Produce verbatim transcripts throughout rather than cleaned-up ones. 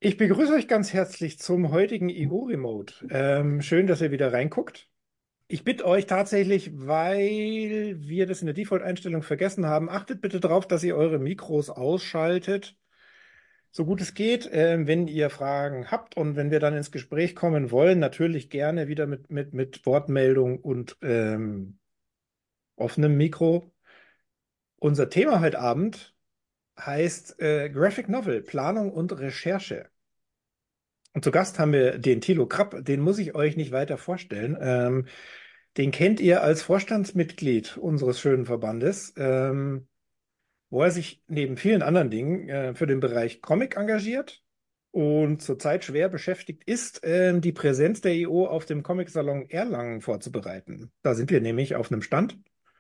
Ich begrüße euch ganz herzlich zum heutigen I O-Remote. Ähm, schön, dass ihr wieder reinguckt. Ich bitte euch tatsächlich, weil wir das in der Default-Einstellung vergessen haben, achtet bitte darauf, dass ihr eure Mikros ausschaltet, so gut es geht. Ähm, wenn ihr Fragen habt und wenn wir dann ins Gespräch kommen wollen, natürlich gerne wieder mit, mit, mit Wortmeldung und ähm, offenem Mikro. Unser Thema heute Abend heißt äh, Graphic Novel, Planung und Recherche. Und zu Gast haben wir den Thilo Krapp, den muss ich euch nicht weiter vorstellen. Ähm, den kennt ihr als Vorstandsmitglied unseres schönen Verbandes, ähm, wo er sich neben vielen anderen Dingen äh, für den Bereich Comic engagiert und zurzeit schwer beschäftigt ist, ähm, die Präsenz der I O auf dem Comic-Salon Erlangen vorzubereiten. Da sind wir nämlich auf einem Stand,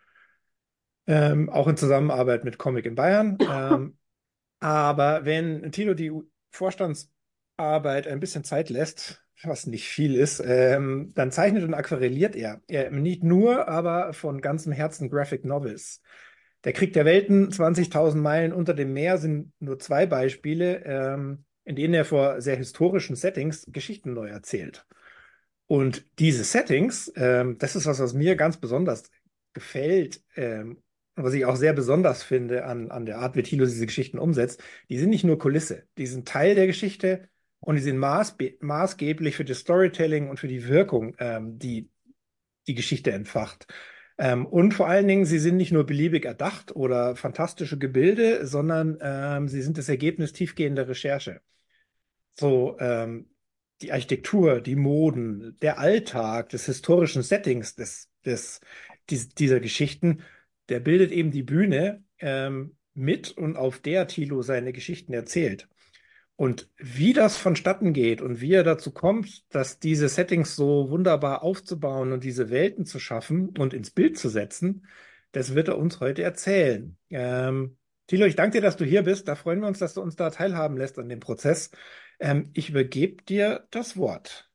ähm, auch in Zusammenarbeit mit Comic in Bayern. Ähm, aber wenn Thilo die Vorstandsarbeit ein bisschen Zeit lässt, was nicht viel ist, ähm, dann zeichnet und aquarelliert er. Er nicht nur, aber von ganzem Herzen Graphic Novels. Der Krieg der Welten, zwanzigtausend Meilen unter dem Meer sind nur zwei Beispiele, ähm, in denen er vor sehr historischen Settings Geschichten neu erzählt. Und diese Settings, ähm, das ist was, was mir ganz besonders gefällt, ähm, und was ich auch sehr besonders finde an, an der Art, wie Thilo diese Geschichten umsetzt. Die sind nicht nur Kulisse, die sind Teil der Geschichte und die sind maßbe- maßgeblich für das Storytelling und für die Wirkung, ähm, die die Geschichte entfacht. Ähm, und vor allen Dingen, sie sind nicht nur beliebig erdacht oder fantastische Gebilde, sondern ähm, sie sind das Ergebnis tiefgehender Recherche. So, ähm, die Architektur, die Moden, der Alltag des historischen Settings des, des, dies, dieser Geschichten, der bildet eben die Bühne ähm, mit und auf der Thilo seine Geschichten erzählt. Und wie das vonstatten geht und wie er dazu kommt, dass diese Settings so wunderbar aufzubauen und diese Welten zu schaffen und ins Bild zu setzen, das wird er uns heute erzählen. Ähm, Thilo, ich danke dir, dass du hier bist. Da freuen wir uns, dass du uns da teilhaben lässt an dem Prozess. Ähm, ich übergebe dir das Wort.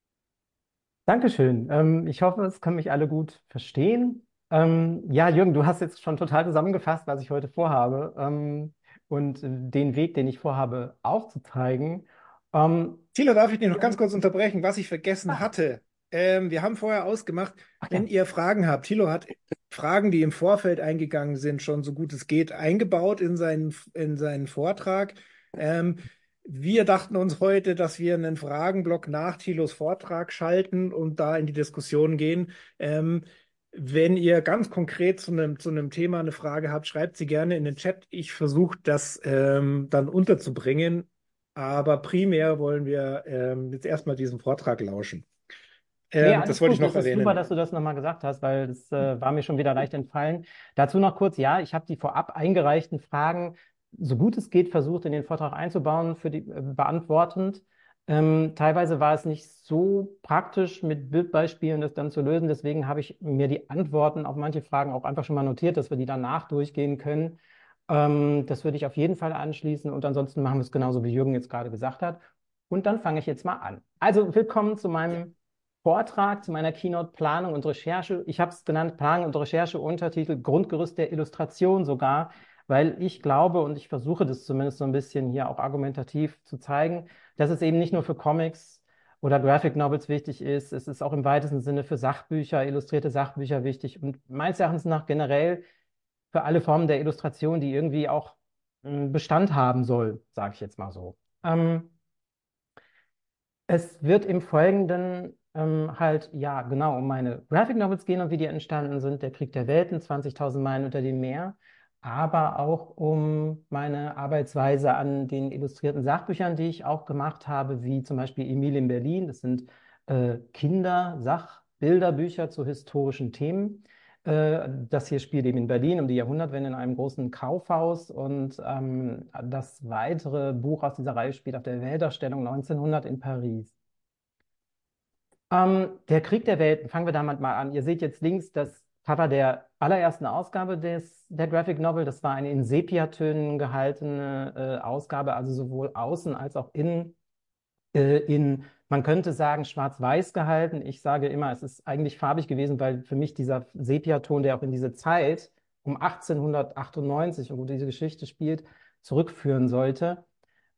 Dankeschön. Ähm, ich hoffe, es können mich alle gut verstehen. Ähm, ja, Jürgen, du hast jetzt schon total zusammengefasst, was ich heute vorhabe, ähm, und äh, den Weg, den ich vorhabe, aufzuzeigen. Ähm, Thilo, darf ich dich noch ganz kurz unterbrechen, was ich vergessen ah, hatte? Ähm, wir haben vorher ausgemacht, ach wenn ja. ihr Fragen habt. Thilo hat Fragen, die im Vorfeld eingegangen sind, schon so gut es geht, eingebaut in seinen, in seinen Vortrag. Ähm, wir dachten uns heute, dass wir einen Fragenblock nach Thilos Vortrag schalten und da in die Diskussion gehen. Ähm, wenn ihr ganz konkret zu einem, zu einem Thema eine Frage habt, schreibt sie gerne in den Chat. Ich versuche das ähm, dann unterzubringen, aber primär wollen wir ähm, jetzt erstmal diesen Vortrag lauschen. Nee, Ähm, das alles wollte ich gut. noch Das ist super, erwähnen. dass du das nochmal gesagt hast, weil das äh, war mir schon wieder leicht entfallen. Dazu noch kurz, ja, ich habe die vorab eingereichten Fragen, so gut es geht, versucht in den Vortrag einzubauen, für die äh, beantwortend. Ähm, teilweise war es nicht so praktisch, mit Bildbeispielen das dann zu lösen. Deswegen habe ich mir die Antworten auf manche Fragen auch einfach schon mal notiert, dass wir die danach durchgehen können. Ähm, das würde ich auf jeden Fall anschließen und ansonsten machen wir es genauso, wie Jürgen jetzt gerade gesagt hat. Und dann fange ich jetzt mal an. Also, willkommen zu meinem Vortrag zu meiner Keynote Planung und Recherche. Ich habe es genannt, Planung und Recherche, Untertitel Grundgerüst der Illustration sogar, weil ich glaube, und ich versuche das zumindest so ein bisschen hier auch argumentativ zu zeigen, dass es eben nicht nur für Comics oder Graphic Novels wichtig ist, es ist auch im weitesten Sinne für Sachbücher, illustrierte Sachbücher wichtig und meines Erachtens nach generell für alle Formen der Illustration, die irgendwie auch einen Bestand haben soll, sage ich jetzt mal so. Ähm, Es wird im Folgenden ähm, halt, ja, genau, um meine Graphic Novels gehen und wie die entstanden sind, der Krieg der Welten, zwanzigtausend Meilen unter dem Meer, aber auch um meine Arbeitsweise an den illustrierten Sachbüchern, die ich auch gemacht habe, wie zum Beispiel Emil in Berlin. Das sind äh, Kinder-Sachbilderbücher zu historischen Themen. Äh, Das hier spielt eben in Berlin um die Jahrhundertwende in einem großen Kaufhaus und ähm, das weitere Buch aus dieser Reihe spielt auf der Weltausstellung neunzehnhundert in Paris. Ähm, der Krieg der Welten, fangen wir damit mal an. Ihr seht jetzt links das Cover der allerersten Ausgabe des, der Graphic Novel. Das war eine in Sepiatönen gehaltene äh, Ausgabe, also sowohl außen als auch innen äh, in, man könnte sagen, schwarz-weiß gehalten. Ich sage immer, es ist eigentlich farbig gewesen, weil für mich dieser Sepiaton, der auch in diese Zeit um achtzehnhundertachtundneunzig und wo diese Geschichte spielt, zurückführen sollte.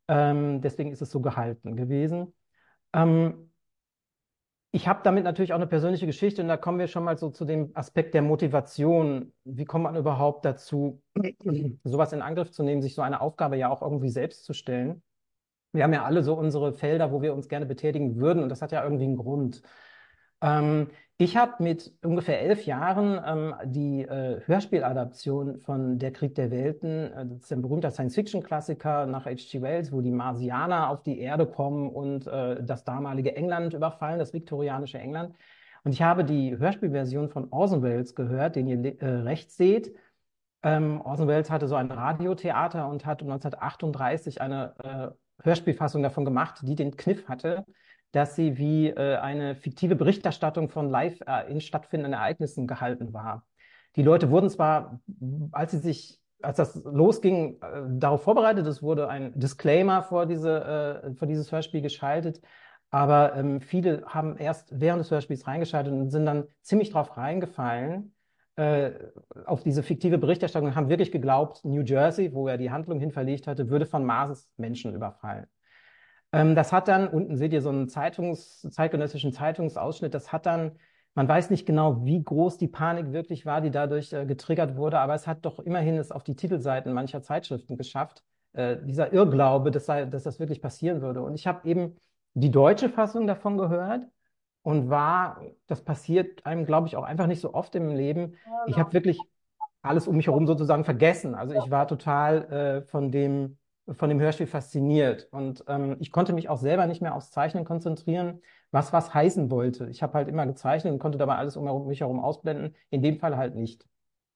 Ähm, deswegen ist es so gehalten gewesen. Ähm, Ich habe damit natürlich auch eine persönliche Geschichte und da kommen wir schon mal so zu dem Aspekt der Motivation. Wie kommt man überhaupt dazu, sowas in Angriff zu nehmen, sich so eine Aufgabe ja auch irgendwie selbst zu stellen? Wir haben ja alle so unsere Felder, wo wir uns gerne betätigen würden und das hat ja irgendwie einen Grund. Ähm, Ich habe mit ungefähr elf Jahren ähm, die äh, Hörspieladaption von Der Krieg der Welten, äh, das ist ein berühmter Science-Fiction-Klassiker nach H G. Wells, wo die Marsianer auf die Erde kommen und äh, das damalige England überfallen, das viktorianische England. Und ich habe die Hörspielversion von Orson Welles gehört, den ihr äh, rechts seht. Ähm, Orson Welles hatte so ein Radiotheater und hat um neunzehnhundertachtunddreißig eine äh, Hörspielfassung davon gemacht, die den Kniff hatte, dass sie wie äh, eine fiktive Berichterstattung von live äh, in stattfindenden Ereignissen gehalten war. Die Leute wurden zwar, als sie sich, als das losging, äh, darauf vorbereitet, es wurde ein Disclaimer vor diese, äh, vor dieses Hörspiel geschaltet, aber ähm, viele haben erst während des Hörspiels reingeschaltet und sind dann ziemlich drauf reingefallen äh, auf diese fiktive Berichterstattung und haben wirklich geglaubt, New Jersey, wo er die Handlung hin verlegt hatte, würde von Mars Menschen überfallen. Ähm, das hat dann, unten seht ihr so einen Zeitungs, zeitgenössischen Zeitungsausschnitt, das hat dann, man weiß nicht genau, wie groß die Panik wirklich war, die dadurch äh, getriggert wurde, aber es hat doch immerhin es auf die Titelseiten mancher Zeitschriften geschafft, äh, dieser Irrglaube, dass, sei, dass das wirklich passieren würde. Und ich habe eben die deutsche Fassung davon gehört und war, das passiert einem, glaube ich, auch einfach nicht so oft im Leben. Ich habe wirklich alles um mich herum sozusagen vergessen. Also ich war total äh, von dem, von dem Hörspiel fasziniert. Und ähm, ich konnte mich auch selber nicht mehr aufs Zeichnen konzentrieren, was was heißen wollte. Ich habe halt immer gezeichnet und konnte dabei alles um mich herum ausblenden. In dem Fall halt nicht.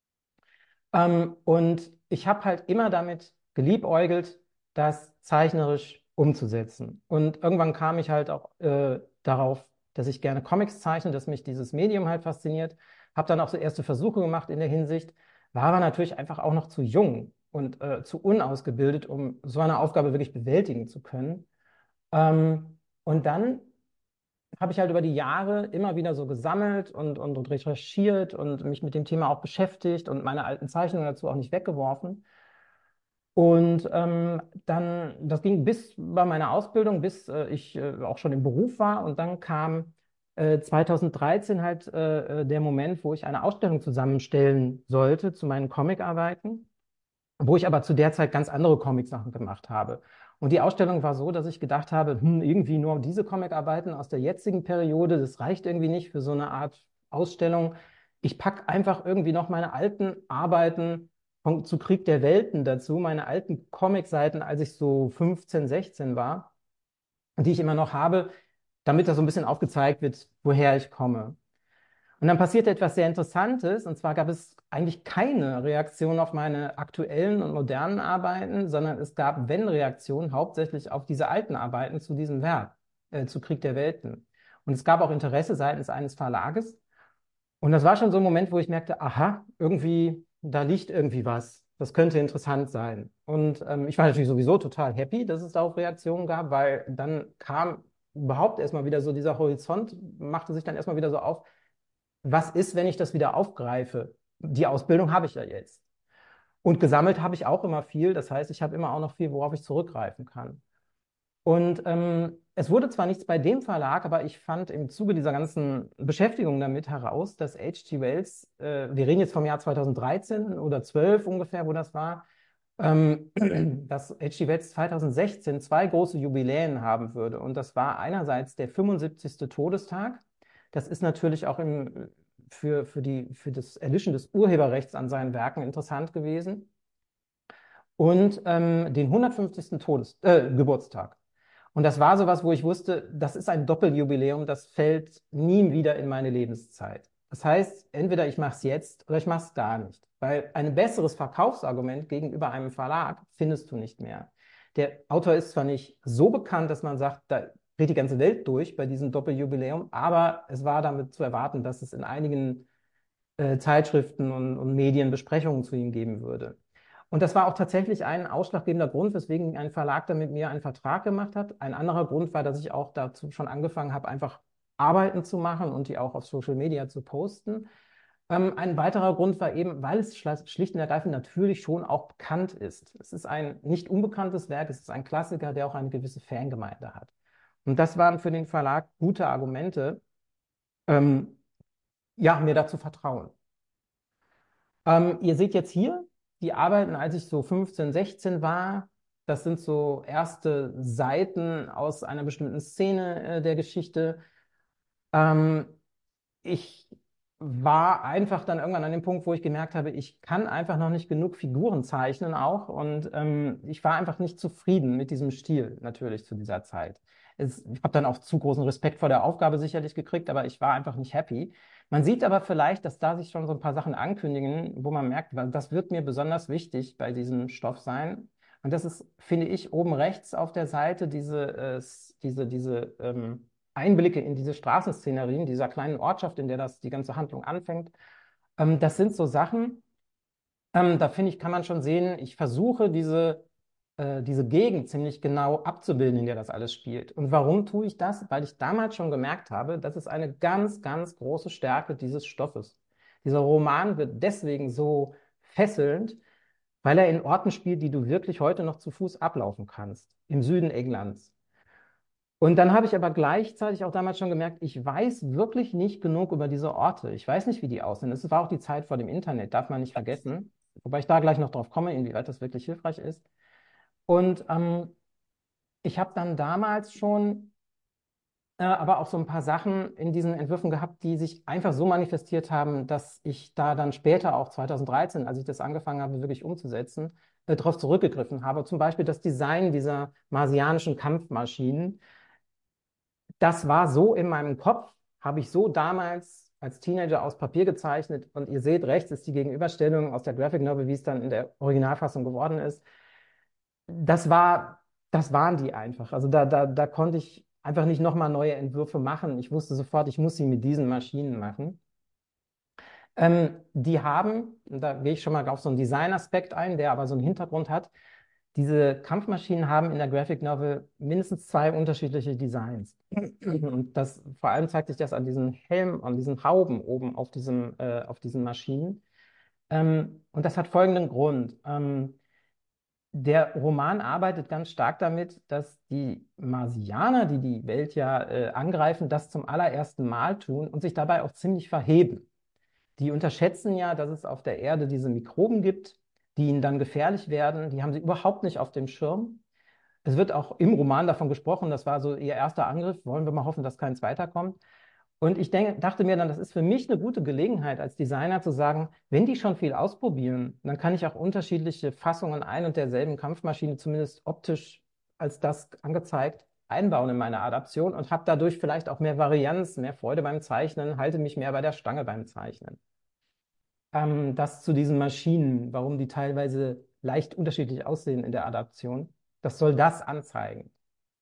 Ähm, und ich habe halt immer damit geliebäugelt, das zeichnerisch umzusetzen. Und irgendwann kam ich halt auch äh, darauf, dass ich gerne Comics zeichne, dass mich dieses Medium halt fasziniert. Habe dann auch so erste Versuche gemacht in der Hinsicht, war aber natürlich einfach auch noch zu jung und äh, zu unausgebildet, um so eine Aufgabe wirklich bewältigen zu können. Ähm, und dann habe ich halt über die Jahre immer wieder so gesammelt und, und, und recherchiert und mich mit dem Thema auch beschäftigt und meine alten Zeichnungen dazu auch nicht weggeworfen. Und ähm, dann, das ging bis bei meiner Ausbildung, bis äh, ich äh, auch schon im Beruf war. Und dann kam äh, zweitausenddreizehn halt äh, äh, der Moment, wo ich eine Ausstellung zusammenstellen sollte zu meinen Comicarbeiten, wo ich aber zu der Zeit ganz andere Comicsachen gemacht habe. Und die Ausstellung war so, dass ich gedacht habe, hm, irgendwie nur diese Comicarbeiten aus der jetzigen Periode, das reicht irgendwie nicht für so eine Art Ausstellung. Ich packe einfach irgendwie noch meine alten Arbeiten von, zu Krieg der Welten dazu, meine alten Comicseiten, als ich so fünfzehn, sechzehn war, die ich immer noch habe, damit da so ein bisschen aufgezeigt wird, woher ich komme. Und dann passierte etwas sehr Interessantes, und zwar gab es eigentlich keine Reaktion auf meine aktuellen und modernen Arbeiten, sondern es gab, wenn Reaktionen, hauptsächlich auf diese alten Arbeiten zu diesem Werk, äh, zu Krieg der Welten. Und es gab auch Interesse seitens eines Verlages. Und das war schon so ein Moment, wo ich merkte, aha, irgendwie, da liegt irgendwie was. Das könnte interessant sein. Und ähm, ich war natürlich sowieso total happy, dass es darauf Reaktionen gab, weil dann kam überhaupt erstmal wieder so dieser Horizont, machte sich dann erstmal wieder so auf, was ist, wenn ich das wieder aufgreife? Die Ausbildung habe ich ja jetzt. Und gesammelt habe ich auch immer viel. Das heißt, ich habe immer auch noch viel, worauf ich zurückgreifen kann. Und ähm, es wurde zwar nichts bei dem Verlag, aber ich fand im Zuge dieser ganzen Beschäftigung damit heraus, dass H G. Wells, äh, wir reden jetzt vom Jahr zweitausenddreizehn oder zwölf ungefähr, wo das war, ähm, dass H G. Wells zweitausendsechzehn zwei große Jubiläen haben würde. Und das war einerseits der fünfundsiebzigste. Todestag. Das ist natürlich auch im, für, für die, für das Erlischen des Urheberrechts an seinen Werken interessant gewesen. Und ähm, den hundertfünfzigsten. Todes äh, Geburtstag. Und das war sowas, wo ich wusste, das ist ein Doppeljubiläum, das fällt nie wieder in meine Lebenszeit. Das heißt, entweder ich mache es jetzt oder ich mache es gar nicht. Weil ein besseres Verkaufsargument gegenüber einem Verlag findest du nicht mehr. Der Autor ist zwar nicht so bekannt, dass man sagt, da dreht die ganze Welt durch bei diesem Doppeljubiläum, aber es war damit zu erwarten, dass es in einigen äh, Zeitschriften und, und Medien Besprechungen zu ihm geben würde. Und das war auch tatsächlich ein ausschlaggebender Grund, weswegen ein Verlag dann mit mir einen Vertrag gemacht hat. Ein anderer Grund war, dass ich auch dazu schon angefangen habe, einfach Arbeiten zu machen und die auch auf Social Media zu posten. Ähm, ein weiterer Grund war eben, weil es schla- schlicht und ergreifend natürlich schon auch bekannt ist. Es ist ein nicht unbekanntes Werk, es ist ein Klassiker, der auch eine gewisse Fangemeinde hat. Und das waren für den Verlag gute Argumente, ähm, ja, mir da zu vertrauen. Ähm, ihr seht jetzt hier die Arbeiten, als ich so fünfzehn, sechzehn war. Das sind so erste Seiten aus einer bestimmten Szene äh, der Geschichte. Ähm, ich war einfach dann irgendwann an dem Punkt, wo ich gemerkt habe, ich kann einfach noch nicht genug Figuren zeichnen auch. Und ähm, ich war einfach nicht zufrieden mit diesem Stil natürlich zu dieser Zeit. Es, ich habe dann auch zu großen Respekt vor der Aufgabe sicherlich gekriegt, aber ich war einfach nicht happy. Man sieht aber vielleicht, dass da sich schon so ein paar Sachen ankündigen, wo man merkt, weil das wird mir besonders wichtig bei diesem Stoff sein. Und das ist, finde ich, oben rechts auf der Seite diese, äh, s- diese, diese ähm, Einblicke in diese Straßenszenerien, dieser kleinen Ortschaft, in der das die ganze Handlung anfängt. Ähm, das sind so Sachen, ähm, da finde ich, kann man schon sehen, ich versuche diese, äh, diese Gegend ziemlich genau abzubilden, in der das alles spielt. Und warum tue ich das? Weil ich damals schon gemerkt habe, das ist eine ganz, ganz große Stärke dieses Stoffes. Dieser Roman wird deswegen so fesselnd, weil er in Orten spielt, die du wirklich heute noch zu Fuß ablaufen kannst, im Süden Englands. Und dann habe ich aber gleichzeitig auch damals schon gemerkt, ich weiß wirklich nicht genug über diese Orte. Ich weiß nicht, wie die aussehen. Es war auch die Zeit vor dem Internet, darf man nicht vergessen. Wobei ich da gleich noch drauf komme, inwieweit das wirklich hilfreich ist. Und ähm, ich habe dann damals schon äh, aber auch so ein paar Sachen in diesen Entwürfen gehabt, die sich einfach so manifestiert haben, dass ich da dann später auch zweitausenddreizehn, als ich das angefangen habe, wirklich umzusetzen, äh, darauf zurückgegriffen habe. Zum Beispiel das Design dieser marsianischen Kampfmaschinen. Das war so in meinem Kopf, habe ich so damals als Teenager aus Papier gezeichnet. Und ihr seht, rechts ist die Gegenüberstellung aus der Graphic Novel, wie es dann in der Originalfassung geworden ist. Das war, das waren die einfach. Also da, da, da konnte ich einfach nicht nochmal neue Entwürfe machen. Ich wusste sofort, ich muss sie mit diesen Maschinen machen. Ähm, die haben, und da gehe ich schon mal auf so einen Designaspekt ein, der aber so einen Hintergrund hat. Diese Kampfmaschinen haben in der Graphic Novel mindestens zwei unterschiedliche Designs. Und das, vor allem zeigt sich das an diesen Helm, an diesen Hauben oben auf diesem, äh, auf diesen Maschinen. Ähm, und das hat folgenden Grund. Ähm, der Roman arbeitet ganz stark damit, dass die Marsianer, die die Welt ja äh, angreifen, das zum allerersten Mal tun und sich dabei auch ziemlich verheben. Die unterschätzen ja, dass es auf der Erde diese Mikroben gibt, die ihnen dann gefährlich werden. Die haben sie überhaupt nicht auf dem Schirm. Es wird auch im Roman davon gesprochen, das war so ihr erster Angriff. Wollen wir mal hoffen, dass kein zweiter kommt. Und ich denk, dachte mir dann, das ist für mich eine gute Gelegenheit als Designer zu sagen, wenn die schon viel ausprobieren, dann kann ich auch unterschiedliche Fassungen ein und derselben Kampfmaschine zumindest optisch als das angezeigt einbauen in meine Adaption und habe dadurch vielleicht auch mehr Varianz, mehr Freude beim Zeichnen, halte mich mehr bei der Stange beim Zeichnen. Ähm, das zu diesen Maschinen, warum die teilweise leicht unterschiedlich aussehen in der Adaption, das soll das anzeigen.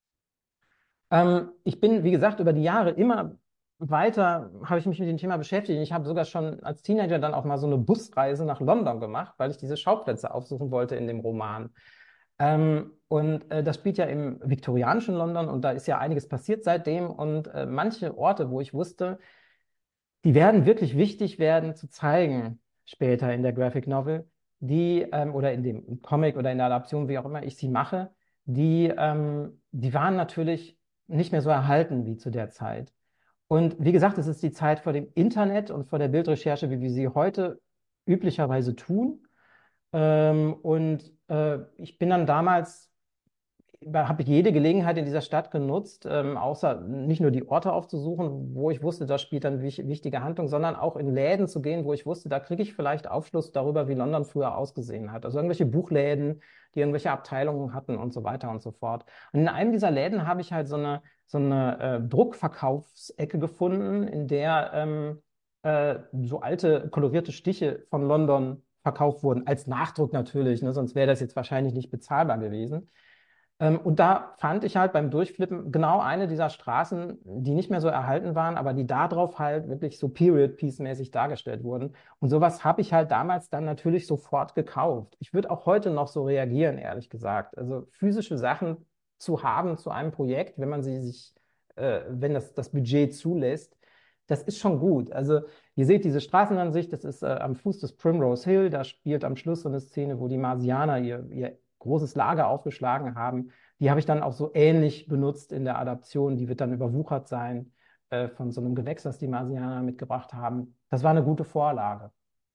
Ähm, ich bin, wie gesagt, über die Jahre immer weiter habe ich mich mit dem Thema beschäftigt. Ich habe sogar schon als Teenager dann auch mal so eine Busreise nach London gemacht, weil ich diese Schauplätze aufsuchen wollte in dem Roman. Ähm, und äh, das spielt ja im viktorianischen London und da ist ja einiges passiert seitdem. Und äh, manche Orte, wo ich wusste, die werden wirklich wichtig werden zu zeigen später in der Graphic Novel, die ähm, oder in dem Comic oder in der Adaption, wie auch immer ich sie mache, die, ähm, die waren natürlich nicht mehr so erhalten wie zu der Zeit. Und wie gesagt, es ist die Zeit vor dem Internet und vor der Bildrecherche, wie wir sie heute üblicherweise tun. Ähm, und äh, ich bin dann damals habe ich jede Gelegenheit in dieser Stadt genutzt, ähm, außer nicht nur die Orte aufzusuchen, wo ich wusste, da spielt dann wich wichtige Handlung, sondern auch in Läden zu gehen, wo ich wusste, da kriege ich vielleicht Aufschluss darüber, wie London früher ausgesehen hat. Also irgendwelche Buchläden, die irgendwelche Abteilungen hatten und so weiter und so fort. Und in einem dieser Läden habe ich halt so eine, so eine äh, Druckverkaufsecke gefunden, in der ähm, äh, so alte kolorierte Stiche von London verkauft wurden, als Nachdruck natürlich, ne? Sonst wäre das jetzt wahrscheinlich nicht bezahlbar gewesen. Ähm, und da fand ich halt beim Durchflippen genau eine dieser Straßen, die nicht mehr so erhalten waren, aber die darauf halt wirklich so Period-Piece-mäßig dargestellt wurden. Und sowas habe ich halt damals dann natürlich sofort gekauft. Ich würde auch heute noch so reagieren, ehrlich gesagt. Also physische Sachen zu haben zu einem Projekt, wenn man sie sich, äh, wenn das das Budget zulässt, das ist schon gut. Also ihr seht diese Straßenansicht, das ist äh, am Fuß des Primrose Hill, da spielt am Schluss so eine Szene, wo die Marsianer ihr, ihr großes Lager aufgeschlagen haben. Die habe ich dann auch so ähnlich benutzt in der Adaption. Die wird dann überwuchert sein äh, von so einem Gewächs, das die Marsianer mitgebracht haben. Das war eine gute Vorlage.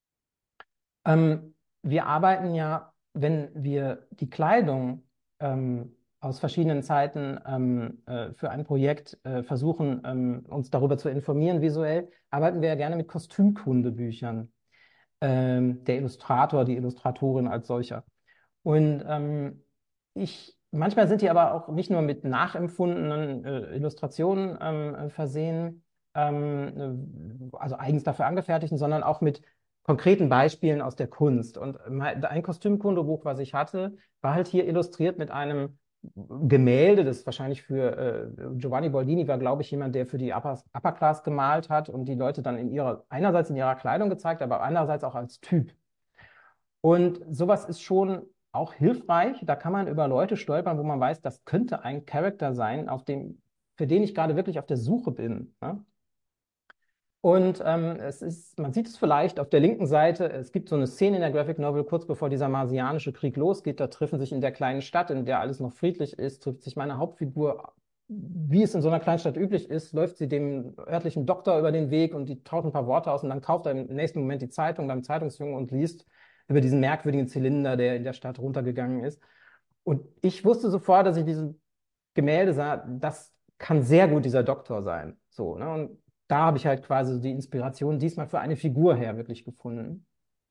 Ähm, wir arbeiten ja, wenn wir die Kleidung ähm, aus verschiedenen Zeiten ähm, äh, für ein Projekt äh, versuchen, ähm, uns darüber zu informieren visuell, arbeiten wir ja gerne mit Kostümkundebüchern. Ähm, der Illustrator, die Illustratorin als solcher. Und ähm, ich, manchmal sind die aber auch nicht nur mit nachempfundenen äh, Illustrationen ähm, äh, versehen, ähm, äh, also eigens dafür angefertigten, sondern auch mit konkreten Beispielen aus der Kunst. Und mein, ein Kostümkundebuch, was ich hatte, war halt hier illustriert mit einem Gemälde, das wahrscheinlich für äh, Giovanni Boldini war, glaube ich, jemand, der für die Upper, Upper Class gemalt hat und die Leute dann in ihrer, einerseits in ihrer Kleidung gezeigt, aber andererseits auch als Typ. Und sowas ist schon auch hilfreich. Da kann man über Leute stolpern, wo man weiß, das könnte ein Charakter sein, auf dem, für den ich gerade wirklich auf der Suche bin. Ne? Und ähm, es ist, man sieht es vielleicht auf der linken Seite, es gibt so eine Szene in der Graphic Novel, kurz bevor dieser marsianische Krieg losgeht, da treffen sich in der kleinen Stadt, in der alles noch friedlich ist, trifft sich meine Hauptfigur, wie es in so einer kleinen Stadt üblich ist, läuft sie dem örtlichen Doktor über den Weg und die tauscht ein paar Worte aus und dann kauft er im nächsten Moment die Zeitung beim Zeitungsjungen und liest über diesen merkwürdigen Zylinder, der in der Stadt runtergegangen ist. Und ich wusste sofort, dass ich diesen Gemälde sah, das kann sehr gut dieser Doktor sein. So, ne? Und da habe ich halt quasi so die Inspiration diesmal für eine Figur her wirklich gefunden.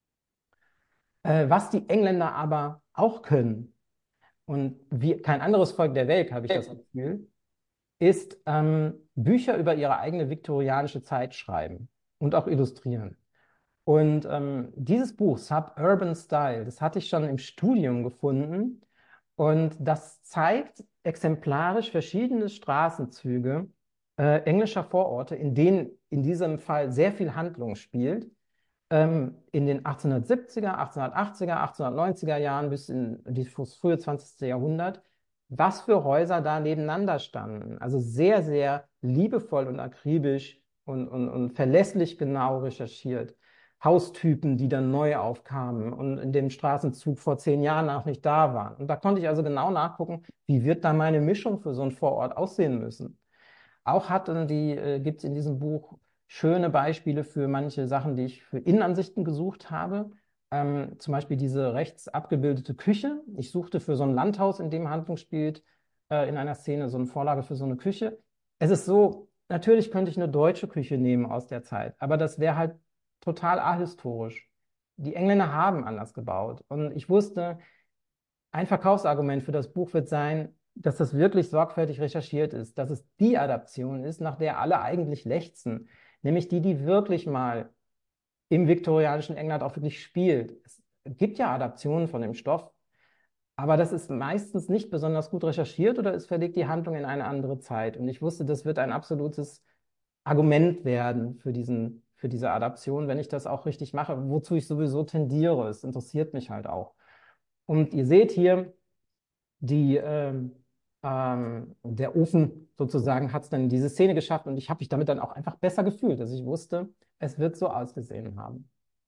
Äh, was die Engländer aber auch können, und wie kein anderes Volk der Welt, habe ich das Gefühl, ist ähm, Bücher über ihre eigene viktorianische Zeit schreiben und auch illustrieren. Und ähm, dieses Buch, Suburban Style, das hatte ich schon im Studium gefunden. Und das zeigt exemplarisch verschiedene Straßenzüge äh, englischer Vororte, in denen in diesem Fall sehr viel Handlung spielt. Ähm, in den achtzehnhundertsiebziger, achtzehnhundertachtziger, achtzehnhundertneunziger Jahren bis in die- das frühe zwanzigste. Jahrhundert, was für Häuser da nebeneinander standen. Also sehr, sehr liebevoll und akribisch und, und, und verlässlich genau recherchiert. Haustypen, die dann neu aufkamen und in dem Straßenzug vor zehn Jahren noch nicht da waren. Und da konnte ich also genau nachgucken, wie wird da meine Mischung für so einen Vorort aussehen müssen. Auch hatten die, äh, gibt es in diesem Buch schöne Beispiele für manche Sachen, die ich für Innenansichten gesucht habe. Ähm, zum Beispiel diese rechts abgebildete Küche. Ich suchte für so ein Landhaus, in dem Handlung spielt, äh, in einer Szene so eine Vorlage für so eine Küche. Es ist so, natürlich könnte ich eine deutsche Küche nehmen aus der Zeit, aber das wäre halt total ahistorisch. Die Engländer haben anders gebaut. Und ich wusste, ein Verkaufsargument für das Buch wird sein, dass das wirklich sorgfältig recherchiert ist, dass es die Adaption ist, nach der alle eigentlich lechzen, nämlich die, die wirklich mal im viktorianischen England auch wirklich spielt. Es gibt ja Adaptionen von dem Stoff, aber das ist meistens nicht besonders gut recherchiert oder es verlegt die Handlung in eine andere Zeit. Und ich wusste, das wird ein absolutes Argument werden für diesen, für diese Adaption, wenn ich das auch richtig mache, wozu ich sowieso tendiere. Es interessiert mich halt auch. Und ihr seht hier, die, ähm, ähm, der Ofen sozusagen hat es dann in diese Szene geschafft und ich habe mich damit dann auch einfach besser gefühlt, dass ich wusste, es wird so ausgesehen haben.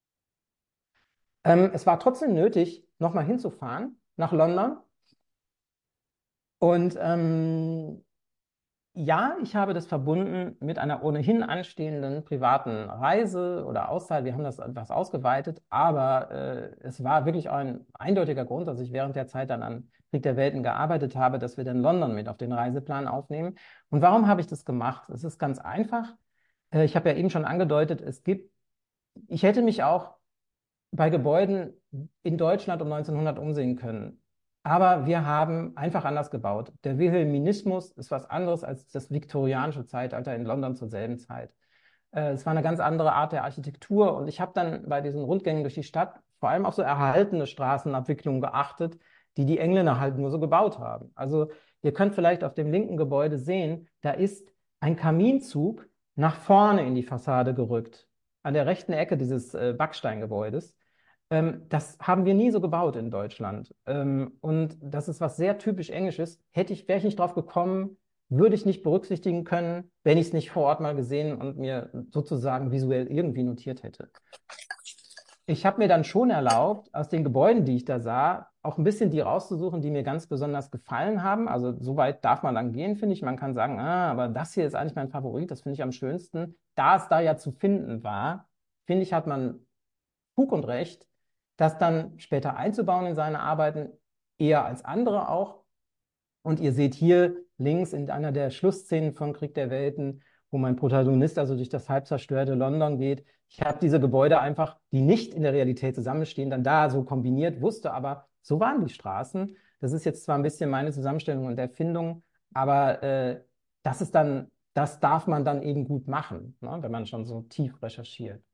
Ähm, es war trotzdem nötig, nochmal hinzufahren nach London und ähm, ja, ich habe das verbunden mit einer ohnehin anstehenden privaten Reise oder Auszeit. Wir haben das etwas ausgeweitet, aber äh, es war wirklich ein eindeutiger Grund, dass ich während der Zeit dann an Krieg der Welten gearbeitet habe, dass wir dann London mit auf den Reiseplan aufnehmen. Und warum habe ich das gemacht? Es ist ganz einfach. Äh, ich habe ja eben schon angedeutet, es gibt, ich hätte mich auch bei Gebäuden in Deutschland um neunzehnhundert umsehen können. Aber wir haben einfach anders gebaut. Der Wilhelminismus ist was anderes als das viktorianische Zeitalter in London zur selben Zeit. Äh, Es war eine ganz andere Art der Architektur und ich habe dann bei diesen Rundgängen durch die Stadt vor allem auf so erhaltene Straßenabwicklungen geachtet, die die Engländer halt nur so gebaut haben. Also ihr könnt vielleicht auf dem linken Gebäude sehen, da ist ein Kaminzug nach vorne in die Fassade gerückt, an der rechten Ecke dieses äh, Backsteingebäudes. Ähm, das haben wir nie so gebaut in Deutschland. Ähm, und das ist was sehr typisch Englisches. Hätte ich, wäre ich nicht drauf gekommen, würde ich nicht berücksichtigen können, wenn ich es nicht vor Ort mal gesehen und mir sozusagen visuell irgendwie notiert hätte. Ich habe mir dann schon erlaubt, aus den Gebäuden, die ich da sah, auch ein bisschen die rauszusuchen, die mir ganz besonders gefallen haben. Also so weit darf man dann gehen, finde ich. Man kann sagen, ah, aber das hier ist eigentlich mein Favorit, das finde ich am schönsten. Da es da ja zu finden war, finde ich, hat man Fug und Recht, das dann später einzubauen in seine Arbeiten, eher als andere auch. Und ihr seht hier links in einer der Schlussszenen von Krieg der Welten, wo mein Protagonist also durch das halb zerstörte London geht. Ich habe diese Gebäude einfach, die nicht in der Realität zusammenstehen, dann da so kombiniert, wusste aber, so waren die Straßen. Das ist jetzt zwar ein bisschen meine Zusammenstellung und Erfindung, aber äh, das ist dann, das darf man dann eben gut machen, ne, wenn man schon so tief recherchiert.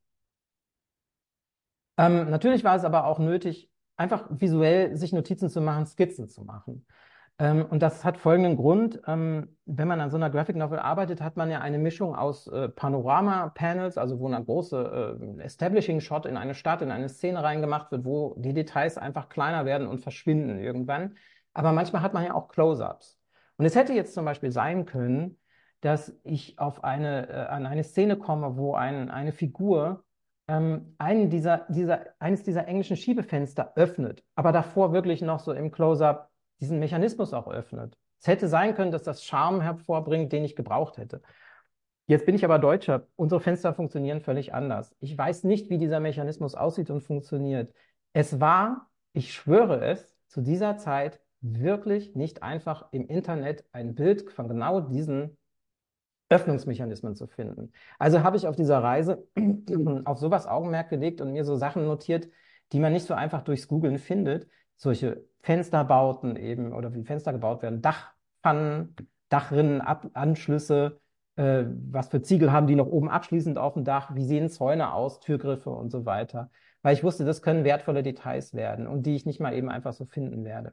Ähm, natürlich war es aber auch nötig, einfach visuell sich Notizen zu machen, Skizzen zu machen. Ähm, und das hat folgenden Grund. Ähm, wenn man an so einer Graphic Novel arbeitet, hat man ja eine Mischung aus äh, Panorama-Panels, also wo eine große äh, Establishing-Shot in eine Stadt, in eine Szene reingemacht wird, wo die Details einfach kleiner werden und verschwinden irgendwann. Aber manchmal hat man ja auch Close-ups. Und es hätte jetzt zum Beispiel sein können, dass ich auf eine, äh, an eine Szene komme, wo ein, eine Figur ähm, einen dieser, dieser, eines dieser englischen Schiebefenster öffnet, aber davor wirklich noch so im Close-up diesen Mechanismus auch öffnet. Es hätte sein können, dass das Charme hervorbringt, den ich gebraucht hätte. Jetzt bin ich aber Deutscher. Unsere Fenster funktionieren völlig anders. Ich weiß nicht, wie dieser Mechanismus aussieht und funktioniert. Es war, ich schwöre es, zu dieser Zeit wirklich nicht einfach im Internet ein Bild von genau diesen Öffnungsmechanismen zu finden. Also habe ich auf dieser Reise auf sowas Augenmerk gelegt und mir so Sachen notiert, die man nicht so einfach durchs Googlen findet. Solche Fensterbauten eben oder wie Fenster gebaut werden, Dachpfannen, Dachrinnen, Ab Anschlüsse, äh, was für Ziegel haben die noch oben abschließend auf dem Dach, wie sehen Zäune aus, Türgriffe und so weiter. Weil ich wusste, das können wertvolle Details werden und die ich nicht mal eben einfach so finden werde.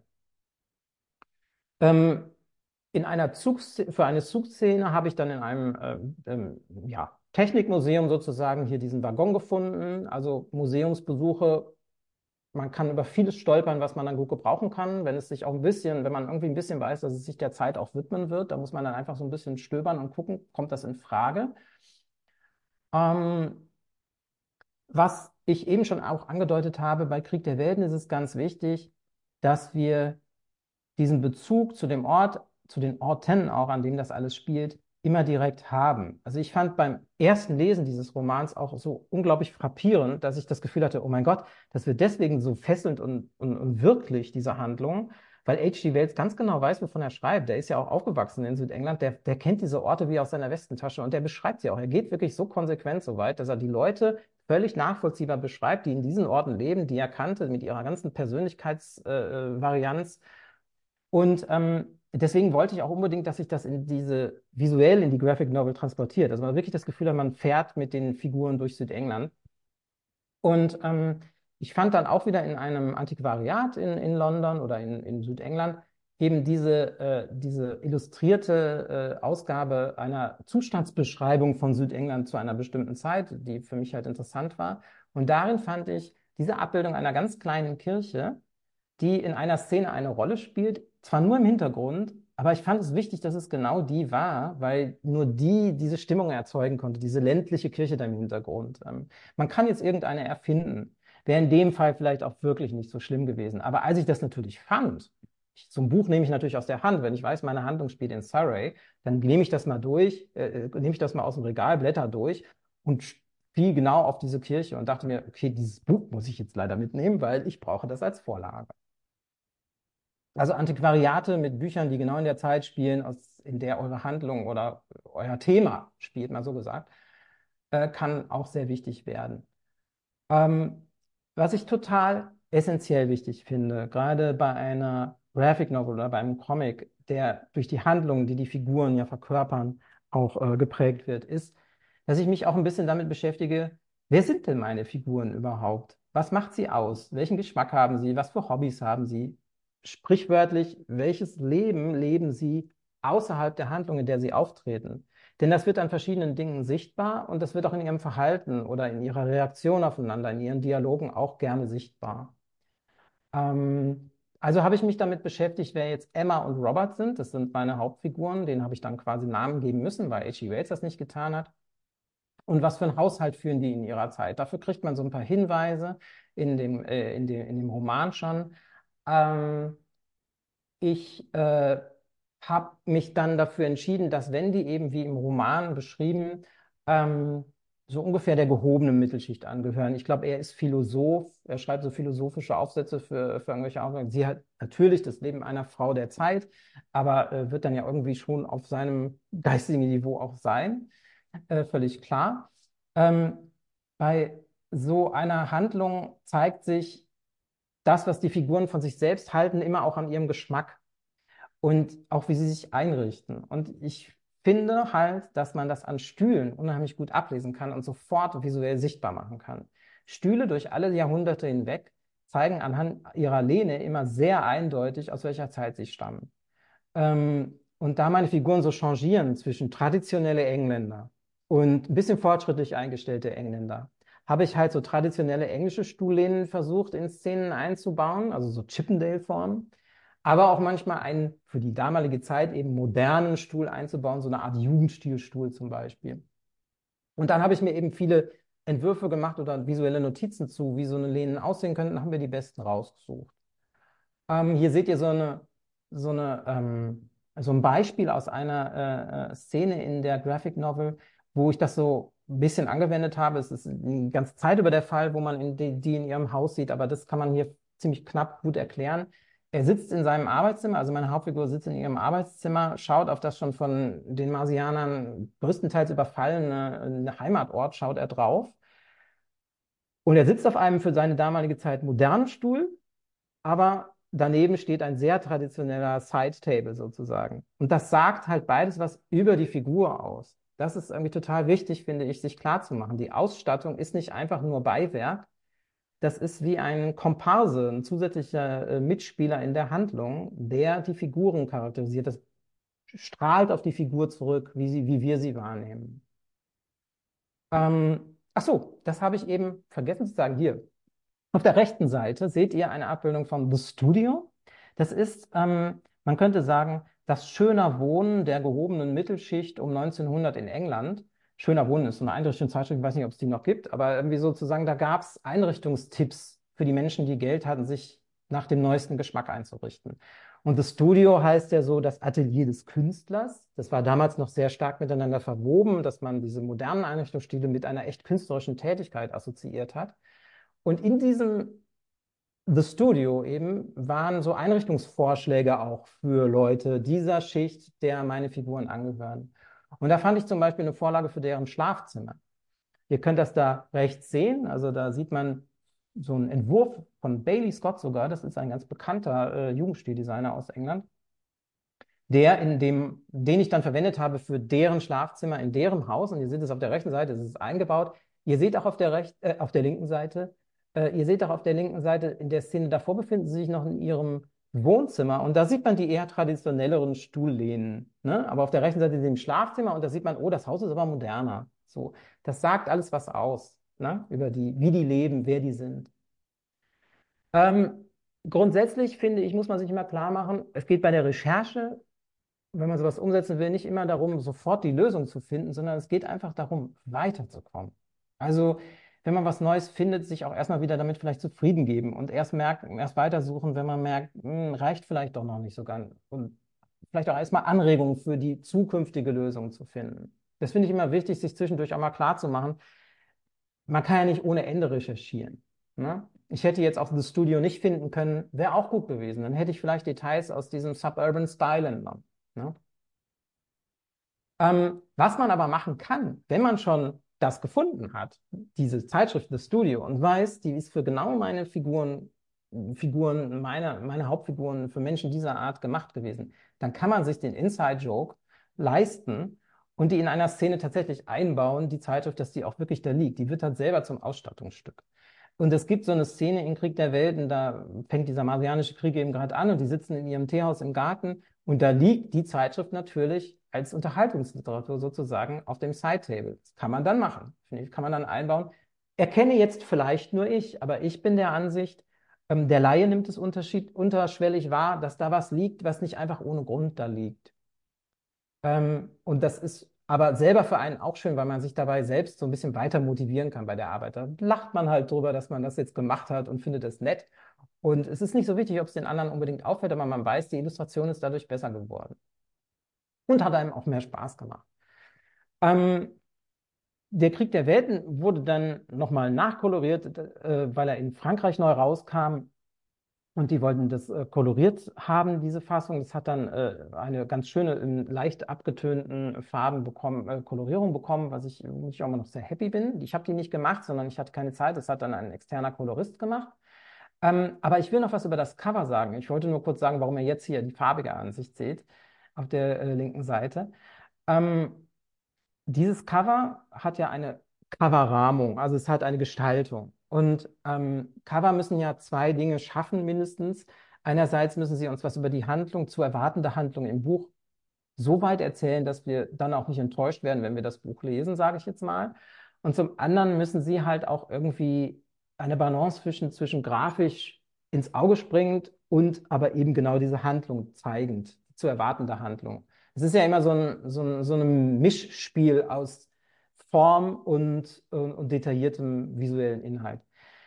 Ähm, in einer Zugszene, für eine Zugszene habe ich dann in einem äh, ähm, ja, Technikmuseum sozusagen hier diesen Waggon gefunden. Also Museumsbesuche, man kann über vieles stolpern, was man dann gut gebrauchen kann, wenn es sich auch ein bisschen, wenn man irgendwie ein bisschen weiß, dass es sich der Zeit auch widmen wird, da muss man dann einfach so ein bisschen stöbern und gucken, kommt das in Frage. Ähm, was ich eben schon auch angedeutet habe, bei Krieg der Welten ist es ganz wichtig, dass wir diesen Bezug zu dem Ort, zu den Orten auch, an denen das alles spielt, immer direkt haben. Also ich fand beim ersten Lesen dieses Romans auch so unglaublich frappierend, dass ich das Gefühl hatte, oh mein Gott, das wird deswegen so fesselnd und, und, und wirklich, diese Handlung, weil H G. Wells ganz genau weiß, wovon er schreibt. Der ist ja auch aufgewachsen in Südengland, der, der kennt diese Orte wie aus seiner Westentasche und der beschreibt sie auch. Er geht wirklich so konsequent so weit, dass er die Leute völlig nachvollziehbar beschreibt, die in diesen Orten leben, die er kannte, mit ihrer ganzen Persönlichkeitsvarianz. Äh, und ähm, deswegen wollte ich auch unbedingt, dass sich das in diese visuell in die Graphic Novel transportiert. Also man hat wirklich das Gefühl hat, man fährt mit den Figuren durch Südengland. Und ähm, ich fand dann auch wieder in einem Antiquariat in, in London oder in, in Südengland eben diese, äh, diese illustrierte äh, Ausgabe einer Zustandsbeschreibung von Südengland zu einer bestimmten Zeit, die für mich halt interessant war. Und darin fand ich diese Abbildung einer ganz kleinen Kirche, die in einer Szene eine Rolle spielt, zwar nur im Hintergrund, aber ich fand es wichtig, dass es genau die war, weil nur die diese Stimmung erzeugen konnte, diese ländliche Kirche da im Hintergrund. Ähm, man kann jetzt irgendeine erfinden. Wäre in dem Fall vielleicht auch wirklich nicht so schlimm gewesen. Aber als ich das natürlich fand, ich, so ein Buch nehme ich natürlich aus der Hand, wenn ich weiß, meine Handlung spielt in Surrey, dann nehme ich das mal durch, äh, nehme ich das mal aus dem Regal, blätter durch und fiel genau auf diese Kirche und dachte mir, okay, dieses Buch muss ich jetzt leider mitnehmen, weil ich brauche das als Vorlage. Also Antiquariate mit Büchern, die genau in der Zeit spielen, aus, in der eure Handlung oder euer Thema spielt, mal so gesagt, äh, kann auch sehr wichtig werden. Ähm, was ich total essentiell wichtig finde, gerade bei einer Graphic Novel oder bei einem Comic, der durch die Handlungen, die die Figuren ja verkörpern, auch äh, geprägt wird, ist, dass ich mich auch ein bisschen damit beschäftige, wer sind denn meine Figuren überhaupt? Was macht sie aus? Welchen Geschmack haben sie? Was für Hobbys haben sie? Sprichwörtlich, welches Leben leben sie außerhalb der Handlung, in der sie auftreten? Denn das wird an verschiedenen Dingen sichtbar und das wird auch in ihrem Verhalten oder in ihrer Reaktion aufeinander, in ihren Dialogen auch gerne sichtbar. Ähm, Also habe ich mich damit beschäftigt, wer jetzt Emma und Robert sind. Das sind meine Hauptfiguren. Denen habe ich dann quasi Namen geben müssen, weil H G. Wells das nicht getan hat. Und was für einen Haushalt führen die in ihrer Zeit? Dafür kriegt man so ein paar Hinweise in dem, äh, in dem, in dem Roman schon. Ähm, ich äh, habe mich dann dafür entschieden, dass wenn die eben wie im Roman beschrieben, ähm, so ungefähr der gehobenen Mittelschicht angehören. Ich glaube, er ist Philosoph, er schreibt so philosophische Aufsätze für, für irgendwelche Aufgaben. Sie hat natürlich das Leben einer Frau der Zeit, aber äh, wird dann ja irgendwie schon auf seinem geistigen Niveau auch sein, äh, völlig klar. Ähm, bei so einer Handlung zeigt sich das, was die Figuren von sich selbst halten, immer auch an ihrem Geschmack und auch wie sie sich einrichten. Und ich finde halt, dass man das an Stühlen unheimlich gut ablesen kann und sofort visuell sichtbar machen kann. Stühle durch alle Jahrhunderte hinweg zeigen anhand ihrer Lehne immer sehr eindeutig, aus welcher Zeit sie stammen. Ähm, und da meine Figuren so changieren zwischen traditionelle Engländer und ein bisschen fortschrittlich eingestellte Engländer, habe ich halt so traditionelle englische Stuhllehnen versucht, in Szenen einzubauen, also so Chippendale-Formen, aber auch manchmal einen für die damalige Zeit eben modernen Stuhl einzubauen, so eine Art Jugendstilstuhl zum Beispiel. Und dann habe ich mir eben viele Entwürfe gemacht oder visuelle Notizen zu, wie so eine Lehnen aussehen könnten, haben wir die besten rausgesucht. Ähm, hier seht ihr so eine, so eine, ähm, so ein Beispiel aus einer äh, äh, Szene in der Graphic Novel, wo ich das so ein bisschen angewendet habe. Es ist die ganze Zeit über der Fall, wo man in die, die in ihrem Haus sieht, aber das kann man hier ziemlich knapp gut erklären. Er sitzt in seinem Arbeitszimmer, also meine Hauptfigur sitzt in ihrem Arbeitszimmer, schaut auf das schon von den Marsianern größtenteils überfallene äh, Heimatort, schaut er drauf. Und er sitzt auf einem für seine damalige Zeit modernen Stuhl, aber daneben steht ein sehr traditioneller Side-Table sozusagen. Und das sagt halt beides was über die Figur aus. Das ist irgendwie total wichtig, finde ich, sich klarzumachen. Die Ausstattung ist nicht einfach nur Beiwerk, das ist wie ein Komparse, ein zusätzlicher äh, Mitspieler in der Handlung, der die Figuren charakterisiert. Das strahlt auf die Figur zurück, wie sie, wie wir sie wahrnehmen. Ähm, ach so, das habe ich eben vergessen zu sagen. Hier, auf der rechten Seite seht ihr eine Abbildung von The Studio. Das ist, ähm, man könnte sagen, das Schöner Wohnen der gehobenen Mittelschicht um neunzehnhundert in England. Schöner Wohnen ist so eine Einrichtungszeitschrift, ich weiß nicht, ob es die noch gibt, aber irgendwie sozusagen, da gab es Einrichtungstipps für die Menschen, die Geld hatten, sich nach dem neuesten Geschmack einzurichten. Und das Studio heißt ja so das Atelier des Künstlers. Das war damals noch sehr stark miteinander verwoben, dass man diese modernen Einrichtungsstile mit einer echt künstlerischen Tätigkeit assoziiert hat. Und in diesem The Studio eben waren so Einrichtungsvorschläge auch für Leute dieser Schicht, der meine Figuren angehören. Und da fand ich zum Beispiel eine Vorlage für deren Schlafzimmer. Ihr könnt das da rechts sehen, also da sieht man so einen Entwurf von Bailey Scott sogar, das ist ein ganz bekannter äh, Jugendstildesigner aus England, der in dem, den ich dann verwendet habe für deren Schlafzimmer in deren Haus. Und ihr seht es auf der rechten Seite, es ist eingebaut. Ihr seht auch auf der, recht, äh, auf der linken Seite, äh, ihr seht auch auf der linken Seite, in der Szene davor befinden sie sich noch in ihrem Wohnzimmer. Und da sieht man die eher traditionelleren Stuhllehnen. Ne? Aber auf der rechten Seite sind sie im Schlafzimmer und da sieht man, oh, das Haus ist aber moderner. So, das sagt alles was aus, ne? Über die, wie die leben, wer die sind. Ähm, grundsätzlich finde ich, muss man sich immer klar machen, es geht bei der Recherche, wenn man sowas umsetzen will, nicht immer darum, sofort die Lösung zu finden, sondern es geht einfach darum, weiterzukommen. Also, wenn man was Neues findet, sich auch erstmal wieder damit vielleicht zufrieden geben und erst merkt, erst weitersuchen, wenn man merkt, hm, reicht vielleicht doch noch nicht so ganz. Und vielleicht auch erstmal Anregungen für die zukünftige Lösung zu finden. Das finde ich immer wichtig, sich zwischendurch auch mal klar zu machen. Man kann ja nicht ohne Ende recherchieren. Ne? Ich hätte jetzt auch das Studio nicht finden können, wäre auch gut gewesen. Dann hätte ich vielleicht Details aus diesem Suburban Style entnommen. Ne? Ähm, was man aber machen kann, wenn man schon das gefunden hat, diese Zeitschrift, das Studio, und weiß, die ist für genau meine Figuren, Figuren, meine, meine Hauptfiguren, für Menschen dieser Art gemacht gewesen, dann kann man sich den Inside-Joke leisten und die in einer Szene tatsächlich einbauen, die Zeitschrift, dass die auch wirklich da liegt. Die wird halt selber zum Ausstattungsstück. Und es gibt so eine Szene in Krieg der Welten, da fängt dieser Marsianische Krieg eben gerade an und die sitzen in ihrem Teehaus im Garten und da liegt die Zeitschrift natürlich als Unterhaltungsliteratur sozusagen auf dem Side-Table. Das kann man dann machen, finde ich, kann man dann einbauen. Erkenne jetzt vielleicht nur ich, aber ich bin der Ansicht, Ähm, der Laie nimmt es unterschied unterschwellig wahr, dass da was liegt, was nicht einfach ohne Grund da liegt. Ähm, und das ist aber selber für einen auch schön, weil man sich dabei selbst so ein bisschen weiter motivieren kann bei der Arbeit. Da lacht man halt drüber, dass man das jetzt gemacht hat und findet es nett. Und es ist nicht so wichtig, ob es den anderen unbedingt auffällt, aber man weiß, die Illustration ist dadurch besser geworden und hat einem auch mehr Spaß gemacht. Ähm, Der Krieg der Welten wurde dann nochmal nachkoloriert, äh, weil er in Frankreich neu rauskam. Und die wollten das äh, koloriert haben, diese Fassung. Das hat dann äh, eine ganz schöne, in leicht abgetönten Farben bekommen, äh, Kolorierung bekommen, was ich, wo ich auch immer noch sehr happy bin. Ich habe die nicht gemacht, sondern ich hatte keine Zeit. Das hat dann ein externer Kolorist gemacht. Ähm, aber ich will noch was über das Cover sagen. Ich wollte nur kurz sagen, warum ihr jetzt hier die farbige Ansicht seht auf der äh, linken Seite. Ähm, Dieses Cover hat ja eine Coverrahmung, also es hat eine Gestaltung. Und ähm, Cover müssen ja zwei Dinge schaffen, mindestens. Einerseits müssen sie uns was über die Handlung, zu erwartende Handlung im Buch so weit erzählen, dass wir dann auch nicht enttäuscht werden, wenn wir das Buch lesen, sage ich jetzt mal. Und zum anderen müssen sie halt auch irgendwie eine Balance zwischen, zwischen grafisch ins Auge springend und aber eben genau diese Handlung zeigend, zu erwartende Handlung. Es ist ja immer so ein, so ein, so ein Mischspiel aus Form und, und, und detailliertem visuellen Inhalt.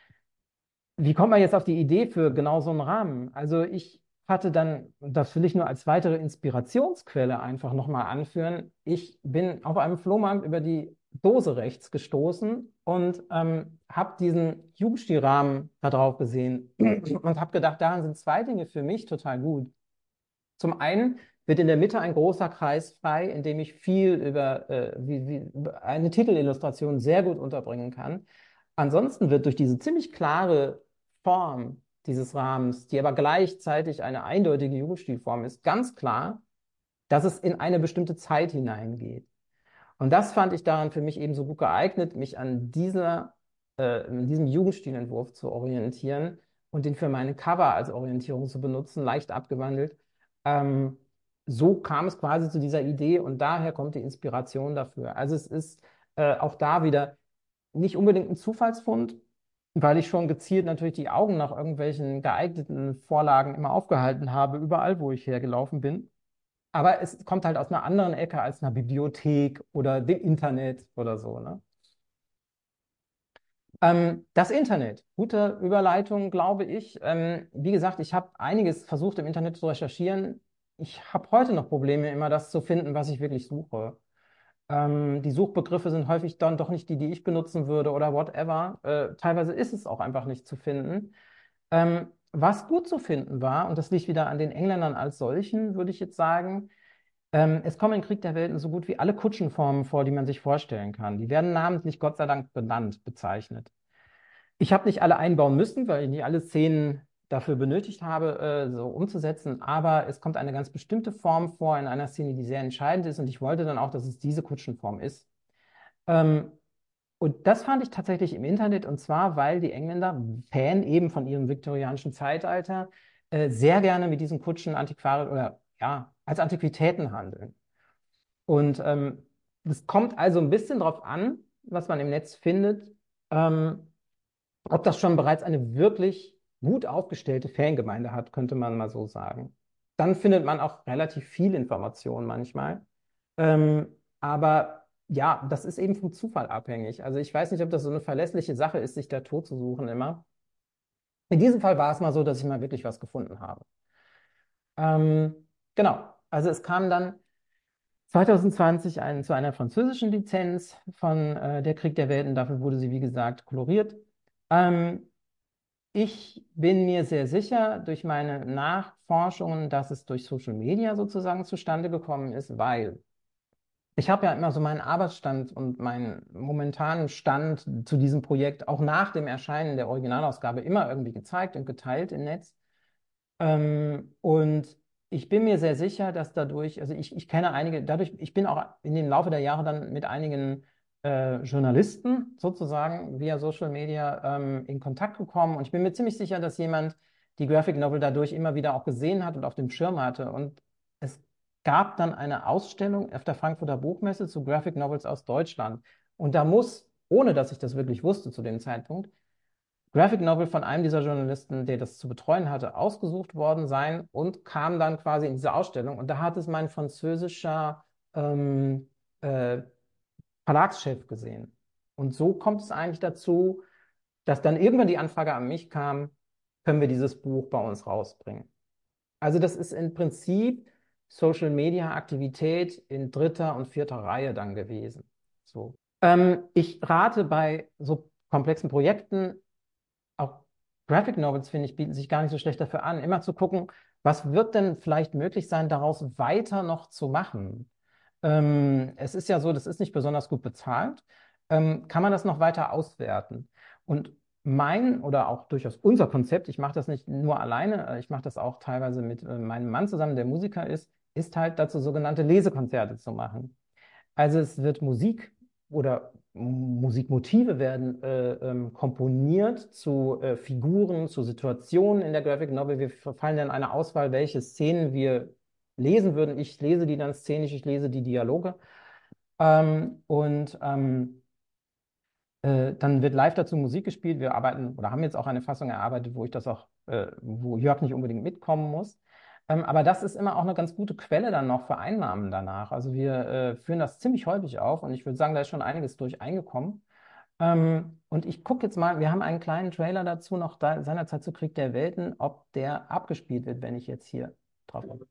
Wie kommt man jetzt auf die Idee für genau so einen Rahmen? Also ich hatte dann, das will ich nur als weitere Inspirationsquelle einfach nochmal anführen, ich bin auf einem Flohmarkt über die Dose rechts gestoßen und ähm, habe diesen Jugendstilrahmen da drauf gesehen und habe gedacht, daran sind zwei Dinge für mich total gut. Zum einen wird in der Mitte ein großer Kreis frei, in dem ich viel über äh, wie, wie, eine Titelillustration sehr gut unterbringen kann. Ansonsten wird durch diese ziemlich klare Form dieses Rahmens, die aber gleichzeitig eine eindeutige Jugendstilform ist, ganz klar, dass es in eine bestimmte Zeit hineingeht. Und das fand ich daran für mich eben so gut geeignet, mich an dieser, äh, in diesem Jugendstilentwurf zu orientieren und den für meine Cover als Orientierung zu benutzen, leicht abgewandelt. Ähm, So kam es quasi zu dieser Idee und daher kommt die Inspiration dafür. Also es ist äh, auch da wieder nicht unbedingt ein Zufallsfund, weil ich schon gezielt natürlich die Augen nach irgendwelchen geeigneten Vorlagen immer aufgehalten habe, überall, wo ich hergelaufen bin. Aber es kommt halt aus einer anderen Ecke als einer Bibliothek oder dem Internet oder so, ne? Ähm, das Internet, gute Überleitung, glaube ich. Ähm, wie gesagt, ich habe einiges versucht im Internet zu recherchieren. Ich habe heute noch Probleme, immer das zu finden, was ich wirklich suche. Ähm, die Suchbegriffe sind häufig dann doch nicht die, die ich benutzen würde oder whatever. Äh, teilweise ist es auch einfach nicht zu finden. Ähm, was gut zu finden war, und das liegt wieder an den Engländern als solchen, würde ich jetzt sagen, ähm, es kommen in Krieg der Welten so gut wie alle Kutschenformen vor, die man sich vorstellen kann. Die werden namentlich Gott sei Dank benannt, bezeichnet. Ich habe nicht alle einbauen müssen, weil ich nicht alle Szenen dafür benötigt habe, äh, so umzusetzen, aber es kommt eine ganz bestimmte Form vor in einer Szene, die sehr entscheidend ist und ich wollte dann auch, dass es diese Kutschenform ist. Ähm, und das fand ich tatsächlich im Internet und zwar, weil die Engländer, Fan eben von ihrem viktorianischen Zeitalter, äh, sehr gerne mit diesen Kutschen antiquarisch oder ja, als Antiquitäten handeln. Und ähm, es kommt also ein bisschen drauf an, was man im Netz findet, ähm, ob das schon bereits eine wirklich gut aufgestellte Fangemeinde hat, könnte man mal so sagen. Dann findet man auch relativ viel Information manchmal. Ähm, aber ja, das ist eben vom Zufall abhängig. Also ich weiß nicht, ob das so eine verlässliche Sache ist, sich da tot zu suchen immer. In diesem Fall war es mal so, dass ich mal wirklich was gefunden habe. Ähm, genau. Also es kam dann zwanzig zwanzig ein, zu einer französischen Lizenz von äh, Der Krieg der Welten. Dafür wurde sie, wie gesagt, koloriert. Ähm, Ich bin mir sehr sicher durch meine Nachforschungen, dass es durch Social Media sozusagen zustande gekommen ist, weil ich habe ja immer so meinen Arbeitsstand und meinen momentanen Stand zu diesem Projekt auch nach dem Erscheinen der Originalausgabe immer irgendwie gezeigt und geteilt im Netz. Ähm, und ich bin mir sehr sicher, dass dadurch, also ich, ich kenne einige, dadurch, ich bin auch in dem Laufe der Jahre dann mit einigen äh, Journalisten sozusagen via Social Media ähm, in Kontakt gekommen und ich bin mir ziemlich sicher, dass jemand die Graphic Novel dadurch immer wieder auch gesehen hat und auf dem Schirm hatte. Und es gab dann eine Ausstellung auf der Frankfurter Buchmesse zu Graphic Novels aus Deutschland. Und da muss, ohne dass ich das wirklich wusste zu dem Zeitpunkt, Graphic Novel von einem dieser Journalisten, der das zu betreuen hatte, ausgesucht worden sein und kam dann quasi in diese Ausstellung. Und da hat es mein französischer ähm, äh, Verlagschef gesehen. Und so kommt es eigentlich dazu, dass dann irgendwann die Anfrage an mich kam, können wir dieses Buch bei uns rausbringen. Also das ist im Prinzip Social Media Aktivität in dritter und vierter Reihe dann gewesen. So. Ähm, ich rate bei so komplexen Projekten, auch Graphic Novels, finde ich, bieten sich gar nicht so schlecht dafür an, immer zu gucken, was wird denn vielleicht möglich sein, daraus weiter noch zu machen. Ähm, es ist ja so, das ist nicht besonders gut bezahlt. Ähm, kann man das noch weiter auswerten? Und mein oder auch durchaus unser Konzept, ich mache das nicht nur alleine, äh, ich mache das auch teilweise mit äh, meinem Mann zusammen, der Musiker ist, ist halt dazu sogenannte Lesekonzerte zu machen. Also es wird Musik oder Musikmotive werden äh, ähm, komponiert zu äh, Figuren, zu Situationen in der Graphic Novel. Wir verfallen dann in eine Auswahl, welche Szenen wir lesen würden. Ich lese die dann szenisch, ich lese die Dialoge. Ähm, und ähm, äh, dann wird live dazu Musik gespielt. Wir arbeiten oder haben jetzt auch eine Fassung erarbeitet, wo ich das auch, äh, wo Jörg nicht unbedingt mitkommen muss. Ähm, aber das ist immer auch eine ganz gute Quelle dann noch für Einnahmen danach. Also wir äh, führen das ziemlich häufig auf und ich würde sagen, da ist schon einiges durch eingekommen. Ähm, und ich gucke jetzt mal, wir haben einen kleinen Trailer dazu noch da, seinerzeit zu Krieg der Welten, ob der abgespielt wird, wenn ich jetzt hier drauf komme.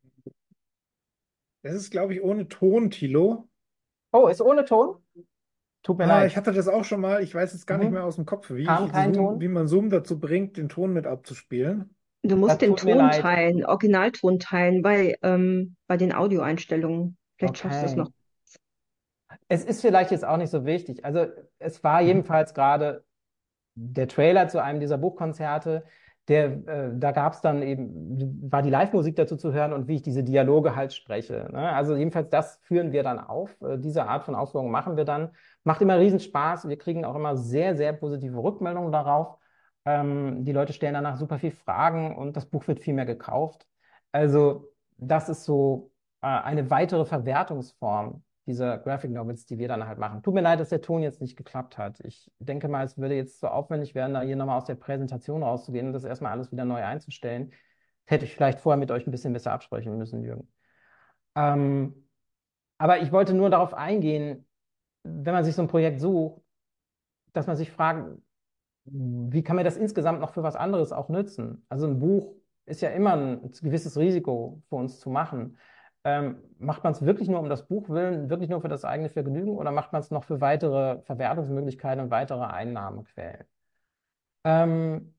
Das ist, glaube ich, ohne Ton, Tilo. Oh, ist ohne Ton? Tut mir Ah, leid. ich hatte das auch schon mal. Ich weiß jetzt gar nicht mehr Mhm. aus dem Kopf, wie Kam ich kein Zoom, wie Ton? man Zoom dazu bringt, den Ton mit abzuspielen. Du musst Das den tut mir Ton leid. teilen, Originalton teilen bei, ähm, bei den Audioeinstellungen. Vielleicht schaffst du es noch. Okay. Es ist vielleicht jetzt auch nicht so wichtig. Also es war Mhm. jedenfalls gerade der Trailer zu einem dieser Buchkonzerte, der, äh, da gab es dann eben, war die Live-Musik dazu zu hören und wie ich diese Dialoge halt spreche. Ne? Also jedenfalls das führen wir dann auf. Äh, diese Art von Ausführungen machen wir dann. Macht immer riesen Spaß. Wir kriegen auch immer sehr, sehr positive Rückmeldungen darauf. Ähm, die Leute stellen danach super viel Fragen und das Buch wird viel mehr gekauft. Also das ist so äh, eine weitere Verwertungsform dieser Graphic Novels, die wir dann halt machen. Tut mir leid, dass der Ton jetzt nicht geklappt hat. Ich denke mal, es würde jetzt so aufwendig werden, da hier nochmal aus der Präsentation rauszugehen und das erstmal alles wieder neu einzustellen. Das hätte ich vielleicht vorher mit euch ein bisschen besser absprechen müssen, Jürgen. Ähm, aber ich wollte nur darauf eingehen, wenn man sich so ein Projekt sucht, dass man sich fragt, wie kann man das insgesamt noch für was anderes auch nützen? Also ein Buch ist ja immer ein gewisses Risiko für uns zu machen. Ähm, macht man es wirklich nur um das Buch willen, wirklich nur für das eigene Vergnügen oder macht man es noch für weitere Verwertungsmöglichkeiten und weitere Einnahmequellen? Ähm,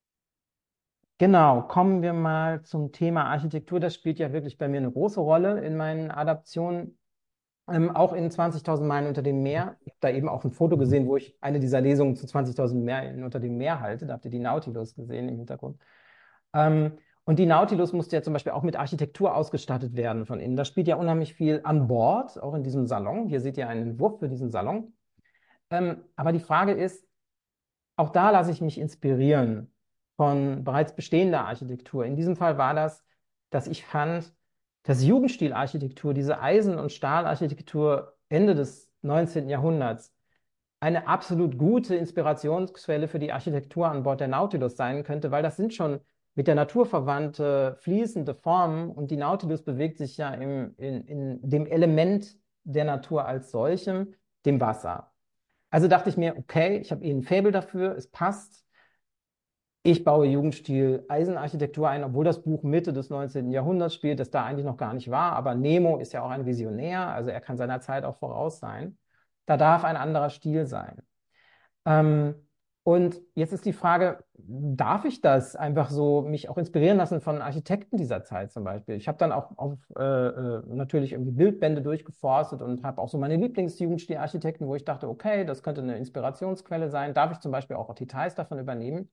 genau, kommen wir mal zum Thema Architektur. Das spielt ja wirklich bei mir eine große Rolle in meinen Adaptionen. Ähm, auch in zwanzigtausend Meilen unter dem Meer. Ich habe da eben auch ein Foto gesehen, wo ich eine dieser Lesungen zu zwanzigtausend Meilen unter dem Meer halte. Da habt ihr die Nautilus gesehen im Hintergrund. Ähm, und die Nautilus musste ja zum Beispiel auch mit Architektur ausgestattet werden von innen. Da spielt ja unheimlich viel an Bord, auch in diesem Salon. Hier seht ihr einen Entwurf für diesen Salon. Ähm, aber die Frage ist, auch da lasse ich mich inspirieren von bereits bestehender Architektur. In diesem Fall war das, dass ich fand, dass Jugendstilarchitektur, diese Eisen- und Stahlarchitektur Ende des neunzehnten. Jahrhunderts, eine absolut gute Inspirationsquelle für die Architektur an Bord der Nautilus sein könnte, weil das sind schon mit der Natur verwandte, fließende Formen und die Nautilus bewegt sich ja im, in, in dem Element der Natur als solchem, dem Wasser. Also dachte ich mir, okay, ich habe eh ein Faible dafür, es passt. Ich baue Jugendstil Eisenarchitektur ein, obwohl das Buch Mitte des neunzehnten. Jahrhunderts spielt, das da eigentlich noch gar nicht war. Aber Nemo ist ja auch ein Visionär, also er kann seiner Zeit auch voraus sein. Da darf ein anderer Stil sein. Ähm, und jetzt ist die Frage, darf ich das einfach so mich auch inspirieren lassen von Architekten dieser Zeit zum Beispiel? Ich habe dann auch auf, äh, äh, natürlich irgendwie Bildbände durchgeforstet und habe auch so meine Lieblingsjugendstilarchitekten, wo ich dachte, okay, das könnte eine Inspirationsquelle sein. Darf ich zum Beispiel auch Details davon übernehmen?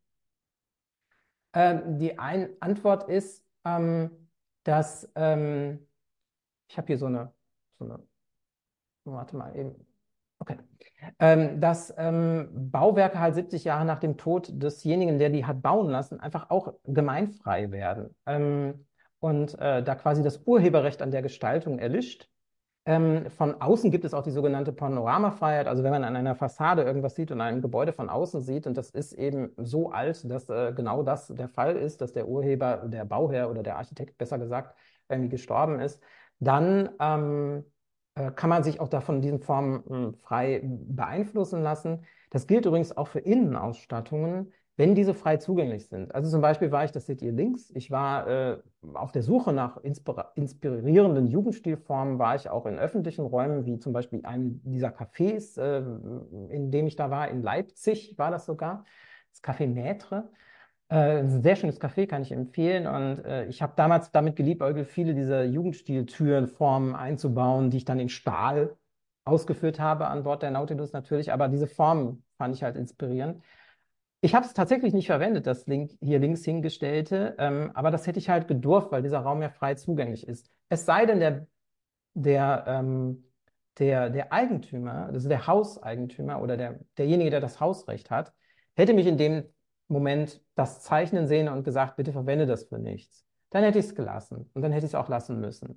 Ähm, die ein Antwort ist, ähm, dass ähm, ich habe hier so eine, so eine, warte mal eben. Okay. Ähm, dass ähm, Bauwerke halt siebzig Jahre nach dem Tod desjenigen, der die hat bauen lassen, einfach auch gemeinfrei werden. Ähm, und äh, da quasi das Urheberrecht an der Gestaltung erlischt. Ähm, von außen gibt es auch die sogenannte Panoramafreiheit. Also wenn man an einer Fassade irgendwas sieht und ein Gebäude von außen sieht und das ist eben so alt, dass äh, genau das der Fall ist, dass der Urheber, der Bauherr oder der Architekt besser gesagt irgendwie gestorben ist, dann ähm, äh, kann man sich auch davon in diesen Formen mh, frei beeinflussen lassen. Das gilt übrigens auch für Innenausstattungen, wenn diese frei zugänglich sind. Also zum Beispiel war ich, das seht ihr links, ich war äh, auf der Suche nach inspira inspirierenden Jugendstilformen, war ich auch in öffentlichen Räumen, wie zum Beispiel einem dieser Cafés, äh, in dem ich da war, in Leipzig war das sogar, das Café Maître. Äh, ein sehr schönes Café, kann ich empfehlen. Und äh, ich habe damals damit geliebäugelt, viele dieser Jugendstil-Türenformen einzubauen, die ich dann in Stahl ausgeführt habe an Bord der Nautilus natürlich. Aber diese Formen fand ich halt inspirierend. Ich habe es tatsächlich nicht verwendet, das Link hier links hingestellte, ähm, aber das hätte ich halt gedurft, weil dieser Raum ja frei zugänglich ist. Es sei denn, der, der, ähm, der, der Eigentümer, also der Hauseigentümer oder der, derjenige, der das Hausrecht hat, hätte mich in dem Moment das zeichnen sehen und gesagt, bitte verwende das für nichts. Dann hätte ich es gelassen und dann hätte ich es auch lassen müssen.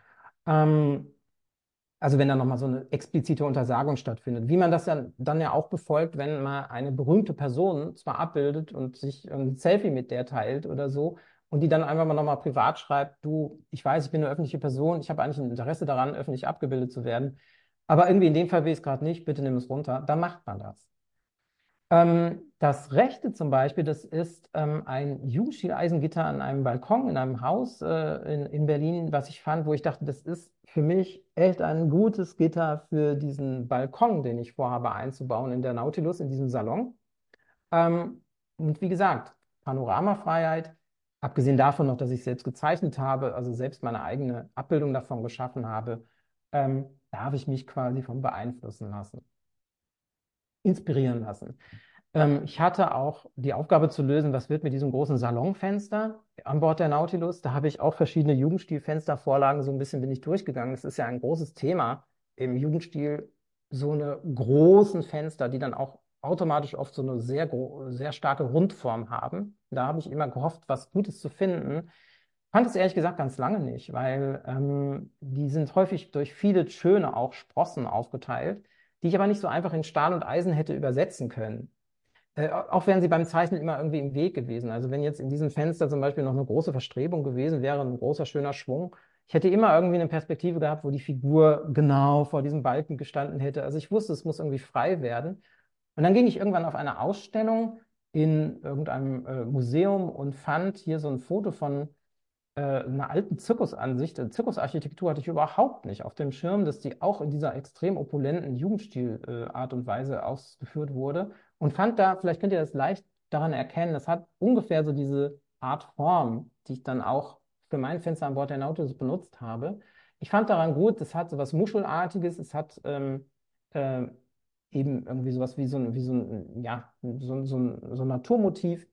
Ähm, also wenn da nochmal so eine explizite Untersagung stattfindet. Wie man das dann, dann ja auch befolgt, wenn man eine berühmte Person zwar abbildet und sich ein Selfie mit der teilt oder so und die dann einfach mal nochmal privat schreibt, du, ich weiß, ich bin eine öffentliche Person, ich habe eigentlich ein Interesse daran, öffentlich abgebildet zu werden, aber irgendwie in dem Fall will ich es gerade nicht, bitte nimm es runter, dann macht man das. Ähm, das Rechte zum Beispiel, das ist ähm, ein Jugendstil-Eisengitter an einem Balkon in einem Haus äh, in, in Berlin, was ich fand, wo ich dachte, das ist für mich echt ein gutes Gitter für diesen Balkon, den ich vorhabe einzubauen in der Nautilus, in diesem Salon. Ähm, und wie gesagt, Panoramafreiheit, abgesehen davon noch, dass ich selbst gezeichnet habe, also selbst meine eigene Abbildung davon geschaffen habe, ähm, darf ich mich quasi von beeinflussen lassen, inspirieren lassen. Ähm, ich hatte auch die Aufgabe zu lösen, was wird mit diesem großen Salonfenster an Bord der Nautilus. Da habe ich auch verschiedene Jugendstil-Fenstervorlagen, so ein bisschen bin ich durchgegangen. Es ist ja ein großes Thema im Jugendstil, so eine großen Fenster, die dann auch automatisch oft so eine sehr, sehr starke Rundform haben. Da habe ich immer gehofft, was Gutes zu finden. Fand es ehrlich gesagt ganz lange nicht, weil ähm, die sind häufig durch viele schöne auch Sprossen aufgeteilt, die ich aber nicht so einfach in Stahl und Eisen hätte übersetzen können. Äh, auch wären sie beim Zeichnen immer irgendwie im Weg gewesen. Also wenn jetzt in diesem Fenster zum Beispiel noch eine große Verstrebung gewesen wäre, ein großer, schöner Schwung, ich hätte immer irgendwie eine Perspektive gehabt, wo die Figur genau vor diesem Balken gestanden hätte. Also ich wusste, es muss irgendwie frei werden. Und dann ging ich irgendwann auf eine Ausstellung in irgendeinem äh, Museum und fand hier so ein Foto von äh, einer alten Zirkusansicht. Äh, Zirkusarchitektur hatte ich überhaupt nicht auf dem Schirm, dass die auch in dieser extrem opulenten Jugendstil-Art und Weise ausgeführt wurde. Und fand da, vielleicht könnt ihr das leicht daran erkennen, das hat ungefähr so diese Art Form, die ich dann auch für mein Fenster an Bord der Nautilus benutzt habe. Ich fand daran gut, es hat so was Muschelartiges, es hat ähm, äh, eben irgendwie sowas wie so ein, wie so ein, ja, so, so ein, so ein Naturmotiv.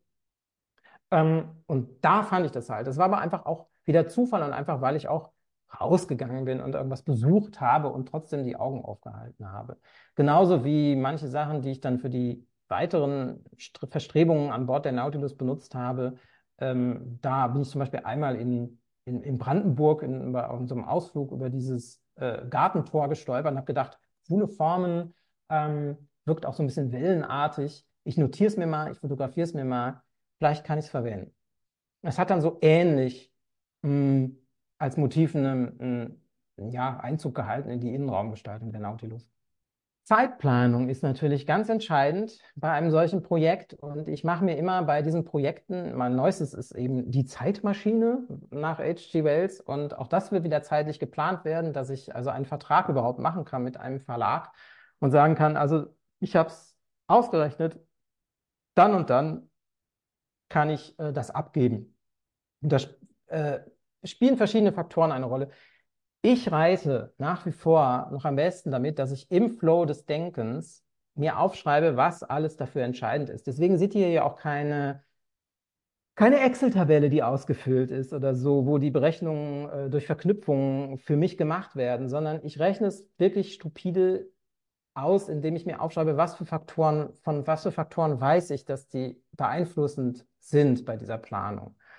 Ähm, und da fand ich das halt. Das war aber einfach auch wieder Zufall und einfach, weil ich auch rausgegangen bin und irgendwas besucht habe und trotzdem die Augen aufgehalten habe. Genauso wie manche Sachen, die ich dann für die weiteren St Verstrebungen an Bord der Nautilus benutzt habe. Ähm, da bin ich zum Beispiel einmal in, in, in Brandenburg in, bei unserem Ausflug über dieses äh, Gartentor gestolpert und habe gedacht, coole Formen, ähm, wirkt auch so ein bisschen wellenartig. Ich notiere es mir mal, ich fotografiere es mir mal. Vielleicht kann ich es verwenden. Es hat dann so ähnlich mh, als Motiv einen, einen, ja, Einzug gehalten in die Innenraumgestaltung der Nautilus. Zeitplanung ist natürlich ganz entscheidend bei einem solchen Projekt und ich mache mir immer bei diesen Projekten, mein neuestes ist eben die Zeitmaschine nach H G. Wells und auch das wird wieder zeitlich geplant werden, dass ich also einen Vertrag überhaupt machen kann mit einem Verlag und sagen kann, also ich habe es ausgerechnet, dann und dann kann ich äh, das abgeben. Und da äh, spielen verschiedene Faktoren eine Rolle. Ich reite nach wie vor noch am besten damit, dass ich im Flow des Denkens mir aufschreibe, was alles dafür entscheidend ist. Deswegen seht ihr ja auch keine, keine Excel-Tabelle, die ausgefüllt ist oder so, wo die Berechnungen äh, durch Verknüpfungen für mich gemacht werden, sondern ich rechne es wirklich stupide aus, indem ich mir aufschreibe, was für Faktoren, von was für Faktoren weiß ich, dass die beeinflussend sind bei dieser Planung.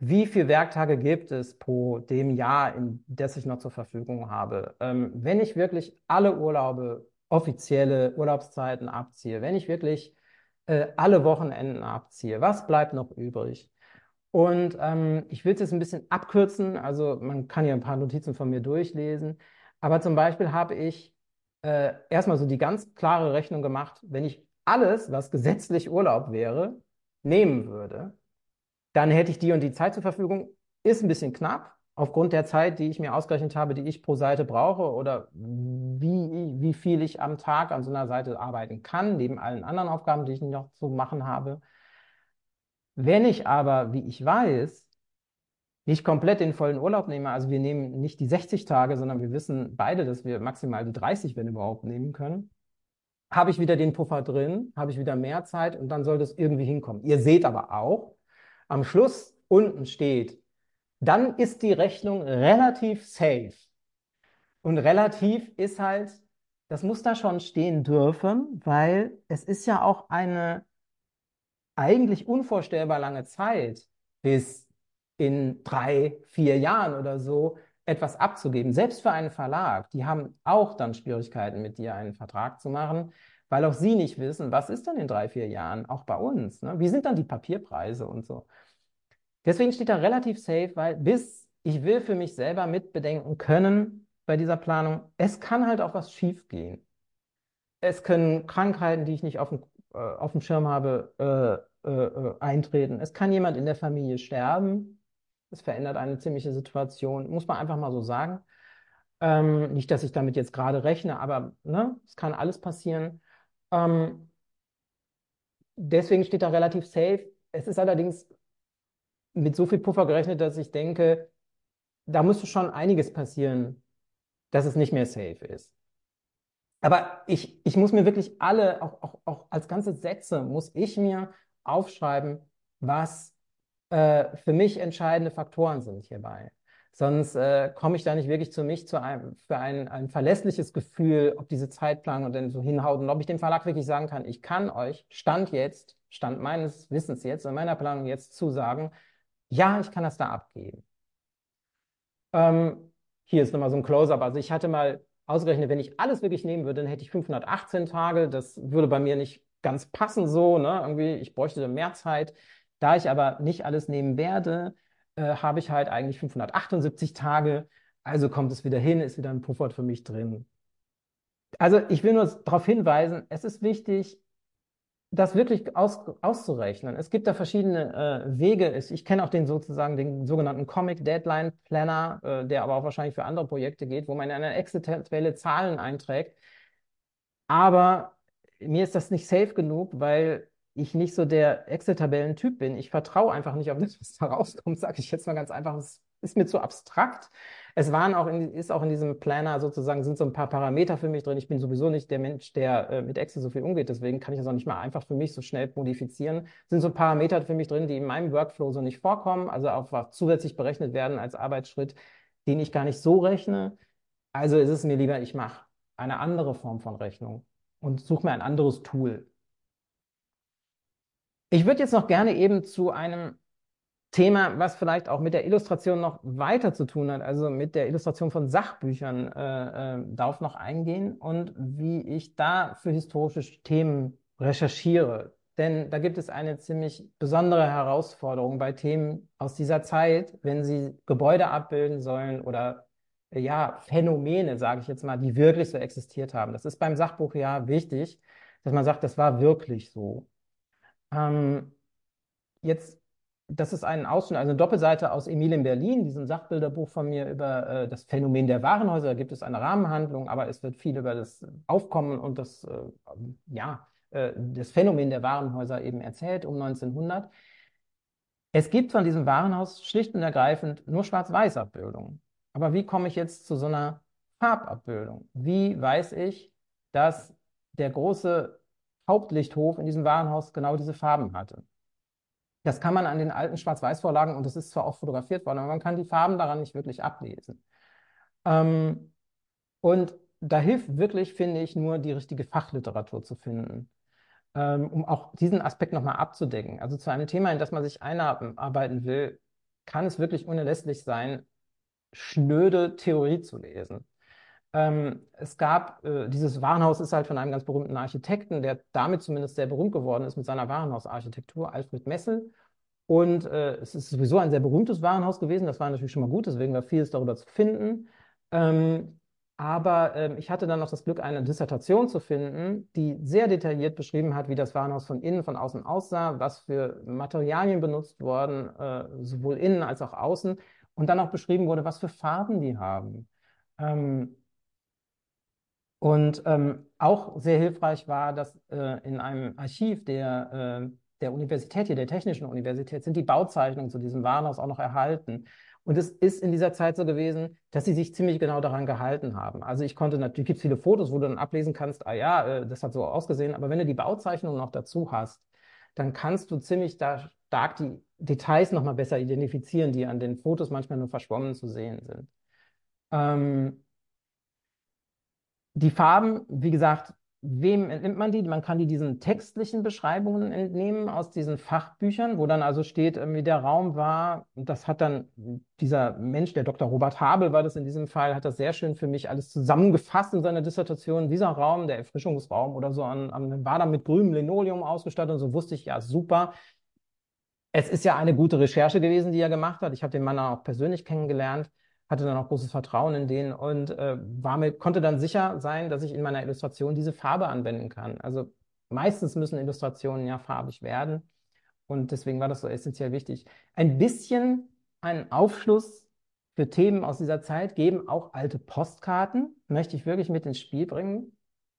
wie viele Werktage gibt es pro dem Jahr, in das ich noch zur Verfügung habe? Ähm, wenn ich wirklich alle Urlaube, offizielle Urlaubszeiten abziehe, wenn ich wirklich äh, alle Wochenenden abziehe, was bleibt noch übrig? Und ähm, ich will es jetzt ein bisschen abkürzen, also man kann ja ein paar Notizen von mir durchlesen, aber zum Beispiel habe ich äh, erstmal so die ganz klare Rechnung gemacht, wenn ich alles, was gesetzlich Urlaub wäre, nehmen würde, dann hätte ich die und die Zeit zur Verfügung. Ist ein bisschen knapp, aufgrund der Zeit, die ich mir ausgerechnet habe, die ich pro Seite brauche oder wie, wie viel ich am Tag an so einer Seite arbeiten kann, neben allen anderen Aufgaben, die ich noch zu machen habe. Wenn ich aber, wie ich weiß, nicht komplett den vollen Urlaub nehme, also wir nehmen nicht die sechzig Tage, sondern wir wissen beide, dass wir maximal die dreißig, wenn überhaupt, nehmen können, habe ich wieder den Puffer drin, habe ich wieder mehr Zeit und dann soll das irgendwie hinkommen. Ihr seht aber auch, am Schluss unten steht, dann ist die Rechnung relativ safe. Und relativ ist halt, das muss da schon stehen dürfen, weil es ist ja auch eine eigentlich unvorstellbar lange Zeit, bis in drei, vier Jahren oder so etwas abzugeben. Selbst für einen Verlag, die haben auch dann Schwierigkeiten, mit dir einen Vertrag zu machen, weil auch sie nicht wissen, was ist dann in drei, vier Jahren, auch bei uns. Ne? Wie sind dann die Papierpreise und so. Deswegen steht da relativ safe, weil bis ich will für mich selber mitbedenken können bei dieser Planung, es kann halt auch was schief gehen. Es können Krankheiten, die ich nicht auf dem, äh, auf dem Schirm habe, äh, äh, äh, eintreten. Es kann jemand in der Familie sterben. Das verändert eine ziemliche Situation, muss man einfach mal so sagen. Ähm, nicht, dass ich damit jetzt gerade rechne, aber ne, es kann alles passieren. Ähm, deswegen steht da relativ safe. Es ist allerdings mit so viel Puffer gerechnet, dass ich denke, da müsste schon einiges passieren, dass es nicht mehr safe ist. Aber ich, ich muss mir wirklich alle, auch, auch, auch als ganze Sätze, muss ich mir aufschreiben, was äh, für mich entscheidende Faktoren sind hierbei. Sonst äh, komme ich da nicht wirklich zu mich zu einem, für ein, ein verlässliches Gefühl, ob diese Zeitplanung denn so hinhaut und ob ich dem Verlag wirklich sagen kann, ich kann euch Stand jetzt, Stand meines Wissens jetzt und meiner Planung jetzt zusagen, ja, ich kann das da abgeben. Ähm, hier ist nochmal so ein Close-up. Also ich hatte mal ausgerechnet, wenn ich alles wirklich nehmen würde, dann hätte ich fünfhundertachtzehn Tage. Das würde bei mir nicht ganz passen so, ne? Irgendwie, ich bräuchte mehr Zeit. Da ich aber nicht alles nehmen werde, äh, habe ich halt eigentlich fünfhundertachtundsiebzig Tage. Also kommt es wieder hin, ist wieder ein Puffer für mich drin. Also ich will nur darauf hinweisen, es ist wichtig, das wirklich aus, auszurechnen. Es gibt da verschiedene äh, Wege. Es- Ich kenne auch den sozusagen den sogenannten Comic Deadline Planner, äh, der aber auch wahrscheinlich für andere Projekte geht, wo man in eine Excel-Tabelle Zahlen einträgt. Aber mir ist das nicht safe genug, weil ich nicht so der Excel-Tabellen-Typ bin. Ich vertraue einfach nicht auf das, was da rauskommt, sage ich jetzt mal ganz einfach. Es ist mir zu abstrakt. Es waren auch in, ist auch in diesem Planner sozusagen, sind so ein paar Parameter für mich drin. Ich bin sowieso nicht der Mensch, der äh, mit Excel so viel umgeht, deswegen kann ich das auch nicht mal einfach für mich so schnell modifizieren. Es sind so Parameter für mich drin, die in meinem Workflow so nicht vorkommen, also auch zusätzlich berechnet werden als Arbeitsschritt, den ich gar nicht so rechne. Also ist es mir lieber, ich mache eine andere Form von Rechnung und suche mir ein anderes Tool. Ich würde jetzt noch gerne eben zu einem Thema, was vielleicht auch mit der Illustration noch weiter zu tun hat, also mit der Illustration von Sachbüchern, äh, äh, darauf noch eingehen und wie ich da für historische Themen recherchiere. Denn da gibt es eine ziemlich besondere Herausforderung bei Themen aus dieser Zeit, wenn sie Gebäude abbilden sollen oder äh, ja, Phänomene, sage ich jetzt mal, die wirklich so existiert haben. Das ist beim Sachbuch ja wichtig, dass man sagt, das war wirklich so. Ähm, Jetzt, das ist ein Ausschnitt, also eine Doppelseite aus Emil in Berlin, diesem Sachbilderbuch von mir über äh, das Phänomen der Warenhäuser. Da gibt es eine Rahmenhandlung, aber es wird viel über das Aufkommen und das, äh, ja, äh, das Phänomen der Warenhäuser eben erzählt um neunzehnhundert. Es gibt von diesem Warenhaus schlicht und ergreifend nur Schwarz-Weiß-Abbildungen. Aber wie komme ich jetzt zu so einer Farbabbildung? Wie weiß ich, dass der große Hauptlichthof in diesem Warenhaus genau diese Farben hatte? Das kann man an den alten Schwarz-Weiß-Vorlagen, und das ist zwar auch fotografiert worden, aber man kann die Farben daran nicht wirklich ablesen. Ähm, und da hilft wirklich, finde ich, nur die richtige Fachliteratur zu finden, ähm, um auch diesen Aspekt nochmal abzudecken. Also zu einem Thema, in das man sich einarbeiten will, kann es wirklich unerlässlich sein, schnöde Theorie zu lesen. Ähm, es gab, äh, dieses Warenhaus ist halt von einem ganz berühmten Architekten, der damit zumindest sehr berühmt geworden ist mit seiner Warenhausarchitektur, Alfred Messel. Und äh, es ist sowieso ein sehr berühmtes Warenhaus gewesen. Das war natürlich schon mal gut, deswegen war vieles darüber zu finden. Ähm, aber ähm, ich hatte dann noch das Glück, eine Dissertation zu finden, die sehr detailliert beschrieben hat, wie das Warenhaus von innen, von außen aussah, was für Materialien benutzt wurden, äh, sowohl innen als auch außen. Und dann auch beschrieben wurde, was für Farben die haben. Ähm, und ähm, auch sehr hilfreich war, dass äh, in einem Archiv der, äh, der Universität hier, der Technischen Universität, sind die Bauzeichnungen zu diesem Warenhaus auch noch erhalten. Und es ist in dieser Zeit so gewesen, dass sie sich ziemlich genau daran gehalten haben. Also ich konnte natürlich, gibt es viele Fotos, wo du dann ablesen kannst, ah ja, äh, das hat so ausgesehen, aber wenn du die Bauzeichnungen noch dazu hast, dann kannst du ziemlich da stark die Details nochmal besser identifizieren, die an den Fotos manchmal nur verschwommen zu sehen sind. Ähm, Die Farben, wie gesagt, wem entnimmt man die? Man kann die diesen textlichen Beschreibungen entnehmen aus diesen Fachbüchern, wo dann also steht, wie der Raum war. Und das hat dann dieser Mensch, der Doktor Robert Habel war das in diesem Fall, hat das sehr schön für mich alles zusammengefasst in seiner Dissertation. Dieser Raum, der Erfrischungsraum oder so, an, an, war dann mit grünem Linoleum ausgestattet. Und so wusste ich, ja, super. Es ist ja eine gute Recherche gewesen, die er gemacht hat. Ich habe den Mann auch persönlich kennengelernt, hatte dann auch großes Vertrauen in den und äh, war mir, konnte dann sicher sein, dass ich in meiner Illustration diese Farbe anwenden kann. Also meistens müssen Illustrationen ja farbig werden und deswegen war das so essentiell wichtig. Ein bisschen einen Aufschluss für Themen aus dieser Zeit geben auch alte Postkarten, möchte ich wirklich mit ins Spiel bringen.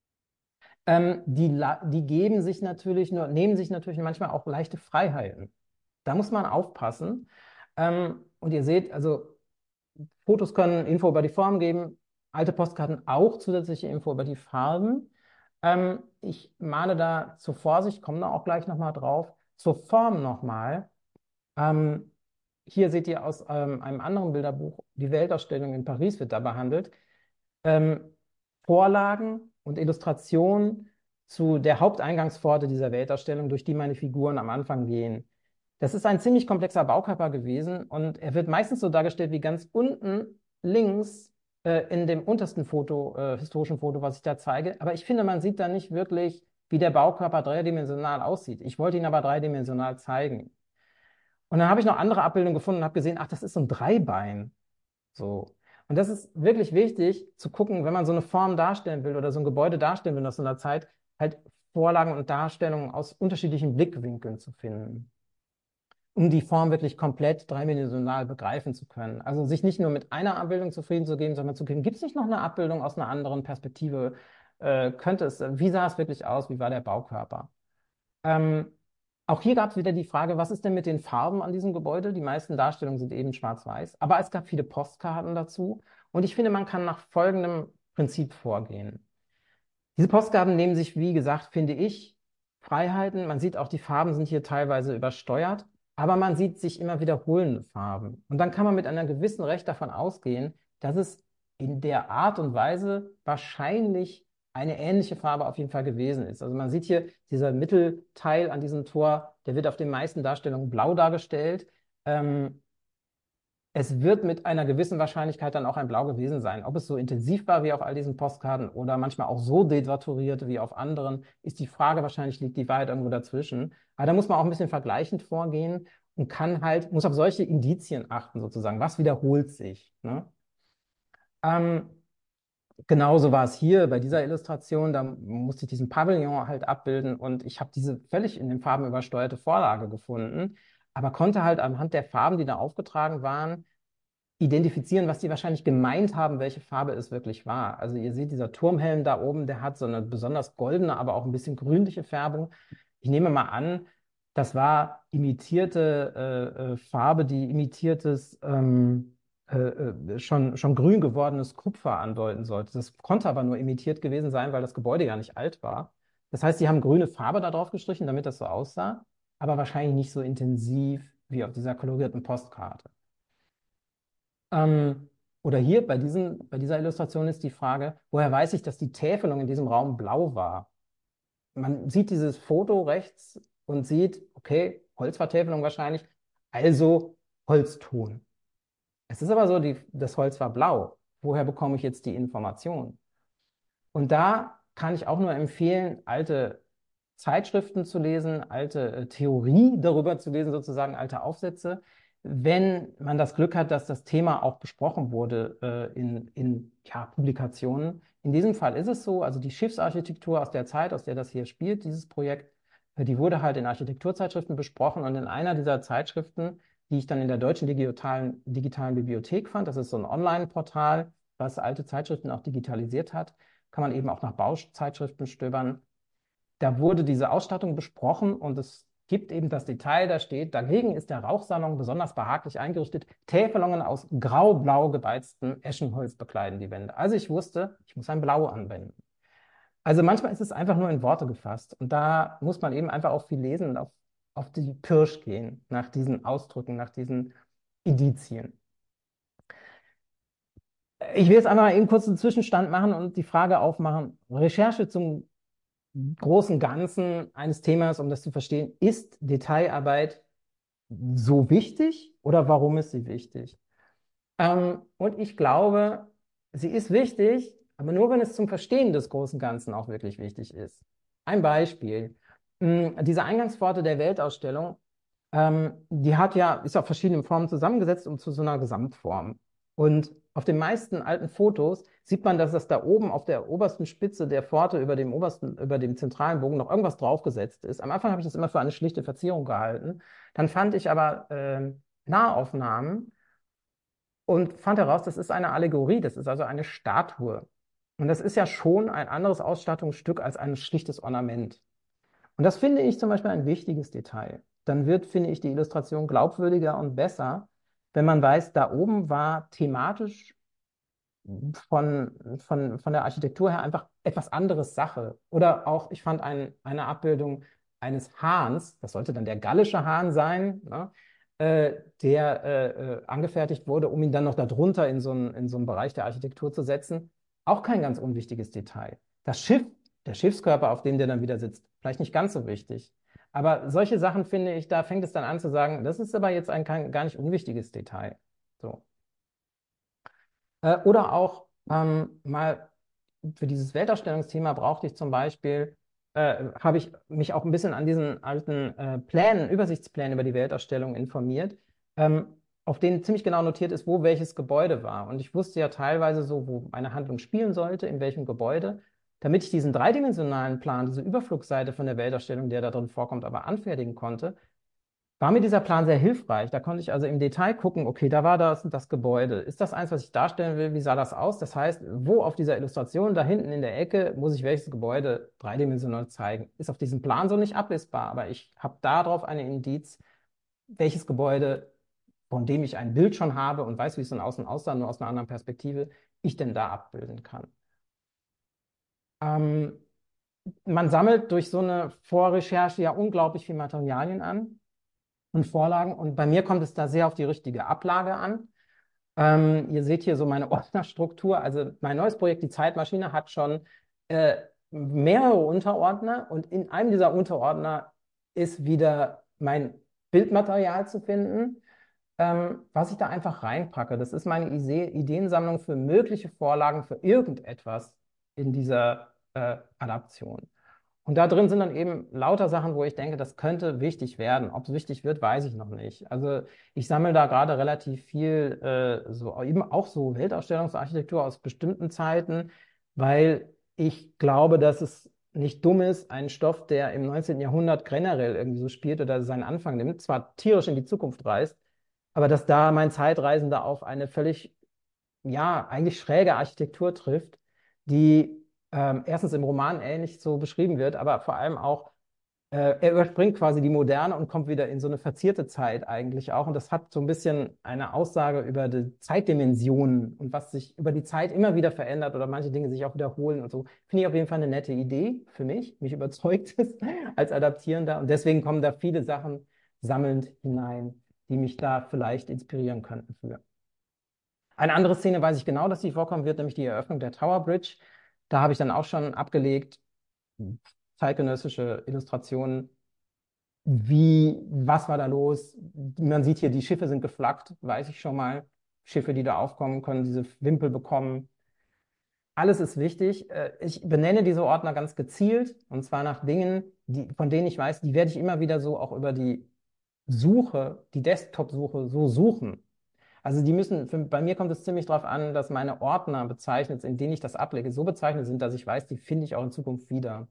Ähm, die, die geben sich natürlich nur, nehmen sich natürlich manchmal auch leichte Freiheiten. Da muss man aufpassen. Ähm, und ihr seht, also Fotos können Info über die Form geben, alte Postkarten auch zusätzliche Info über die Farben. Ähm, ich mahne da zur Vorsicht, komme da auch gleich nochmal drauf. Zur Form nochmal. Ähm, hier seht ihr aus ähm, einem anderen Bilderbuch, die Weltausstellung in Paris wird da behandelt. Ähm, Vorlagen und Illustrationen zu der Haupteingangspforte dieser Weltausstellung, durch die meine Figuren am Anfang gehen. Das ist ein ziemlich komplexer Baukörper gewesen und er wird meistens so dargestellt wie ganz unten links äh, in dem untersten Foto, äh, historischen Foto, was ich da zeige. Aber ich finde, man sieht da nicht wirklich, wie der Baukörper dreidimensional aussieht. Ich wollte ihn aber dreidimensional zeigen. Und dann habe ich noch andere Abbildungen gefunden und habe gesehen, ach, das ist so ein Dreibein. So. Und das ist wirklich wichtig zu gucken, wenn man so eine Form darstellen will oder so ein Gebäude darstellen will aus so einer Zeit, halt Vorlagen und Darstellungen aus unterschiedlichen Blickwinkeln zu finden, um die Form wirklich komplett dreidimensional begreifen zu können. Also sich nicht nur mit einer Abbildung zufrieden zu geben, sondern zu geben, gibt es nicht noch eine Abbildung aus einer anderen Perspektive? Äh, könnte es, wie sah es wirklich aus? Wie war der Baukörper? Ähm, auch hier gab es wieder die Frage, was ist denn mit den Farben an diesem Gebäude? Die meisten Darstellungen sind eben schwarz-weiß, aber es gab viele Postkarten dazu und ich finde, man kann nach folgendem Prinzip vorgehen. Diese Postkarten nehmen sich, wie gesagt, finde ich, Freiheiten. Man sieht auch, die Farben sind hier teilweise übersteuert, aber man sieht sich immer wiederholende Farben. Und dann kann man mit einer gewissen Recht davon ausgehen, dass es in der Art und Weise wahrscheinlich eine ähnliche Farbe auf jeden Fall gewesen ist. Also man sieht hier, dieser Mittelteil an diesem Tor, der wird auf den meisten Darstellungen blau dargestellt. Ähm, es wird mit einer gewissen Wahrscheinlichkeit dann auch ein Blau gewesen sein. Ob es so intensiv war wie auf all diesen Postkarten oder manchmal auch so denaturiert wie auf anderen, ist die Frage. Wahrscheinlich liegt die Wahrheit irgendwo dazwischen. Aber da muss man auch ein bisschen vergleichend vorgehen und kann halt, muss auf solche Indizien achten sozusagen. Was wiederholt sich? Ne? Ähm, Genauso war es hier bei dieser Illustration. Da musste ich diesen Pavillon halt abbilden und ich habe diese völlig in den Farben übersteuerte Vorlage gefunden, aber konnte halt anhand der Farben, die da aufgetragen waren, identifizieren, was die wahrscheinlich gemeint haben, welche Farbe es wirklich war. Also ihr seht, dieser Turmhelm da oben, der hat so eine besonders goldene, aber auch ein bisschen grünliche Färbung. Ich nehme mal an, das war imitierte äh, äh, Farbe, die imitiertes, ähm, äh, äh, schon, schon grün gewordenes Kupfer andeuten sollte. Das konnte aber nur imitiert gewesen sein, weil das Gebäude ja nicht alt war. Das heißt, sie haben grüne Farbe da drauf gestrichen, damit das so aussah, aber wahrscheinlich nicht so intensiv wie auf dieser kolorierten Postkarte. Ähm, oder hier bei diesen, bei dieser Illustration ist die Frage, woher weiß ich, dass die Täfelung in diesem Raum blau war? Man sieht dieses Foto rechts und sieht, okay, Holzvertäfelung wahrscheinlich. Also Holzton. Es ist aber so, die, das Holz war blau. Woher bekomme ich jetzt die Information? Und da kann ich auch nur empfehlen, alte Zeitschriften zu lesen, alte äh, Theorie darüber zu lesen, sozusagen alte Aufsätze, wenn man das Glück hat, dass das Thema auch besprochen wurde äh, in, in ja, Publikationen. In diesem Fall ist es so, also die Schiffsarchitektur aus der Zeit, aus der das hier spielt, dieses Projekt, äh, die wurde halt in Architekturzeitschriften besprochen und in einer dieser Zeitschriften, die ich dann in der Deutschen Digitalen, Digitalen Bibliothek fand, das ist so ein Online-Portal, was alte Zeitschriften auch digitalisiert hat, kann man eben auch nach Bauzeitschriften stöbern. Da wurde diese Ausstattung besprochen und es gibt eben das Detail, da steht, dagegen ist der Rauchsalon besonders behaglich eingerichtet. Täfelungen aus grau-blau gebeiztem Eschenholz bekleiden die Wände. Also ich wusste, ich muss ein Blau anwenden. Also manchmal ist es einfach nur in Worte gefasst und da muss man eben einfach auch viel lesen und auf, auf die Pirsch gehen, nach diesen Ausdrücken, nach diesen Indizien. Ich will jetzt einfach mal eben kurz einen Zwischenstand machen und die Frage aufmachen, Recherche zum großen Ganzen eines Themas, um das zu verstehen, ist Detailarbeit so wichtig oder warum ist sie wichtig? Ähm, und ich glaube, sie ist wichtig, aber nur wenn es zum Verstehen des großen Ganzen auch wirklich wichtig ist. Ein Beispiel. Mh, diese Eingangspforte der Weltausstellung, ähm, die hat ja, ist auf verschiedenen Formen zusammengesetzt und zu so einer Gesamtform. Und auf den meisten alten Fotos sieht man, dass das da oben auf der obersten Spitze der Pforte über dem obersten, über dem zentralen Bogen noch irgendwas draufgesetzt ist. Am Anfang habe ich das immer für eine schlichte Verzierung gehalten. Dann fand ich aber ähm, Nahaufnahmen und fand heraus, das ist eine Allegorie, das ist also eine Statue. Und das ist ja schon ein anderes Ausstattungsstück als ein schlichtes Ornament. Und das finde ich zum Beispiel ein wichtiges Detail. Dann wird, finde ich, die Illustration glaubwürdiger und besser, wenn man weiß, da oben war thematisch von, von, von der Architektur her einfach etwas anderes Sache. Oder auch, ich fand ein, eine Abbildung eines Hahns, das sollte dann der gallische Hahn sein, ne, äh, der äh, äh, angefertigt wurde, um ihn dann noch darunter in so einen, in so einen Bereich der Architektur zu setzen. Auch kein ganz unwichtiges Detail. Das Schiff, der Schiffskörper, auf dem der dann wieder sitzt, vielleicht nicht ganz so wichtig. Aber solche Sachen finde ich, da fängt es dann an zu sagen, das ist aber jetzt ein kein, gar nicht unwichtiges Detail. So. Äh, oder auch ähm, mal für dieses Weltausstellungsthema brauchte ich zum Beispiel, äh, habe ich mich auch ein bisschen an diesen alten äh, Plänen, Übersichtsplänen über die Weltausstellung informiert, ähm, auf denen ziemlich genau notiert ist, wo welches Gebäude war. Und ich wusste ja teilweise so, wo eine Handlung spielen sollte, in welchem Gebäude. Damit ich diesen dreidimensionalen Plan, diese Überflugseite von der Weltausstellung, der da drin vorkommt, aber anfertigen konnte, war mir dieser Plan sehr hilfreich. Da konnte ich also im Detail gucken, okay, da war das das Gebäude. Ist das eins, was ich darstellen will? Wie sah das aus? Das heißt, wo auf dieser Illustration da hinten in der Ecke muss ich welches Gebäude dreidimensional zeigen? Ist auf diesem Plan so nicht ablesbar, aber ich habe darauf eine Indiz, welches Gebäude, von dem ich ein Bild schon habe und weiß, wie es von außen aussah, nur aus einer anderen Perspektive, ich denn da abbilden kann. Ähm, Man sammelt durch so eine Vorrecherche ja unglaublich viel Materialien an und Vorlagen. Und bei mir kommt es da sehr auf die richtige Ablage an. Ähm, ihr seht hier so meine Ordnerstruktur. Also mein neues Projekt, die Zeitmaschine, hat schon äh, mehrere Unterordner und in einem dieser Unterordner ist wieder mein Bildmaterial zu finden, ähm, was ich da einfach reinpacke. Das ist meine Ise Ideensammlung für mögliche Vorlagen für irgendetwas in dieser äh, Adaption. Und da drin sind dann eben lauter Sachen, wo ich denke, das könnte wichtig werden. Ob es wichtig wird, weiß ich noch nicht. Also ich sammle da gerade relativ viel, äh, so eben auch so Weltausstellungsarchitektur aus bestimmten Zeiten, weil ich glaube, dass es nicht dumm ist, einen Stoff, der im neunzehnten. Jahrhundert generell irgendwie so spielt oder seinen Anfang nimmt, zwar tierisch in die Zukunft reist, aber dass da mein Zeitreisender auf eine völlig, ja, eigentlich schräge Architektur trifft, die ähm, erstens im Roman ähnlich so beschrieben wird, aber vor allem auch, äh, er überspringt quasi die Moderne und kommt wieder in so eine verzierte Zeit eigentlich auch. Und das hat so ein bisschen eine Aussage über die Zeitdimensionen und was sich über die Zeit immer wieder verändert oder manche Dinge sich auch wiederholen und so. Finde ich auf jeden Fall eine nette Idee für mich. Mich überzeugt es als Adaptierender. Und deswegen kommen da viele Sachen sammelnd hinein, die mich da vielleicht inspirieren könnten für. Eine andere Szene weiß ich genau, dass die vorkommen wird, nämlich die Eröffnung der Tower Bridge. Da habe ich dann auch schon abgelegt, zeitgenössische Illustrationen Wie, was war da los? Man sieht hier, die Schiffe sind geflaggt, weiß ich schon mal. Schiffe, die da aufkommen, können diese Wimpel bekommen. Alles ist wichtig. Äh, Ich benenne diese Ordner ganz gezielt, und zwar nach Dingen, die, von denen ich weiß, die werde ich immer wieder so auch über die Suche, die Desktop-Suche so suchen. Also die müssen, für, bei mir kommt es ziemlich darauf an, dass meine Ordner bezeichnet, in denen ich das ablege, so bezeichnet sind, dass ich weiß, die finde ich auch in Zukunft wieder.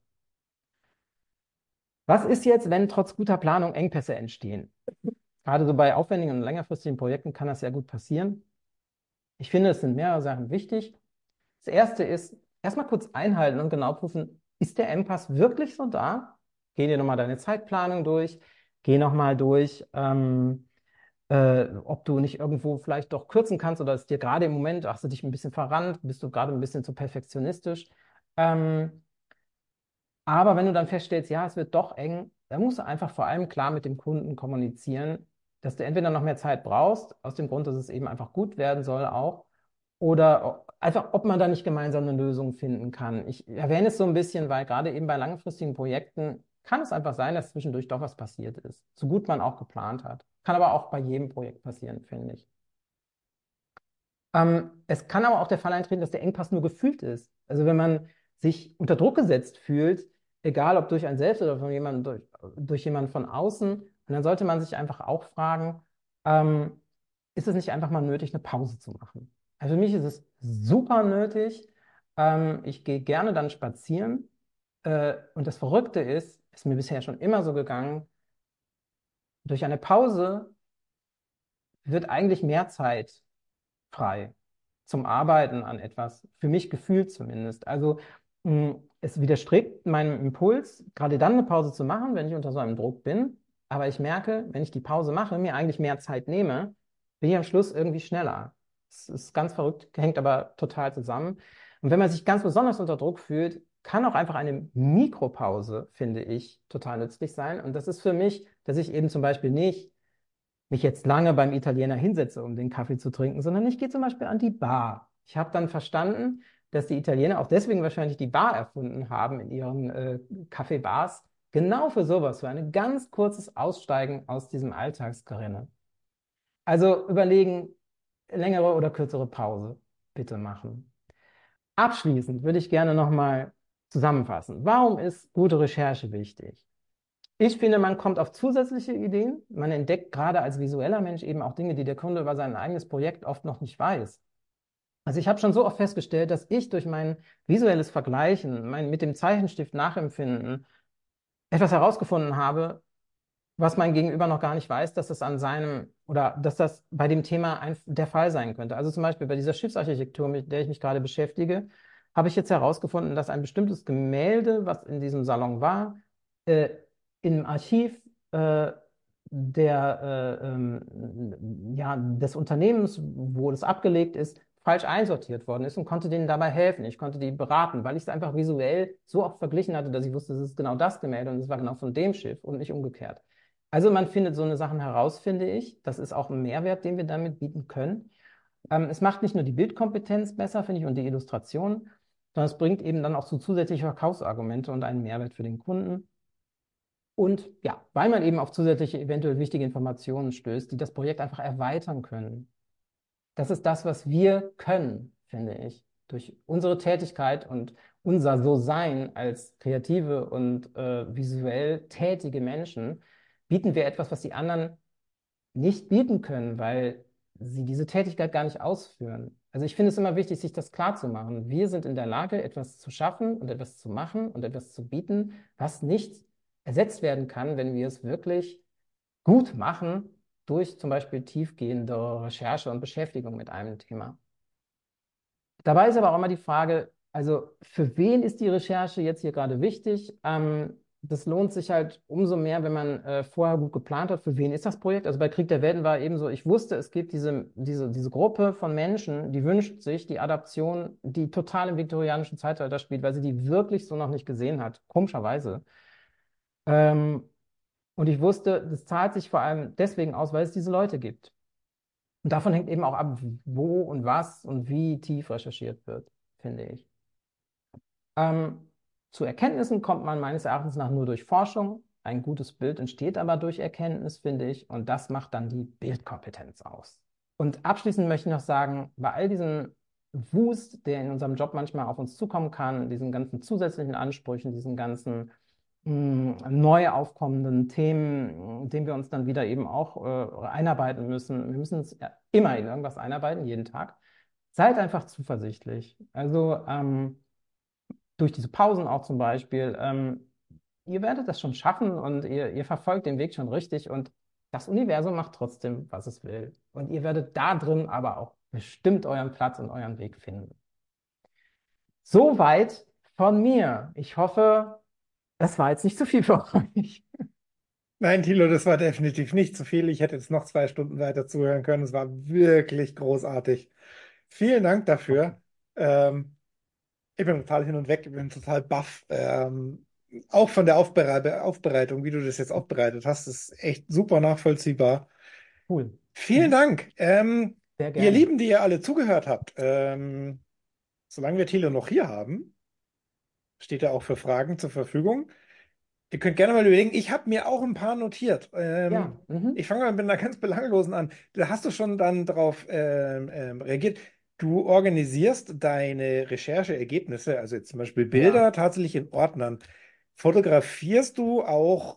Was ist jetzt, wenn trotz guter Planung Engpässe entstehen? Gerade so bei aufwendigen und längerfristigen Projekten kann das sehr gut passieren. Ich finde, es sind mehrere Sachen wichtig. Das erste ist, erstmal kurz einhalten und genau prüfen, ist der Engpass wirklich so da? Geh dir nochmal deine Zeitplanung durch, geh nochmal durch, ähm, äh, ob du nicht irgendwo vielleicht doch kürzen kannst oder ist dir gerade im Moment, hast du dich ein bisschen verrannt, bist du gerade ein bisschen zu perfektionistisch. Ähm, aber wenn du dann feststellst, ja, es wird doch eng, dann musst du einfach vor allem klar mit dem Kunden kommunizieren, dass du entweder noch mehr Zeit brauchst, aus dem Grund, dass es eben einfach gut werden soll auch, oder einfach, ob man da nicht gemeinsam eine Lösung finden kann. Ich erwähne es so ein bisschen, weil gerade eben bei langfristigen Projekten kann es einfach sein, dass zwischendurch doch was passiert ist, so gut man auch geplant hat. Kann aber auch bei jedem Projekt passieren, finde ich. Ähm, es kann aber auch der Fall eintreten, dass der Engpass nur gefühlt ist. Also wenn man sich unter Druck gesetzt fühlt, egal ob durch einen selbst oder von jemandem, durch, durch jemanden von außen, und dann sollte man sich einfach auch fragen, ähm, ist es nicht einfach mal nötig, eine Pause zu machen? Also für mich ist es super nötig. Ähm, ich gehe gerne dann spazieren. Äh, und das Verrückte ist, ist mir bisher schon immer so gegangen, durch eine Pause wird eigentlich mehr Zeit frei zum Arbeiten an etwas, für mich gefühlt zumindest. Also mh, es widerstrebt meinem Impuls, gerade dann eine Pause zu machen, wenn ich unter so einem Druck bin. Aber ich merke, wenn ich die Pause mache, mir eigentlich mehr Zeit nehme, bin ich am Schluss irgendwie schneller. Es ist ganz verrückt, hängt aber total zusammen. Und wenn man sich ganz besonders unter Druck fühlt, kann auch einfach eine Mikropause, finde ich, total nützlich sein. Und das ist für mich, dass ich eben zum Beispiel nicht mich jetzt lange beim Italiener hinsetze, um den Kaffee zu trinken, sondern ich gehe zum Beispiel an die Bar. Ich habe dann verstanden, dass die Italiener auch deswegen wahrscheinlich die Bar erfunden haben in ihren äh, Kaffeebars, genau für sowas, für ein ganz kurzes Aussteigen aus diesem Alltagsgerinne. Also überlegen, längere oder kürzere Pause bitte machen. Abschließend würde ich gerne nochmal zusammenfassen. Warum ist gute Recherche wichtig? Ich finde, man kommt auf zusätzliche Ideen. Man entdeckt gerade als visueller Mensch eben auch Dinge, die der Kunde über sein eigenes Projekt oft noch nicht weiß. Also ich habe schon so oft festgestellt, dass ich durch mein visuelles Vergleichen, mein mit dem Zeichenstift nachempfinden, etwas herausgefunden habe, was mein Gegenüber noch gar nicht weiß, dass das an seinem oder dass das bei dem Thema ein, der Fall sein könnte. Also zum Beispiel bei dieser Schiffsarchitektur, mit der ich mich gerade beschäftige, habe ich jetzt herausgefunden, dass ein bestimmtes Gemälde, was in diesem Salon war, äh, im Archiv äh, der, äh, ähm, ja, des Unternehmens, wo das abgelegt ist, falsch einsortiert worden ist und konnte denen dabei helfen. Ich konnte die beraten, weil ich es einfach visuell so oft verglichen hatte, dass ich wusste, es ist genau das Gemälde und es war genau von dem Schiff und nicht umgekehrt. Also man findet so eine Sachen heraus, finde ich. Das ist auch ein Mehrwert, den wir damit bieten können. Ähm, es macht nicht nur die Bildkompetenz besser, finde ich, und die Illustration, sondern es bringt eben dann auch so zusätzliche Verkaufsargumente und einen Mehrwert für den Kunden. Und ja, weil man eben auf zusätzliche, eventuell wichtige Informationen stößt, die das Projekt einfach erweitern können. Das ist das, was wir können, finde ich. Durch unsere Tätigkeit und unser So-Sein als kreative und äh, visuell tätige Menschen bieten wir etwas, was die anderen nicht bieten können, weil sie diese Tätigkeit gar nicht ausführen. Also ich finde es immer wichtig, sich das klarzumachen. Wir sind in der Lage, etwas zu schaffen und etwas zu machen und etwas zu bieten, was nicht ersetzt werden kann, wenn wir es wirklich gut machen durch zum Beispiel tiefgehende Recherche und Beschäftigung mit einem Thema. Dabei ist aber auch immer die Frage, also für wen ist die Recherche jetzt hier gerade wichtig? Ähm, das lohnt sich halt umso mehr, wenn man äh, vorher gut geplant hat, für wen ist das Projekt? Also bei Krieg der Welten war eben so, ich wusste, es gibt diese, diese, diese Gruppe von Menschen, die wünscht sich die Adaption, die total im viktorianischen Zeitalter spielt, weil sie die wirklich so noch nicht gesehen hat, komischerweise. Ähm, und ich wusste, das zahlt sich vor allem deswegen aus, weil es diese Leute gibt. Und davon hängt eben auch ab, wo und was und wie tief recherchiert wird, finde ich. Ähm, zu Erkenntnissen kommt man meines Erachtens nach nur durch Forschung. Ein gutes Bild entsteht aber durch Erkenntnis, finde ich, und das macht dann die Bildkompetenz aus. Und abschließend möchte ich noch sagen, bei all diesem Wust, der in unserem Job manchmal auf uns zukommen kann, diesen ganzen zusätzlichen Ansprüchen, diesen ganzen mh, neu aufkommenden Themen, denen wir uns dann wieder eben auch äh, einarbeiten müssen. Wir müssen uns ja immer in irgendwas einarbeiten, jeden Tag. Seid einfach zuversichtlich. Also ähm, durch diese Pausen auch zum Beispiel. Ähm, ihr werdet das schon schaffen und ihr, ihr verfolgt den Weg schon richtig und das Universum macht trotzdem, was es will. Und ihr werdet da drin aber auch bestimmt euren Platz und euren Weg finden. Soweit von mir. Ich hoffe, das war jetzt nicht zu viel für euch. Nein, Thilo, das war definitiv nicht zu viel. Ich hätte jetzt noch zwei Stunden weiter zuhören können. Es war wirklich großartig. Vielen Dank dafür. Ähm, ich bin total hin und weg. Ich bin total baff. Ähm, auch von der Aufberei Aufbereitung, wie du das jetzt aufbereitet hast, ist echt super nachvollziehbar. Cool. Vielen Dank. Ähm, Sehr ihr gerne. Lieben, die ihr alle zugehört habt, ähm, solange wir Thilo noch hier haben, steht er auch für Fragen zur Verfügung. Ihr könnt gerne mal überlegen, ich habe mir auch ein paar notiert. Ja. Ähm, Mhm. ich fange mal mit einer ganz belanglosen an. Da hast du schon dann darauf ähm, ähm, reagiert. Du organisierst deine Rechercheergebnisse, also jetzt zum Beispiel Ja. Bilder, tatsächlich in Ordnern. Fotografierst du auch,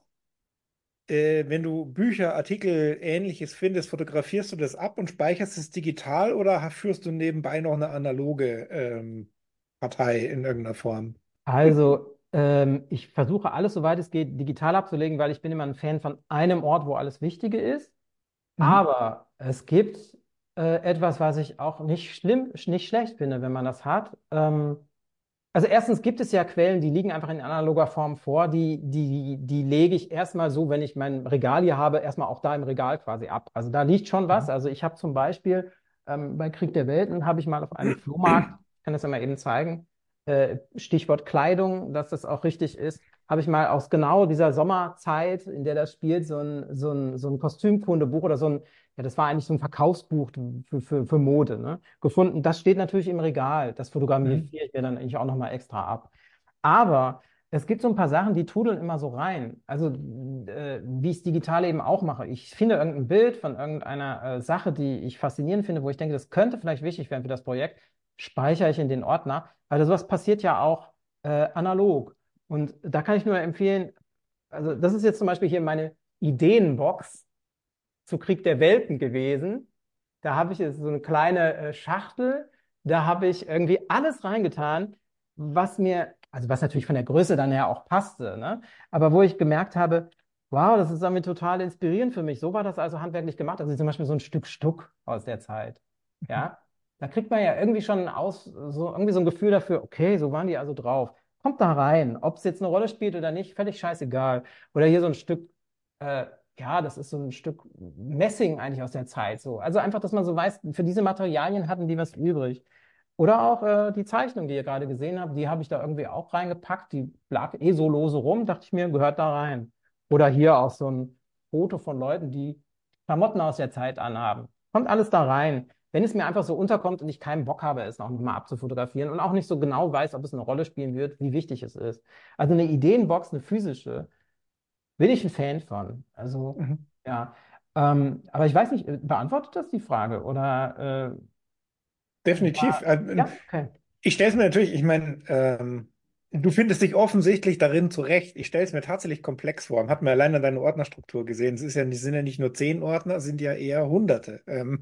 äh, wenn du Bücher, Artikel, Ähnliches findest, fotografierst du das ab und speicherst es digital oder führst du nebenbei noch eine analoge ähm, Partei in irgendeiner Form? Also, ähm, ich versuche alles, soweit es geht, digital abzulegen, weil ich bin immer ein Fan von einem Ort, wo alles Wichtige ist. Mhm. Aber es gibt äh, etwas, was ich auch nicht schlimm, nicht schlecht finde, wenn man das hat. Ähm, also erstens gibt es ja Quellen, die liegen einfach in analoger Form vor, die, die, die lege ich erstmal so, wenn ich mein Regal hier habe, erstmal auch da im Regal quasi ab. Also da liegt schon was. Mhm. Also ich habe zum Beispiel ähm, bei Krieg der Welten habe ich mal auf einem Flohmarkt, ich kann das ja mal eben zeigen, äh, Stichwort Kleidung, dass das auch richtig ist, habe ich mal aus genau dieser Sommerzeit, in der das spielt, so ein, so ein, so ein Kostümkundebuch oder so ein, ja, das war eigentlich so ein Verkaufsbuch für, für, für Mode, ne, gefunden. Das steht natürlich im Regal. Das fotografiere Mhm. ich mir dann eigentlich auch nochmal extra ab. Aber es gibt so ein paar Sachen, die trudeln immer so rein. Also, äh, wie ich es digital eben auch mache. Ich finde irgendein Bild von irgendeiner äh, Sache, die ich faszinierend finde, wo ich denke, das könnte vielleicht wichtig werden für das Projekt, speichere ich in den Ordner. Also sowas passiert ja auch äh, analog. Und da kann ich nur empfehlen, also das ist jetzt zum Beispiel hier meine Ideenbox zu Krieg der Welten gewesen. Da habe ich jetzt so eine kleine äh, Schachtel, da habe ich irgendwie alles reingetan, was mir, also was natürlich von der Größe dann her auch passte, ne? Aber wo ich gemerkt habe, wow, das ist irgendwie total inspirierend für mich. So war das also handwerklich gemacht. Also zum Beispiel so ein Stück Stuck aus der Zeit. Ja, da kriegt man ja irgendwie schon aus, so irgendwie so ein Gefühl dafür, okay, so waren die also drauf. Kommt da rein, ob es jetzt eine Rolle spielt oder nicht, völlig scheißegal. Oder hier so ein Stück äh, ja, das ist so ein Stück Messing eigentlich aus der Zeit. So. Also einfach, dass man so weiß, für diese Materialien hatten die was übrig. Oder auch äh, die Zeichnung, die ihr gerade gesehen habt, die habe ich da irgendwie auch reingepackt. Die lag eh so lose rum, dachte ich mir, gehört da rein. Oder hier auch so ein Foto von Leuten, die Klamotten aus der Zeit anhaben. Kommt alles da rein. Wenn es mir einfach so unterkommt und ich keinen Bock habe, es noch mal abzufotografieren und auch nicht so genau weiß, ob es eine Rolle spielen wird, wie wichtig es ist. Also eine Ideenbox, eine physische, bin ich ein Fan von. Also, Mhm. ja. Ähm, aber ich weiß nicht, äh, beantwortet das die Frage? Oder äh, Definitiv. war, Ähm, ja, okay. Ich stelle es mir natürlich, ich meine, ähm, du findest dich offensichtlich darin zurecht. Ich stelle es mir tatsächlich komplex vor. Hat mir allein an deine Ordnerstruktur gesehen. Es ist ja, es sind ja nicht nur zehn Ordner, es sind ja eher Hunderte. Ähm,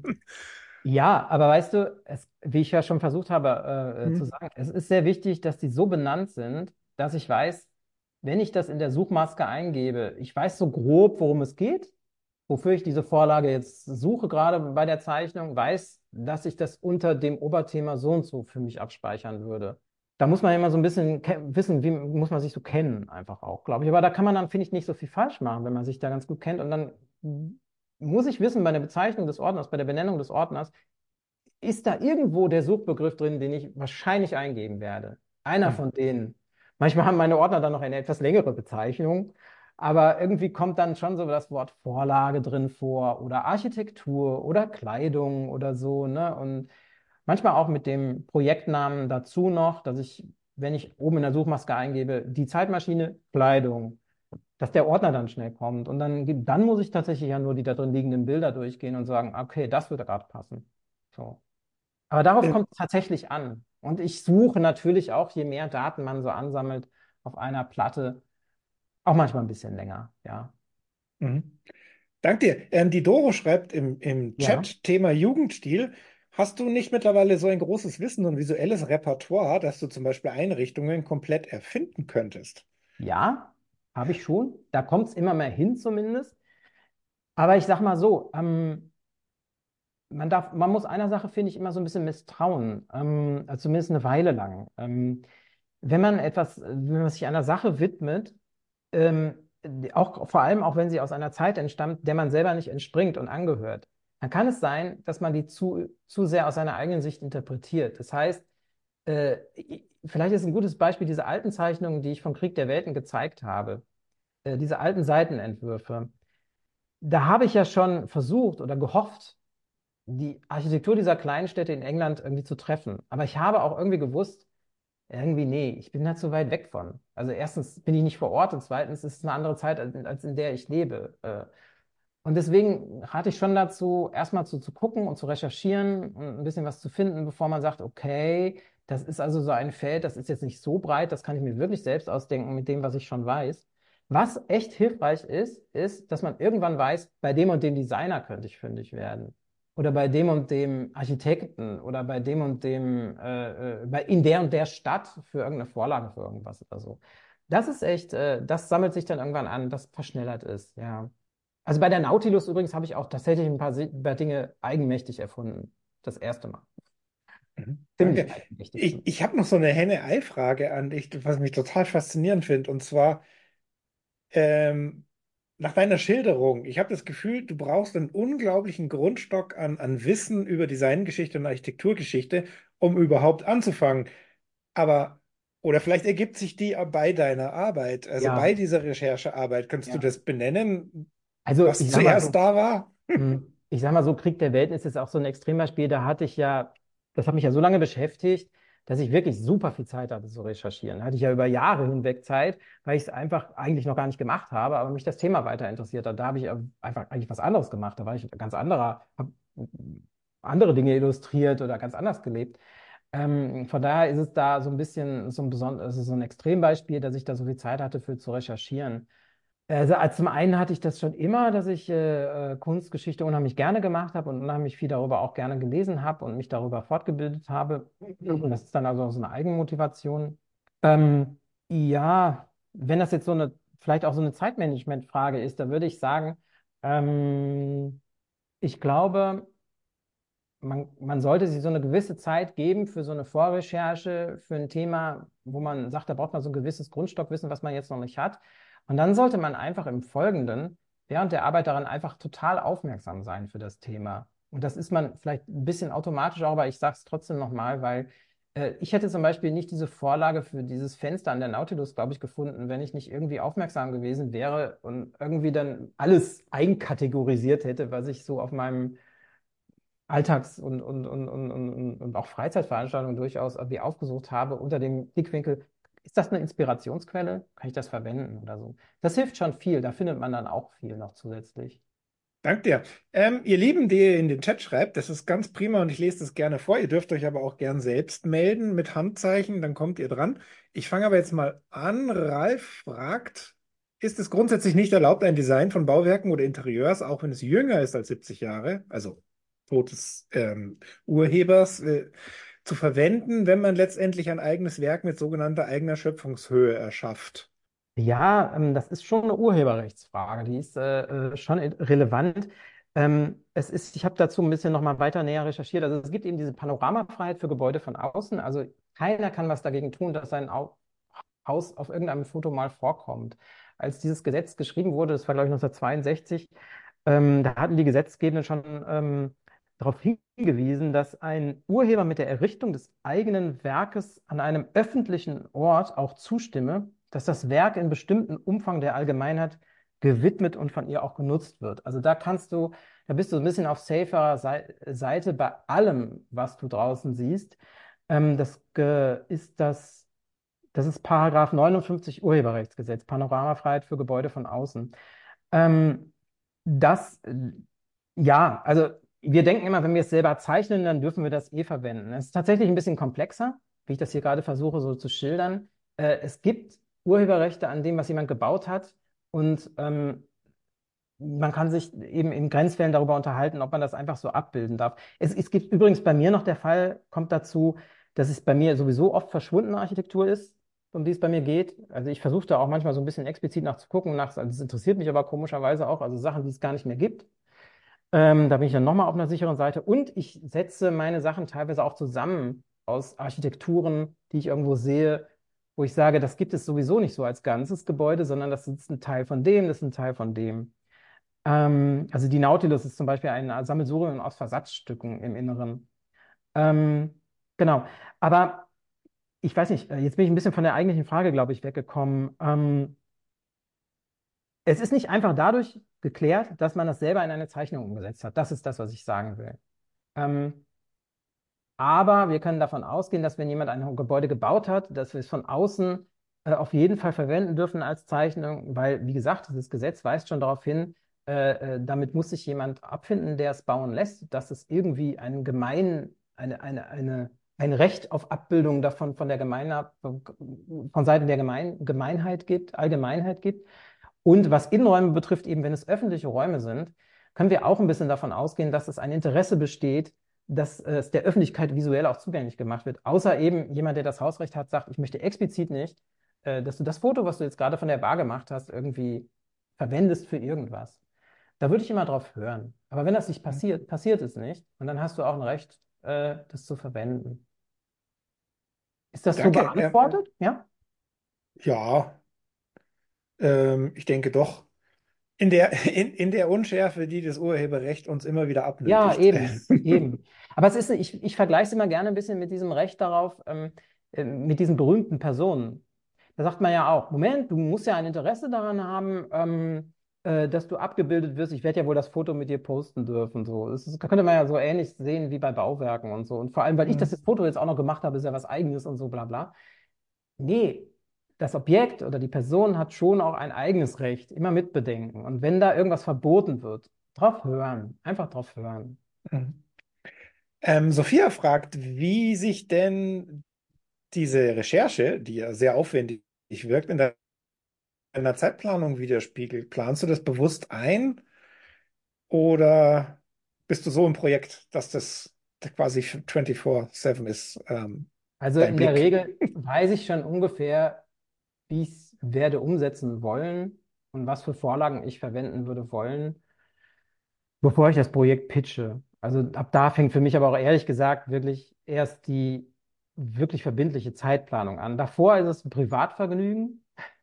Ja, aber weißt du, es, wie ich ja schon versucht habe äh, äh, zu hm, sagen, es ist sehr wichtig, dass die so benannt sind, dass ich weiß, wenn ich das in der Suchmaske eingebe, ich weiß so grob, worum es geht, wofür ich diese Vorlage jetzt suche, gerade bei der Zeichnung, weiß, dass ich das unter dem Oberthema so und so für mich abspeichern würde. Da muss man ja immer so ein bisschen ke- wissen, wie muss man sich so kennen, einfach auch, glaube ich. Aber da kann man dann, finde ich, nicht so viel falsch machen, wenn man sich da ganz gut kennt. Und dann muss ich wissen, bei der Bezeichnung des Ordners, bei der Benennung des Ordners, ist da irgendwo der Suchbegriff drin, den ich wahrscheinlich eingeben werde. Einer hm. von denen. Manchmal haben meine Ordner dann noch eine etwas längere Bezeichnung, aber irgendwie kommt dann schon so das Wort Vorlage drin vor oder Architektur oder Kleidung oder so, ne? Und manchmal auch mit dem Projektnamen dazu noch, dass ich, wenn ich oben in der Suchmaske eingebe, die Zeitmaschine, Kleidung. dass der Ordner dann schnell kommt. Und dann, gibt- dann muss ich tatsächlich ja nur die da drin liegenden Bilder durchgehen und sagen, okay, das würde gerade passen. So. Aber darauf Äh, kommt es tatsächlich an. Und ich suche natürlich auch, je mehr Daten man so ansammelt auf einer Platte, auch manchmal ein bisschen länger, ja. mhm. Dank dir. Ähm, die Doro schreibt im, im Ja. Chat Thema Jugendstil. Hast du nicht mittlerweile so ein großes Wissen und visuelles Repertoire, dass du zum Beispiel Einrichtungen komplett erfinden könntest? Ja, habe ich schon. Da kommt es immer mehr hin zumindest. Aber ich sag mal so, ähm, man darf, man muss einer Sache, finde ich, immer so ein bisschen misstrauen, ähm, also zumindest eine Weile lang. Ähm, wenn man etwas, wenn man sich einer Sache widmet, ähm, die- auch vor allem auch wenn sie aus einer Zeit entstammt, der man selber nicht entspringt und angehört, dann kann es sein, dass man die zu, zu sehr aus seiner eigenen Sicht interpretiert. Das heißt, äh, i- vielleicht ist ein gutes Beispiel diese alten Zeichnungen, die ich von Krieg der Welten gezeigt habe, äh, diese alten Seitenentwürfe. Da habe ich ja schon versucht oder gehofft, die Architektur dieser kleinen Städte in England irgendwie zu treffen. Aber ich habe auch irgendwie gewusst, irgendwie, nee, ich bin da zu weit weg von. Also erstens bin ich nicht vor Ort und zweitens ist es eine andere Zeit, als, als in der ich lebe. Äh, Und deswegen rate ich schon dazu, erstmal zu, zu gucken und zu recherchieren und ein bisschen was zu finden, bevor man sagt, okay, das ist also so ein Feld, das ist jetzt nicht so breit, das kann ich mir wirklich selbst ausdenken mit dem, was ich schon weiß. Was echt hilfreich ist, ist, dass man irgendwann weiß, bei dem und dem Designer könnte ich fündig werden. Oder bei dem und dem Architekten oder bei dem und dem, äh, äh, bei, in der und der Stadt für irgendeine Vorlage für irgendwas oder so. Das ist echt, äh, das sammelt sich dann irgendwann an, das verschnellert ist, ja. Also bei der Nautilus übrigens habe ich auch tatsächlich ein paar, Si- paar Dinge eigenmächtig erfunden. Das erste Mal. Mhm. Danke. Ziemlich eigenmächtig Ich, zumindest. ich habe noch so eine Henne-Ei-Frage an dich, was mich total faszinierend finde. Und zwar, ähm, nach deiner Schilderung, ich habe das Gefühl, du brauchst einen unglaublichen Grundstock an, an Wissen über Designgeschichte und Architekturgeschichte, um überhaupt anzufangen. Aber, oder vielleicht ergibt sich die bei deiner Arbeit, also bei Ja, dieser Recherchearbeit. Könntest du ja. das benennen, Also was ich sag mal zuerst so, da war? hm, ich sag mal so, Krieg der Welten ist jetzt auch so ein Extrembeispiel. Da hatte ich ja, das hat mich ja so lange beschäftigt, dass ich wirklich super viel Zeit hatte zu recherchieren. Da hatte ich ja über Jahre hinweg Zeit, weil ich es einfach eigentlich noch gar nicht gemacht habe, aber mich das Thema weiter interessiert hat. Da habe ich einfach eigentlich was anderes gemacht. Da war ich ein ganz anderer, habe andere Dinge illustriert oder ganz anders gelebt. Ähm, von daher ist es da so ein bisschen so ein besonderes, also so ein Extrembeispiel, dass ich da so viel Zeit hatte für zu recherchieren. Also als zum einen hatte ich das schon immer, dass ich äh, äh, Kunstgeschichte unheimlich gerne gemacht habe und unheimlich viel darüber auch gerne gelesen habe und mich darüber fortgebildet habe. Und das ist dann also so eine Eigenmotivation. Ähm, ja, wenn das jetzt so eine, vielleicht auch so eine Zeitmanagement-Frage ist, da würde ich sagen, ähm, ich glaube, man, man sollte sich so eine gewisse Zeit geben für so eine Vorrecherche, für ein Thema, wo man sagt, da braucht man so ein gewisses Grundstockwissen, was man jetzt noch nicht hat. Und dann sollte man einfach im Folgenden während der Arbeit daran einfach total aufmerksam sein für das Thema. Und das ist man vielleicht ein bisschen automatisch auch, aber ich sage es trotzdem nochmal, weil äh, ich hätte zum Beispiel nicht diese Vorlage für dieses Fenster an der Nautilus, glaube ich, gefunden, wenn ich nicht irgendwie aufmerksam gewesen wäre und irgendwie dann alles einkategorisiert hätte, was ich so auf meinem Alltags- und, und, und, und, und, und auch Freizeitveranstaltungen durchaus irgendwie aufgesucht habe, unter dem Blickwinkel, ist das eine Inspirationsquelle? Kann ich das verwenden oder so? Das hilft schon viel, da findet man dann auch viel noch zusätzlich. Dank dir. Ähm, ihr Lieben, die ihr in den Chat schreibt, das ist ganz prima und ich lese das gerne vor. Ihr dürft euch aber auch gern selbst melden mit Handzeichen, dann kommt ihr dran. Ich fange aber jetzt mal an. Ralf fragt, ist es grundsätzlich nicht erlaubt, ein Design von Bauwerken oder Interieurs, auch wenn es jünger ist als siebzig Jahre, also Tod des ähm, Urhebers, äh, zu verwenden, wenn man letztendlich ein eigenes Werk mit sogenannter eigener Schöpfungshöhe erschafft? Ja, ähm, das ist schon eine Urheberrechtsfrage, die ist äh, äh, schon in- relevant. Ähm, es ist, ich habe dazu ein bisschen nochmal weiter näher recherchiert. Also es gibt eben diese Panoramafreiheit für Gebäude von außen. Also keiner kann was dagegen tun, dass sein Au Haus auf irgendeinem Foto mal vorkommt. Als dieses Gesetz geschrieben wurde, das war glaube ich neunzehnhundertzweiundsechzig, ähm, da hatten die Gesetzgebenden schon ähm, darauf hingewiesen, dass ein Urheber mit der Errichtung des eigenen Werkes an einem öffentlichen Ort auch zustimme, dass das Werk in bestimmten Umfang der Allgemeinheit gewidmet und von ihr auch genutzt wird. Also da kannst du, da bist du ein bisschen auf saferer Sei- Seite bei allem, was du draußen siehst. Ähm, das ge- ist das Das ist Paragraph neunundfünfzig Urheberrechtsgesetz, Panoramafreiheit für Gebäude von außen. Ähm, das, äh, ja, also wir denken immer, wenn wir es selber zeichnen, dann dürfen wir das eh verwenden. Es ist tatsächlich ein bisschen komplexer, wie ich das hier gerade versuche so zu schildern. Äh, es gibt Urheberrechte an dem, was jemand gebaut hat, und ähm, man kann sich eben in Grenzfällen darüber unterhalten, ob man das einfach so abbilden darf. Es, es gibt übrigens bei mir noch der Fall, kommt dazu, dass es bei mir sowieso oft verschwundene Architektur ist, um die es bei mir geht. Also ich versuche da auch manchmal so ein bisschen explizit nachzugucken, nach, also das interessiert mich aber komischerweise auch, also Sachen, die es gar nicht mehr gibt. Ähm, da bin ich dann nochmal auf einer sicheren Seite. Und ich setze meine Sachen teilweise auch zusammen aus Architekturen, die ich irgendwo sehe, wo ich sage, das gibt es sowieso nicht so als ganzes Gebäude, sondern das ist ein Teil von dem, das ist ein Teil von dem. Ähm, also die Nautilus ist zum Beispiel ein Sammelsurium aus Versatzstücken im Inneren. Ähm, genau. Aber ich weiß nicht, äh, jetzt bin ich ein bisschen von der eigentlichen Frage, glaube ich, weggekommen. Ähm, es ist nicht einfach dadurch geklärt, dass man das selber in eine Zeichnung umgesetzt hat. Das ist das, was ich sagen will. Ähm, aber wir können davon ausgehen, dass wenn jemand ein Gebäude gebaut hat, dass wir es von außen äh, auf jeden Fall verwenden dürfen als Zeichnung, weil, wie gesagt, dieses Gesetz weist schon darauf hin, äh, äh, damit muss sich jemand abfinden, der es bauen lässt, dass es irgendwie ein gemein, eine, eine, eine, ein Recht auf Abbildung davon von der Gemeine, von Seiten der Gemein, Gemeinheit gibt, Allgemeinheit gibt. Und was Innenräume betrifft, eben wenn es öffentliche Räume sind, können wir auch ein bisschen davon ausgehen, dass es ein Interesse besteht, dass äh, es der Öffentlichkeit visuell auch zugänglich gemacht wird. Außer eben jemand, der das Hausrecht hat, sagt, ich möchte explizit nicht, äh, dass du das Foto, was du jetzt gerade von der Bar gemacht hast, irgendwie verwendest für irgendwas. Da würde ich immer drauf hören. Aber wenn das nicht passiert, passiert es nicht. Und dann hast du auch ein Recht, äh, das zu verwenden. Ist das so Danke. Ähm, beantwortet? Ja? ja, ähm, ich denke doch. In der, in, in der Unschärfe, die das Urheberrecht uns immer wieder Ja, abnötigt. eben, eben. Aber es ist, ich, ich vergleiche es immer gerne ein bisschen mit diesem Recht darauf, ähm, äh, mit diesen berühmten Personen. Da sagt man ja auch, Moment, du musst ja ein Interesse daran haben, ähm, äh, dass du abgebildet wirst. Ich werde ja wohl das Foto mit dir posten dürfen. So. Das ist, könnte man ja so ähnlich sehen wie bei Bauwerken und so. Und vor allem, weil ich das, das Foto jetzt auch noch gemacht habe, ist ja was Eigenes und so, bla bla. Nee, das Objekt oder die Person hat schon auch ein eigenes Recht, immer mitbedenken. Und wenn da irgendwas verboten wird, drauf hören, einfach drauf hören. Mhm. Ähm, Sophia fragt, wie sich denn diese Recherche, die ja sehr aufwendig wirkt, in deiner Zeitplanung widerspiegelt. Planst du das bewusst ein oder bist du so im Projekt, dass das quasi vierundzwanzig sieben ist, ähm, Also dein in der Blick? Regel weiß ich schon ungefähr, wie ich es werde umsetzen wollen und was für Vorlagen ich verwenden würde wollen, bevor ich das Projekt pitche. Also ab da fängt für mich aber auch ehrlich gesagt wirklich erst die wirklich verbindliche Zeitplanung an. Davor ist es ein Privatvergnügen.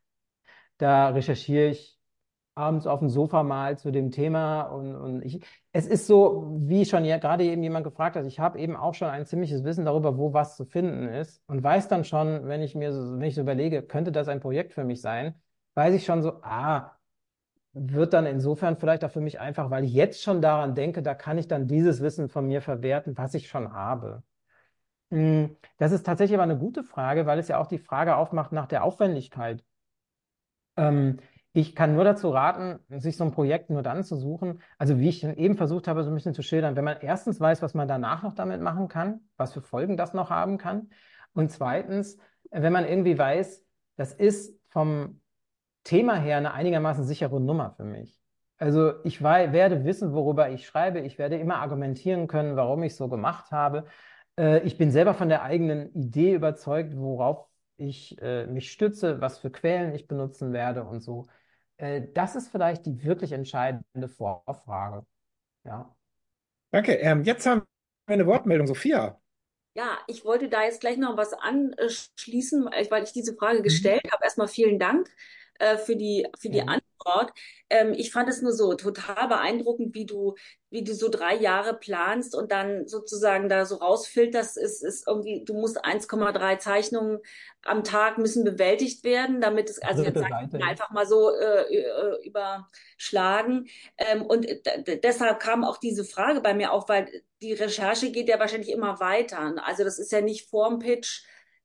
Da recherchiere ich abends auf dem Sofa mal zu dem Thema und, und ich, es ist so, wie schon ja, gerade eben jemand gefragt hat, ich habe eben auch schon ein ziemliches Wissen darüber, wo was zu finden ist und weiß dann schon, wenn ich mir so, wenn ich so überlege, könnte das ein Projekt für mich sein, weiß ich schon so, ah, wird dann insofern vielleicht auch für mich einfach, weil ich jetzt schon daran denke, da kann ich dann dieses Wissen von mir verwerten, was ich schon habe. Hm, Das ist tatsächlich aber eine gute Frage, weil es ja auch die Frage aufmacht nach der Aufwendigkeit. Ähm, Ich kann nur dazu raten, sich so ein Projekt nur dann zu suchen, also wie ich eben versucht habe, so ein bisschen zu schildern, wenn man erstens weiß, was man danach noch damit machen kann, was für Folgen das noch haben kann. Und zweitens, äh, wenn man irgendwie weiß, das ist vom Thema her eine einigermaßen sichere Nummer für mich. Also ich wei- werde wissen, worüber ich schreibe. Ich werde immer argumentieren können, warum ich so gemacht habe. Äh, ich bin selber von der eigenen Idee überzeugt, worauf ich äh, mich stütze, was für Quellen ich benutzen werde und so. Äh, das ist vielleicht die wirklich entscheidende Vorfrage. Ja. Danke. Ähm, jetzt haben wir eine Wortmeldung, Sophia. Ja, ich wollte da jetzt gleich noch was anschließen, weil weil ich diese Frage Mhm. gestellt habe. Erstmal vielen Dank äh, für die, für die Gerne. Antwort. Ähm, ich fand es nur so total beeindruckend, wie du, wie du so drei Jahre planst und dann sozusagen da so rausfilterst, ist, ist irgendwie, du musst eins Komma drei Zeichnungen am Tag müssen bewältigt werden, damit es, also jetzt Dritte sage ich Seite, mal ja. einfach mal so äh, äh, überschlagen. Ähm, und d- deshalb kam auch diese Frage bei mir auf, weil die Recherche geht ja wahrscheinlich immer weiter. Also das ist ja nicht vorm Pitch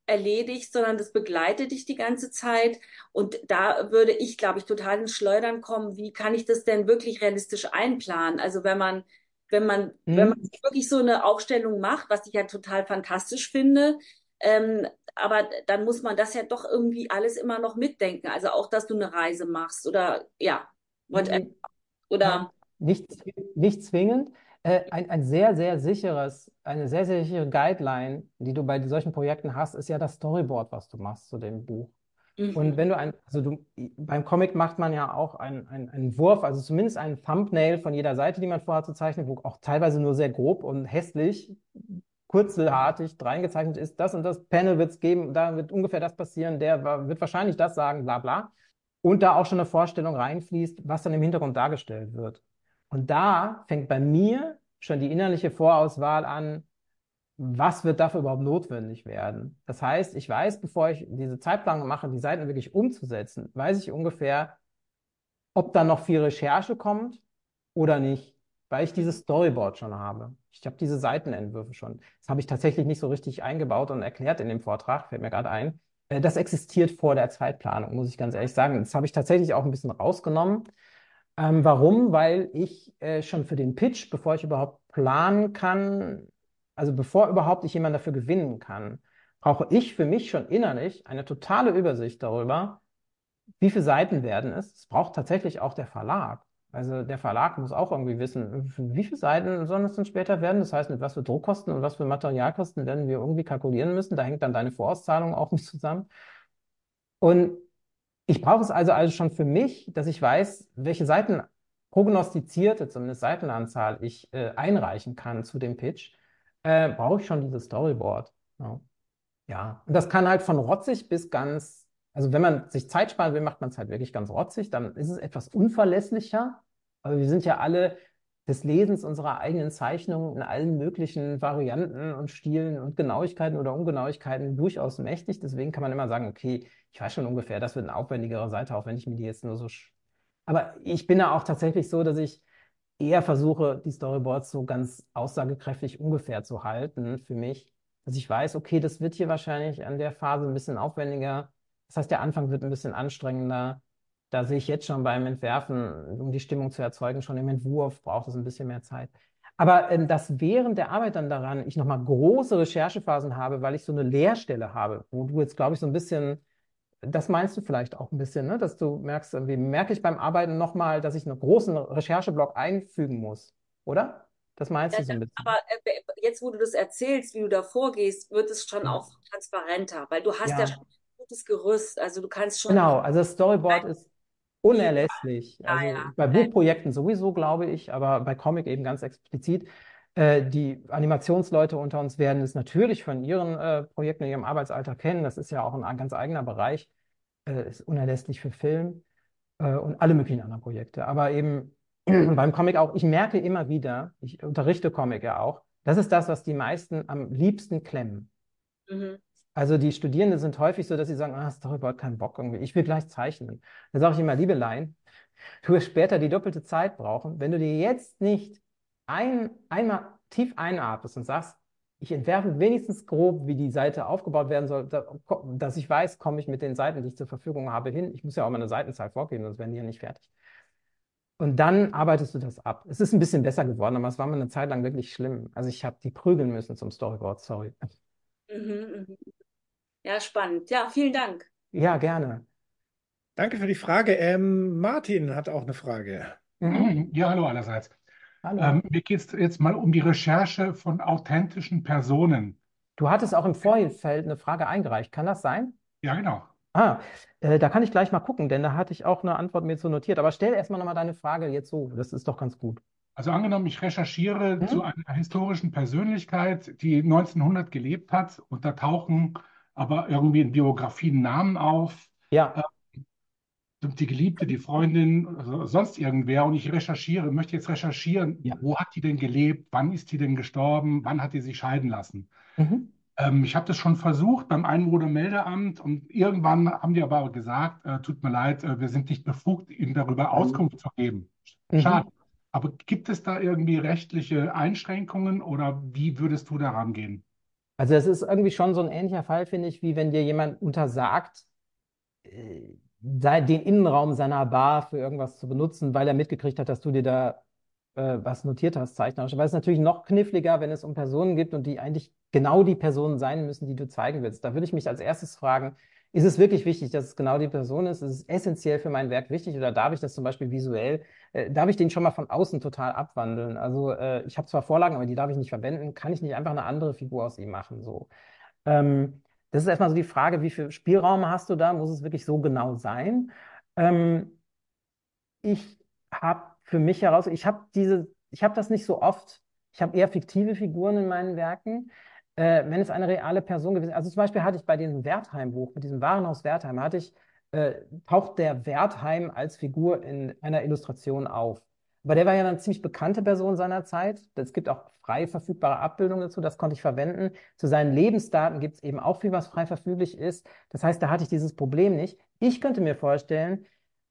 erledigst, sondern das begleitet dich die ganze Zeit. Und da würde ich, glaube ich, total ins Schleudern kommen. Wie kann ich das denn wirklich realistisch einplanen? Also wenn man, wenn man, wenn man Mhm. sich wirklich so eine Aufstellung macht, was ich ja total fantastisch finde, ähm, aber dann muss man das ja doch irgendwie alles immer noch mitdenken. Also auch, dass du eine Reise machst oder ja, whatever. Mhm. Nein, Oder nicht, zwi- nicht zwingend. Äh, ein, ein sehr, sehr sicheres, eine sehr, sehr sichere Guideline, die du bei solchen Projekten hast, ist ja das Storyboard, was du machst zu dem Buch. Und mhm, wenn du ein, also du, beim Comic macht man ja auch einen, einen, einen Wurf, also zumindest einen Thumbnail von jeder Seite, die man vorhat zu zeichnen, wo auch teilweise nur sehr grob und hässlich, kurzelhartig reingezeichnet ist, das und das Panel wird es geben, da wird ungefähr das passieren, der wa- wird wahrscheinlich das sagen, bla bla. Und da auch schon eine Vorstellung reinfließt, was dann im Hintergrund dargestellt wird. Und da fängt bei mir schon die innerliche Vorauswahl an, was wird dafür überhaupt notwendig werden. Das heißt, ich weiß, bevor ich diese Zeitplanung mache, die Seiten wirklich umzusetzen, weiß ich ungefähr, ob da noch viel Recherche kommt oder nicht, weil ich dieses Storyboard schon habe. Ich habe diese Seitenentwürfe schon. Das habe ich tatsächlich nicht so richtig eingebaut und erklärt in dem Vortrag, fällt mir gerade ein. Äh, Das existiert vor der Zeitplanung, muss ich ganz ehrlich sagen. Das habe ich tatsächlich auch ein bisschen rausgenommen. Ähm, warum? Weil ich äh, schon für den Pitch, bevor ich überhaupt planen kann, also bevor überhaupt ich jemanden dafür gewinnen kann, brauche ich für mich schon innerlich eine totale Übersicht darüber, wie viele Seiten werden es? Es braucht tatsächlich auch der Verlag. Also der Verlag muss auch irgendwie wissen, wie viele Seiten sollen es denn später werden? Das heißt, mit was für Druckkosten und was für Materialkosten werden wir irgendwie kalkulieren müssen. Da hängt dann deine Vorauszahlung auch mit zusammen. Und ich brauche es also, also schon für mich, dass ich weiß, welche Seiten prognostizierte, zumindest Seitenanzahl, ich äh, einreichen kann zu dem Pitch, äh, brauche ich schon dieses Storyboard. Ja. Ja, und das kann halt von rotzig bis ganz, also wenn man sich Zeit sparen will, macht man es halt wirklich ganz rotzig, dann ist es etwas unverlässlicher. Aber wir sind ja alle des Lesens unserer eigenen Zeichnungen in allen möglichen Varianten und Stilen und Genauigkeiten oder Ungenauigkeiten durchaus mächtig. Deswegen kann man immer sagen, okay, ich weiß schon ungefähr, das wird eine aufwendigere Seite, auch wenn ich mir die jetzt nur so. sch- Aber ich bin da auch tatsächlich so, dass ich eher versuche, die Storyboards so ganz aussagekräftig ungefähr zu halten für mich, dass ich weiß, okay, das wird hier wahrscheinlich an der Phase ein bisschen aufwendiger. Das heißt, der Anfang wird ein bisschen anstrengender. Da sehe ich jetzt schon beim Entwerfen, um die Stimmung zu erzeugen, schon im Entwurf braucht es ein bisschen mehr Zeit. Aber ähm, dass während der Arbeit dann daran ich nochmal große Recherchephasen habe, weil ich so eine Leerstelle habe, wo du jetzt, glaube ich, so ein bisschen das meinst du vielleicht auch ein bisschen, ne? Dass du merkst, irgendwie merke ich beim Arbeiten nochmal, dass ich einen großen Rechercheblock einfügen muss, oder? Das meinst Ja, du so da- ein bisschen? aber äh, jetzt, wo du das erzählst, wie du da vorgehst, wird es schon Ja. auch transparenter, weil du hast ja schon Ja, ein gutes Gerüst. Also du kannst schon genau. Also das Storyboard ist viel. unerlässlich. Ja, Also bei ja. Buchprojekten sowieso, glaube ich, aber bei Comic eben ganz explizit. Äh, die Animationsleute unter uns werden es natürlich von ihren äh, Projekten in ihrem Arbeitsalltag kennen. Das ist ja auch ein ganz eigener Bereich. Äh, ist unerlässlich für Film. Äh, und alle möglichen anderen Projekte. Aber eben beim Comic auch, ich merke immer wieder, ich unterrichte Comic ja auch, das ist das, was die meisten am liebsten klemmen. Mhm. Also die Studierenden sind häufig so, dass sie sagen, ah, Storyboard, keinen Bock irgendwie, ich will gleich zeichnen. Dann sage ich immer, Liebelein, du wirst später die doppelte Zeit brauchen, wenn du dir jetzt nicht ein, einmal tief einatmest und sagst, ich entwerfe wenigstens grob, wie die Seite aufgebaut werden soll, da- dass ich weiß, komme ich mit den Seiten, die ich zur Verfügung habe, hin. Ich muss ja auch mal eine Seitenzahl vorgeben, sonst werden die ja nicht fertig. Und dann arbeitest du das ab. Es ist ein bisschen besser geworden, aber es war mal eine Zeit lang wirklich schlimm. Also ich habe die prügeln müssen zum Storyboard, sorry. Mhm. Mhm. Ja, spannend. Ja, vielen Dank. Ja, gerne. Danke für die Frage. Ähm, Martin hat auch eine Frage. Mhm. Ja, hallo allerseits. Hallo. Ähm, mir geht es jetzt mal um die Recherche von authentischen Personen. Du hattest auch im Vorfeld eine Frage eingereicht. Kann das sein? Ja, genau. Ah, äh, da kann ich gleich mal gucken, denn da hatte ich auch eine Antwort mir so notiert. Aber stell erstmal nochmal deine Frage jetzt so. Das ist doch ganz gut. Also angenommen, ich recherchiere zu Mhm. einer historischen Persönlichkeit, die neunzehnhundert gelebt hat, und da tauchen aber irgendwie in Biografien Namen auf, äh, Ja. die Geliebte, die Freundin, also sonst irgendwer, und ich recherchiere, möchte jetzt recherchieren, Ja. wo hat die denn gelebt, wann ist die denn gestorben, wann hat die sich scheiden lassen. Mhm. Ähm, ich habe das schon versucht beim Einwohnermeldeamt, und irgendwann haben die aber gesagt, äh, tut mir leid, äh, wir sind nicht befugt, Ihnen darüber Auskunft zu geben. Mhm. Schade. Aber gibt es da irgendwie rechtliche Einschränkungen oder wie würdest du daran gehen? Also es ist irgendwie schon so ein ähnlicher Fall, finde ich, wie wenn dir jemand untersagt, äh, sei- den Innenraum seiner Bar für irgendwas zu benutzen, weil er mitgekriegt hat, dass du dir da äh, was notiert hast, zeichnerisch. Aber es ist natürlich noch kniffliger, wenn es um Personen geht und die eigentlich genau die Personen sein müssen, die du zeigen willst. Da würde ich mich als erstes fragen, ist es wirklich wichtig, dass es genau die Person ist? Ist es essentiell für mein Werk wichtig oder darf ich das zum Beispiel visuell, äh, darf ich den schon mal von außen total abwandeln? Also äh, ich habe zwar Vorlagen, aber die darf ich nicht verwenden. Kann ich nicht einfach eine andere Figur aus ihm machen? So. Ähm, Das ist erstmal so die Frage, wie viel Spielraum hast du da? Muss es wirklich so genau sein? Ähm, Ich habe für mich heraus, ich habe diese, ich habe das nicht so oft. Ich habe eher fiktive Figuren in meinen Werken. Äh, wenn es eine reale Person gewesen ist, also zum Beispiel hatte ich bei diesem Wertheim-Buch, mit diesem Warenhaus Wertheim, hatte ich, äh, taucht der Wertheim als Figur in einer Illustration auf. Aber der war ja eine ziemlich bekannte Person seiner Zeit. Es gibt auch frei verfügbare Abbildungen dazu, das konnte ich verwenden. Zu seinen Lebensdaten gibt es eben auch viel, was frei verfüglich ist. Das heißt, da hatte ich dieses Problem nicht. Ich könnte mir vorstellen,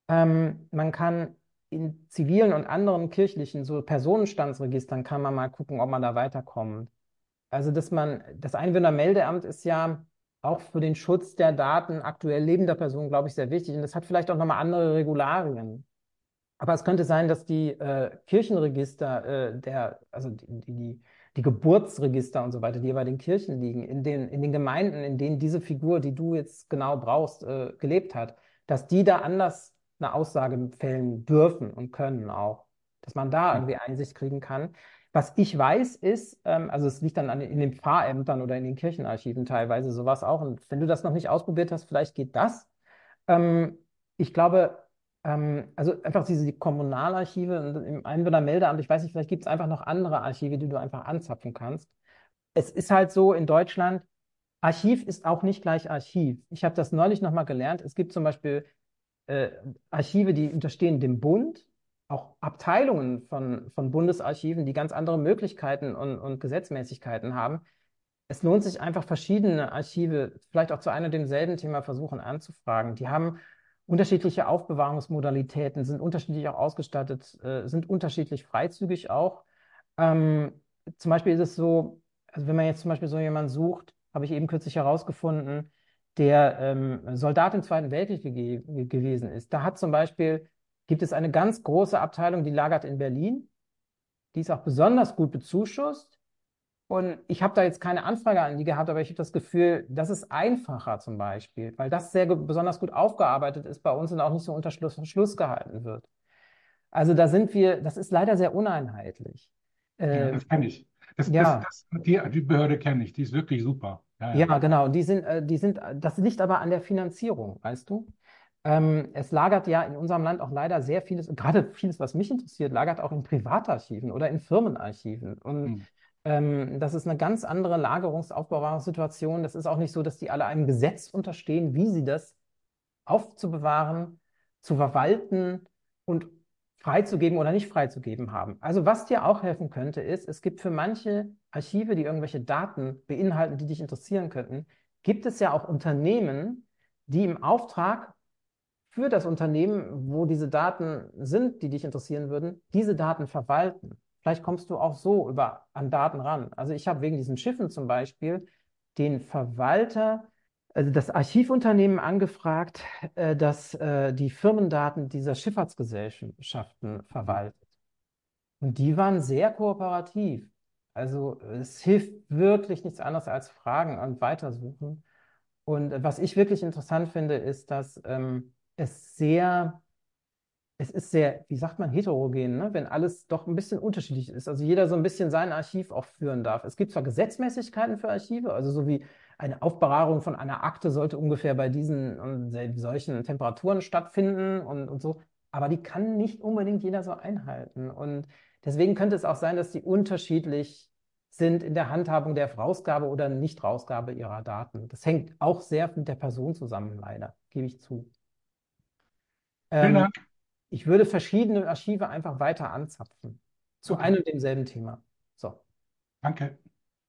ähm, man kann in zivilen und anderen kirchlichen, so Personenstandsregistern, kann man mal gucken, ob man da weiterkommt. Also, dass man, das Einwohnermeldeamt ist ja auch für den Schutz der Daten aktuell lebender Personen, glaube ich, sehr wichtig. Und das hat vielleicht auch nochmal andere Regularien. Aber es könnte sein, dass die äh, Kirchenregister, äh, der, also die, die, die Geburtsregister und so weiter, die ja bei den Kirchen liegen, in den, in den Gemeinden, in denen diese Figur, die du jetzt genau brauchst, äh, gelebt hat, dass die da anders eine Aussage fällen dürfen und können auch. Dass man da irgendwie Einsicht kriegen kann. Was ich weiß, ist, ähm, also es liegt dann an, in den Pfarrämtern oder in den Kirchenarchiven teilweise sowas auch. Und wenn du das noch nicht ausprobiert hast, vielleicht geht das. Ähm, Ich glaube, ähm, also einfach diese die Kommunalarchive und im Einwohnermeldeamt, ich weiß nicht, vielleicht gibt es einfach noch andere Archive, die du einfach anzapfen kannst. Es ist halt so in Deutschland, Archiv ist auch nicht gleich Archiv. Ich habe das neulich nochmal gelernt. Es gibt zum Beispiel äh, Archive, die unterstehen dem Bund, auch Abteilungen von, von Bundesarchiven, die ganz andere Möglichkeiten und, und Gesetzmäßigkeiten haben. Es lohnt sich einfach, verschiedene Archive vielleicht auch zu einem und demselben Thema versuchen anzufragen. Die haben unterschiedliche Aufbewahrungsmodalitäten, sind unterschiedlich auch ausgestattet, äh, sind unterschiedlich freizügig auch. Ähm, Zum Beispiel ist es so, also wenn man jetzt zum Beispiel so jemanden sucht, habe ich eben kürzlich herausgefunden, der ähm, Soldat im Zweiten Weltkrieg ge gewesen ist. Da hat zum Beispiel, gibt es eine ganz große Abteilung, die lagert in Berlin. Die ist auch besonders gut bezuschusst. Und ich habe da jetzt keine Anfrage an die gehabt, aber ich habe das Gefühl, das ist einfacher zum Beispiel, weil das sehr ge- besonders gut aufgearbeitet ist bei uns und auch nicht so unter Schluss, Schluss gehalten wird. Also da sind wir, das ist leider sehr uneinheitlich. Ja, Äh, das kenne ich. Das, das, ja, das, die, die Behörde kenne ich, die ist wirklich super. Ja, ja. ja, genau. Die sind, äh, die sind, das liegt aber an der Finanzierung, weißt du? Ähm, es lagert ja in unserem Land auch leider sehr vieles, gerade vieles, was mich interessiert, lagert auch in Privatarchiven oder in Firmenarchiven. Und Hm. ähm, das ist eine ganz andere Lagerungs-, Aufbewahrungssituation. Das ist auch nicht so, dass die alle einem Gesetz unterstehen, wie sie das aufzubewahren, zu verwalten und freizugeben oder nicht freizugeben haben. Also was dir auch helfen könnte, ist, es gibt für manche Archive, die irgendwelche Daten beinhalten, die dich interessieren könnten, gibt es ja auch Unternehmen, die im Auftrag für das Unternehmen, wo diese Daten sind, die dich interessieren würden, diese Daten verwalten. Vielleicht kommst du auch so über, an Daten ran. Also ich habe wegen diesen Schiffen zum Beispiel den Verwalter, also das Archivunternehmen angefragt, äh, das äh, die Firmendaten dieser Schifffahrtsgesellschaften verwaltet. Und die waren sehr kooperativ. Also es hilft wirklich nichts anderes als Fragen und Weitersuchen. Und äh, was ich wirklich interessant finde, ist, dass ähm, es sehr, es ist sehr, wie sagt man, heterogen, ne? Wenn alles doch ein bisschen unterschiedlich ist. Also jeder so ein bisschen sein Archiv auch führen darf. Es gibt zwar Gesetzmäßigkeiten für Archive, also so wie eine Aufbewahrung von einer Akte sollte ungefähr bei diesen und solchen Temperaturen stattfinden und, und so, aber die kann nicht unbedingt jeder so einhalten. Und deswegen könnte es auch sein, dass die unterschiedlich sind in der Handhabung der Rausgabe oder Nichtrausgabe ihrer Daten. Das hängt auch sehr mit der Person zusammen, leider, gebe ich zu. Vielen Ähm, Dank. Ich würde verschiedene Archive einfach weiter anzapfen. Zu Okay, einem und demselben Thema. So. danke.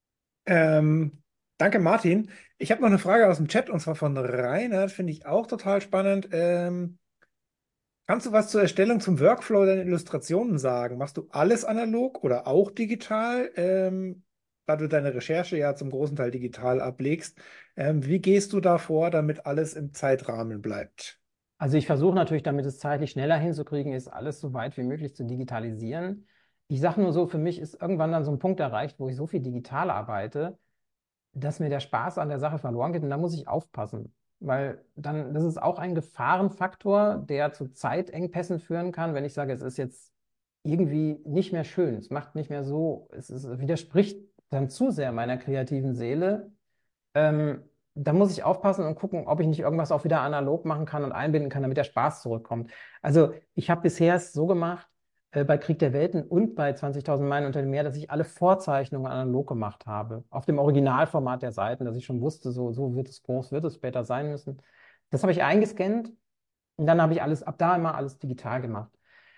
Ähm, danke, Martin. Ich habe noch eine Frage aus dem Chat und zwar von Reinhard, finde ich auch total spannend. Ähm, kannst du was zur Erstellung zum Workflow deiner Illustrationen sagen? Machst du alles analog oder auch digital? Ähm, da du deine Recherche ja zum großen Teil digital ablegst, ähm, wie gehst du da vor, damit alles im Zeitrahmen bleibt? Also ich versuche natürlich, damit es zeitlich schneller hinzukriegen ist, alles so weit wie möglich zu digitalisieren. Ich sage nur so, für mich ist irgendwann dann so ein Punkt erreicht, wo ich so viel digital arbeite, dass mir der Spaß an der Sache verloren geht und da muss ich aufpassen. Weil dann, das ist auch ein Gefahrenfaktor, der zu Zeitengpässen führen kann, wenn ich sage, es ist jetzt irgendwie nicht mehr schön, es macht nicht mehr so, es, ist, es widerspricht dann zu sehr meiner kreativen Seele. Ähm, Da muss ich aufpassen und gucken, ob ich nicht irgendwas auch wieder analog machen kann und einbinden kann, damit der Spaß zurückkommt. Also ich habe bisher es so gemacht, äh, bei Krieg der Welten und bei zwanzigtausend Meilen unter dem Meer, dass ich alle Vorzeichnungen analog gemacht habe. Auf dem Originalformat der Seiten, dass ich schon wusste, so, so wird es groß, wird es später sein müssen. Das habe ich eingescannt und dann habe ich alles, ab da immer alles digital gemacht.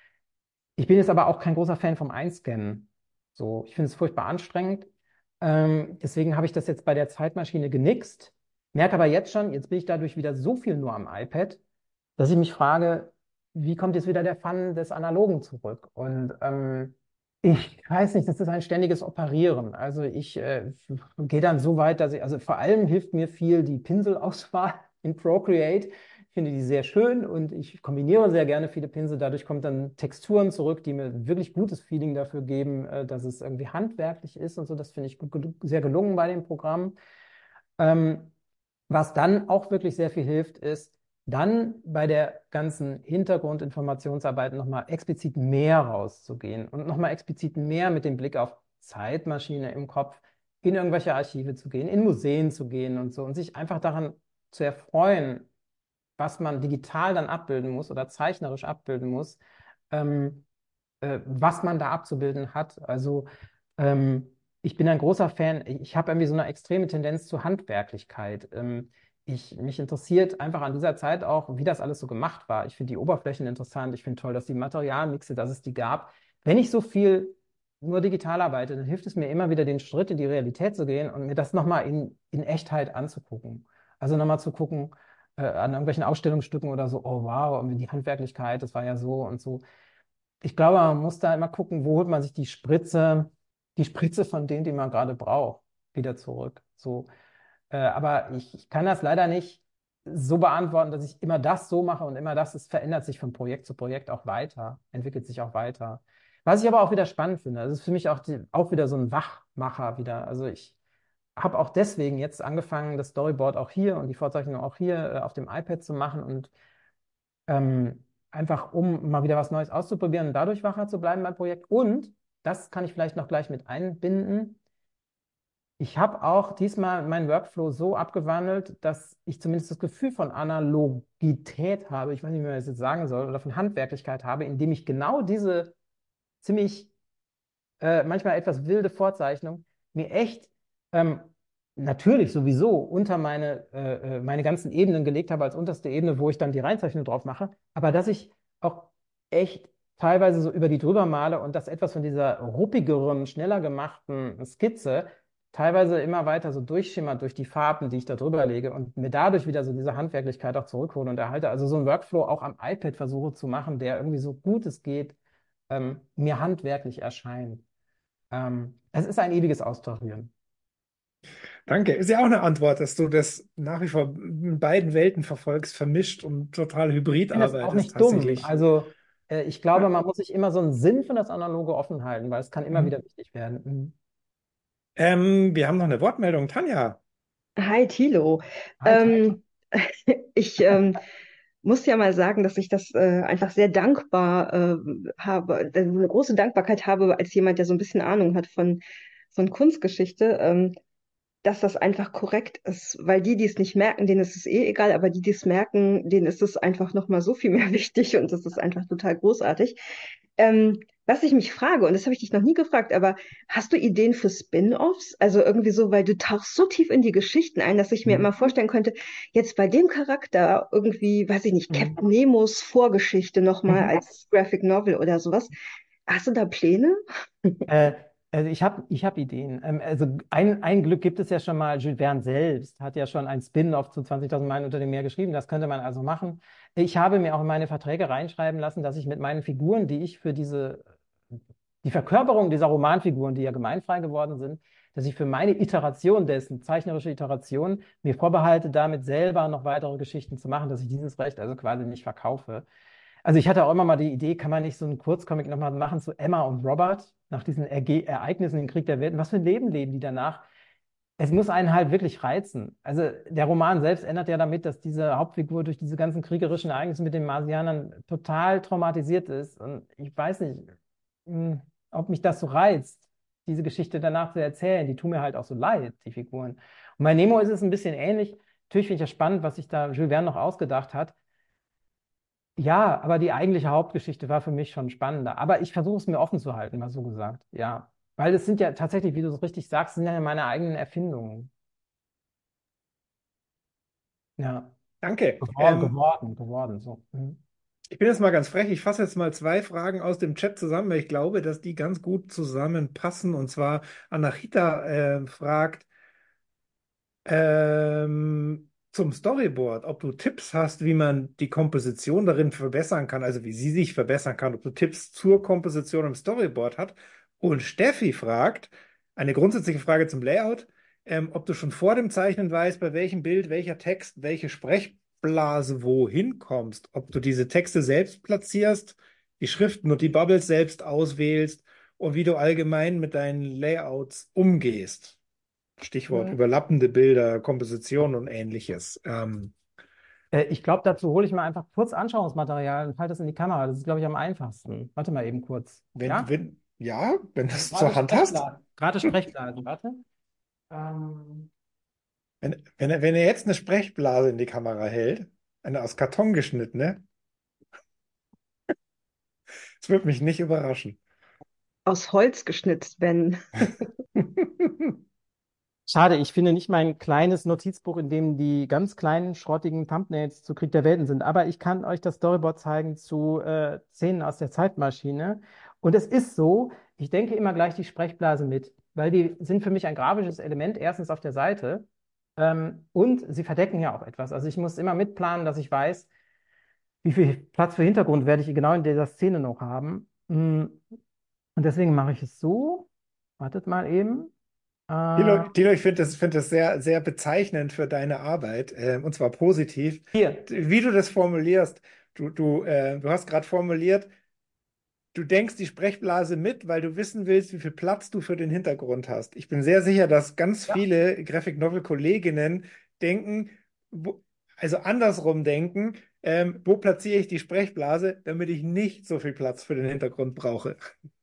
Ich bin jetzt aber auch kein großer Fan vom Einscannen. So, ich finde es furchtbar anstrengend. Ähm, deswegen habe ich das jetzt bei der Zeitmaschine genixt. Merke aber jetzt schon, jetzt bin ich dadurch wieder so viel nur am iPad, dass ich mich frage, wie kommt jetzt wieder der Fun des Analogen zurück? Und ähm, ich weiß nicht, das ist ein ständiges Operieren. Also ich äh, gehe dann so weit, dass ich, also vor allem hilft mir viel die Pinselauswahl in Procreate. Ich finde die sehr schön und ich kombiniere sehr gerne viele Pinsel. Dadurch kommen dann Texturen zurück, die mir wirklich gutes Feeling dafür geben, äh, dass es irgendwie handwerklich ist und so. Das finde ich gut, gel- sehr gelungen bei dem Programm. Ähm, Was dann auch wirklich sehr viel hilft, ist, dann bei der ganzen Hintergrundinformationsarbeit nochmal explizit mehr rauszugehen und nochmal explizit mehr mit dem Blick auf Zeitmaschine im Kopf in irgendwelche Archive zu gehen, in Museen zu gehen und so und sich einfach daran zu erfreuen, was man digital dann abbilden muss oder zeichnerisch abbilden muss, ähm, äh, was man da abzubilden hat. Also ähm, ich bin ein großer Fan, ich habe irgendwie so eine extreme Tendenz zur Handwerklichkeit. Ähm, ich, mich interessiert einfach an dieser Zeit auch, wie das alles so gemacht war. Ich finde die Oberflächen interessant, ich finde toll, dass die Materialmixe, dass es die gab. Wenn ich so viel nur digital arbeite, dann hilft es mir immer wieder, den Schritt in die Realität zu gehen und mir das nochmal in, in Echtheit anzugucken. Also nochmal zu gucken, äh, an irgendwelchen Ausstellungsstücken oder so, oh wow, die Handwerklichkeit, das war ja so und so. Ich glaube, man muss da immer gucken, wo holt man sich die Spritze, die Spritze von denen, die man gerade braucht, wieder zurück. So, äh, aber ich, ich kann das leider nicht so beantworten, dass ich immer das so mache und immer das, es verändert sich von Projekt zu Projekt auch weiter, entwickelt sich auch weiter. Was ich aber auch wieder spannend finde, das ist für mich auch, die, auch wieder so ein Wachmacher wieder. Also ich habe auch deswegen jetzt angefangen, das Storyboard auch hier und die Vorzeichnung auch hier äh, auf dem iPad zu machen und ähm, einfach um mal wieder was Neues auszuprobieren und dadurch wacher zu bleiben beim Projekt. Und das kann ich vielleicht noch gleich mit einbinden. Ich habe auch diesmal meinen Workflow so abgewandelt, dass ich zumindest das Gefühl von Analogität habe, ich weiß nicht, wie man das jetzt sagen soll, oder von Handwerklichkeit habe, indem ich genau diese ziemlich äh, manchmal etwas wilde Vorzeichnung mir echt ähm, natürlich sowieso unter meine, äh, äh, meine ganzen Ebenen gelegt habe als unterste Ebene, wo ich dann die Reinzeichnung drauf mache, aber dass ich auch echt teilweise so über die drüber male und dass etwas von dieser ruppigeren, schneller gemachten Skizze teilweise immer weiter so durchschimmert durch die Farben, die ich da drüber lege und mir dadurch wieder so diese Handwerklichkeit auch zurückhole und erhalte. Also so einen Workflow auch am iPad versuche zu machen, der irgendwie so gut es geht, ähm, mir handwerklich erscheint. Ähm, es ist ein ewiges Austarieren. Danke. Ist ja auch eine Antwort, dass du das nach wie vor in beiden Welten verfolgst, vermischt und total Ich hybrid finde es auch arbeitest, nicht dumm. tatsächlich. Also äh, ich glaube, Ja. man muss sich immer so einen Sinn für das Analoge offen halten, weil es kann immer Mhm. wieder wichtig werden. Mhm. Ähm, wir haben noch eine Wortmeldung. Tanja. Hi Thilo. Halt, halt. Ähm, ich ähm, muss ja mal sagen, dass ich das äh, einfach sehr dankbar äh, habe, äh, eine große Dankbarkeit habe als jemand, der so ein bisschen Ahnung hat von, von Kunstgeschichte, ähm, dass das einfach korrekt ist. Weil die, die es nicht merken, denen ist es eh egal, aber die, die es merken, denen ist es einfach nochmal so viel mehr wichtig und das ist einfach total großartig. Ähm, was ich mich frage, und das habe ich dich noch nie gefragt, aber hast du Ideen für Spin-offs? Also irgendwie so, weil du tauchst so tief in die Geschichten ein, dass ich mir immer Mhm. vorstellen könnte, jetzt bei dem Charakter irgendwie, weiß ich nicht, Mhm. Captain Nemos Vorgeschichte nochmal Mhm. als Graphic Novel oder sowas. Hast du da Pläne? Äh, also ich habe ich hab Ideen. Ähm, also ein, ein Glück gibt es ja schon mal. Jules Verne selbst hat ja schon ein Spin-off zu zwanzigtausend Meilen unter dem Meer geschrieben. Das könnte man also machen. Ich habe mir auch in meine Verträge reinschreiben lassen, dass ich mit meinen Figuren, die ich für diese die Verkörperung dieser Romanfiguren, die ja gemeinfrei geworden sind, dass ich für meine Iteration dessen, zeichnerische Iteration, mir vorbehalte, damit selber noch weitere Geschichten zu machen, dass ich dieses Recht also quasi nicht verkaufe. Also ich hatte auch immer mal die Idee, kann man nicht so einen Kurzcomic nochmal machen zu Emma und Robert, nach diesen Erge Ereignissen im Krieg der Welten. Was für ein Leben leben die danach? Es muss einen halt wirklich reizen. Also der Roman selbst endet ja damit, dass diese Hauptfigur durch diese ganzen kriegerischen Ereignisse mit den Marsianern total traumatisiert ist. Und ich weiß nicht, mh, ob mich das so reizt, diese Geschichte danach zu erzählen. Die tun mir halt auch so leid, die Figuren. Und bei Nemo ist es ein bisschen ähnlich. Natürlich finde ich ja spannend, was sich da Jules Verne noch ausgedacht hat. Ja, aber die eigentliche Hauptgeschichte war für mich schon spannender. Aber ich versuche es mir offen zu halten, mal so gesagt. Ja. Weil es sind ja tatsächlich, wie du es richtig sagst, sind ja meine eigenen Erfindungen. Ja. Danke. Geworden, Ähm, geworden, geworden. So. Mhm. ich bin jetzt mal ganz frech. Ich fasse jetzt mal zwei Fragen aus dem Chat zusammen, weil ich glaube, dass die ganz gut zusammenpassen. Und zwar Anahita äh, fragt, Ähm, zum Storyboard, ob du Tipps hast, wie man die Komposition darin verbessern kann, also wie sie sich verbessern kann, ob du Tipps zur Komposition im Storyboard hast. Und Steffi fragt, eine grundsätzliche Frage zum Layout, ähm, ob du schon vor dem Zeichnen weißt, bei welchem Bild, welcher Text, welche Sprechblase wohin kommst, ob du diese Texte selbst platzierst, die Schriften und die Bubbles selbst auswählst und wie du allgemein mit deinen Layouts umgehst. Stichwort Mhm. überlappende Bilder, Komposition und ähnliches. Ähm, Äh, ich glaube, dazu hole ich mal einfach kurz Anschauungsmaterial und halte es in die Kamera. Das ist, glaube ich, am einfachsten. Warte mal eben kurz. wenn, Ja? wenn, ja, wenn du es Gerade zur Hand hast. Sprechblasen. Gerade Sprechblasen. Warte. Ähm, Wenn, wenn, er- wenn er jetzt eine Sprechblase in die Kamera hält, eine aus Karton geschnittene, das würde mich nicht überraschen. Aus Holz geschnitzt, Ben. Schade, ich finde nicht mein kleines Notizbuch, in dem die ganz kleinen, schrottigen Thumbnails zu Krieg der Welten sind. Aber ich kann euch das Storyboard zeigen zu äh, Szenen aus der Zeitmaschine. Und es ist so, ich denke immer gleich die Sprechblase mit, weil die sind für mich ein grafisches Element, erstens auf der Seite. Ähm, und sie verdecken ja auch etwas. Also ich muss immer mitplanen, dass ich weiß, wie viel Platz für Hintergrund werde ich genau in dieser Szene noch haben. Mm, Und deswegen mache ich es so. Wartet mal eben. Tilo, Äh, Tilo, ich finde das, find das sehr, sehr bezeichnend für deine Arbeit, ähm, und zwar positiv. hier. Wie du das formulierst. Du, du, äh, du hast gerade formuliert, du denkst die Sprechblase mit, weil du wissen willst, wie viel Platz du für den Hintergrund hast. Ich bin sehr sicher, dass ganz Ja. viele Graphic Novel Kolleginnen denken, wo, also andersrum denken, ähm, wo platziere ich die Sprechblase, damit ich nicht so viel Platz für den Hintergrund brauche.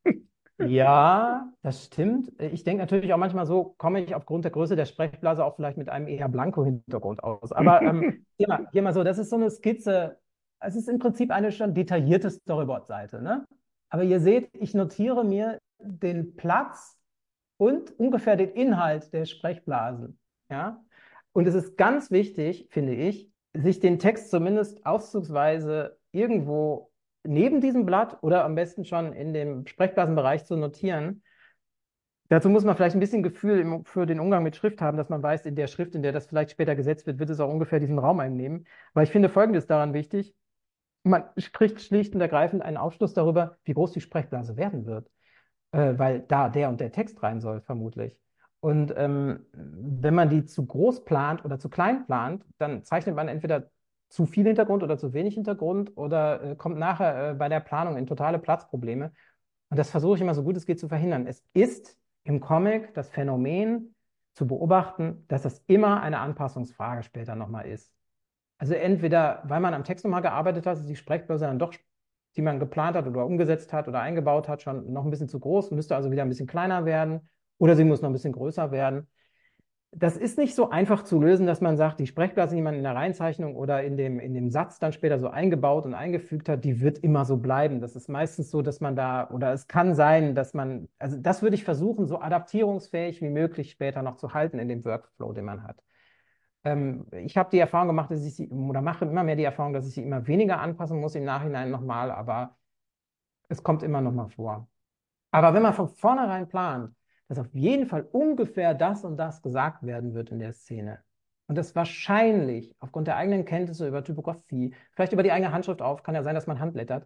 Ja, das stimmt. Ich denke natürlich auch manchmal so, komme ich aufgrund der Größe der Sprechblase auch vielleicht mit einem eher Blanko-Hintergrund aus. Aber ähm, hier mal, hier mal so, das ist so eine Skizze. Es ist im Prinzip eine schon detaillierte Storyboard-Seite, ne? Aber ihr seht, ich notiere mir den Platz und ungefähr den Inhalt der Sprechblasen. Ja? Und es ist ganz wichtig, finde ich, sich den Text zumindest auszugsweise irgendwo neben diesem Blatt oder am besten schon in dem Sprechblasenbereich zu notieren. Dazu muss man vielleicht ein bisschen Gefühl im, für den Umgang mit Schrift haben, dass man weiß, in der Schrift, in der das vielleicht später gesetzt wird, wird es auch ungefähr diesen Raum einnehmen. Weil ich finde Folgendes daran wichtig. Man kriegt schlicht und ergreifend einen Aufschluss darüber, wie groß die Sprechblase werden wird, äh, weil da der und der Text rein soll, vermutlich. Und ähm, wenn man die zu groß plant oder zu klein plant, dann zeichnet man entweder zu viel Hintergrund oder zu wenig Hintergrund oder äh, kommt nachher äh, bei der Planung in totale Platzprobleme. Und das versuche ich immer so gut es geht zu verhindern. Es ist im Comic das Phänomen zu beobachten, dass das immer eine Anpassungsfrage später nochmal ist. Also entweder, weil man am Text nochmal gearbeitet hat, ist die Sprechblase dann doch, die man geplant hat oder umgesetzt hat oder eingebaut hat, schon noch ein bisschen zu groß, müsste also wieder ein bisschen kleiner werden oder sie muss noch ein bisschen größer werden. Das ist nicht so einfach zu lösen, dass man sagt, die Sprechblase, die man in der Reihenzeichnung oder in dem, in dem Satz dann später so eingebaut und eingefügt hat, die wird immer so bleiben. Das ist meistens so, dass man da, oder es kann sein, dass man, also das würde ich versuchen, so adaptierungsfähig wie möglich später noch zu halten in dem Workflow, den man hat. Ähm, ich habe die Erfahrung gemacht, dass ich sie, oder mache immer mehr die Erfahrung, dass ich sie immer weniger anpassen muss im Nachhinein nochmal, aber es kommt immer noch mal vor. Aber wenn man von vornherein plant, dass auf jeden Fall ungefähr das und das gesagt werden wird in der Szene und das wahrscheinlich aufgrund der eigenen Kenntnisse über Typografie, vielleicht über die eigene Handschrift auf, kann ja sein, dass man handlettert,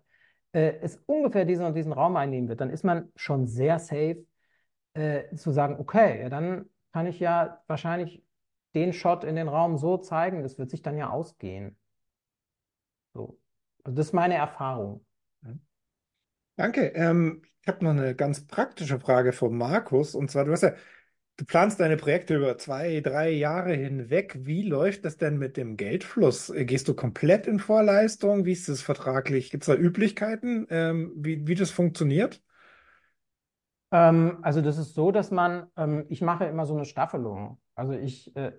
äh, es ungefähr diesen und diesen Raum einnehmen wird, dann ist man schon sehr safe, äh, zu sagen, okay, ja, dann kann ich ja wahrscheinlich den Shot in den Raum so zeigen, das wird sich dann ja ausgehen. So. Also das ist meine Erfahrung. Danke. Ähm, ich habe noch eine ganz praktische Frage von Markus. Und zwar, du hast ja, du planst deine Projekte über zwei, drei Jahre hinweg. Wie läuft das denn mit dem Geldfluss? Äh, Gehst du komplett in Vorleistung? Wie ist das vertraglich? Gibt es da Üblichkeiten, ähm, wie, wie das funktioniert? Ähm, also das ist so, dass man, ähm, ich mache immer so eine Staffelung. Also ich, äh,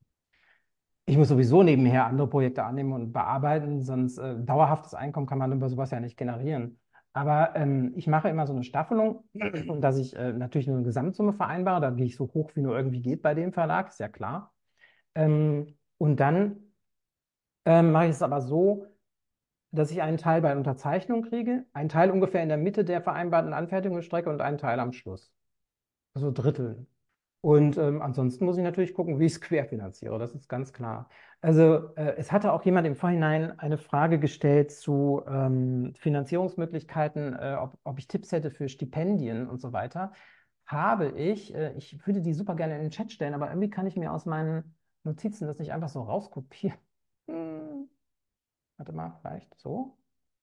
ich muss sowieso nebenher andere Projekte annehmen und bearbeiten, sonst äh, dauerhaftes Einkommen kann man über sowas ja nicht generieren. Aber ähm, ich mache immer so eine Staffelung, dass ich äh, natürlich nur eine Gesamtsumme vereinbare. Da gehe ich so hoch, wie nur irgendwie geht bei dem Verlag, ist ja klar. Ähm, und dann ähm, mache ich es aber so, dass ich einen Teil bei Unterzeichnung kriege, einen Teil ungefähr in der Mitte der vereinbarten Anfertigungsstrecke und einen Teil am Schluss. Also Drittel. Und ähm, ansonsten muss ich natürlich gucken, wie ich es querfinanziere. Das ist ganz klar. Also äh, es hatte auch jemand im Vorhinein eine Frage gestellt zu ähm, Finanzierungsmöglichkeiten, äh, ob, ob ich Tipps hätte für Stipendien und so weiter. Habe ich. Äh, ich würde die super gerne in den Chat stellen, aber irgendwie kann ich mir aus meinen Notizen das nicht einfach so rauskopieren. Hm, warte mal, vielleicht so.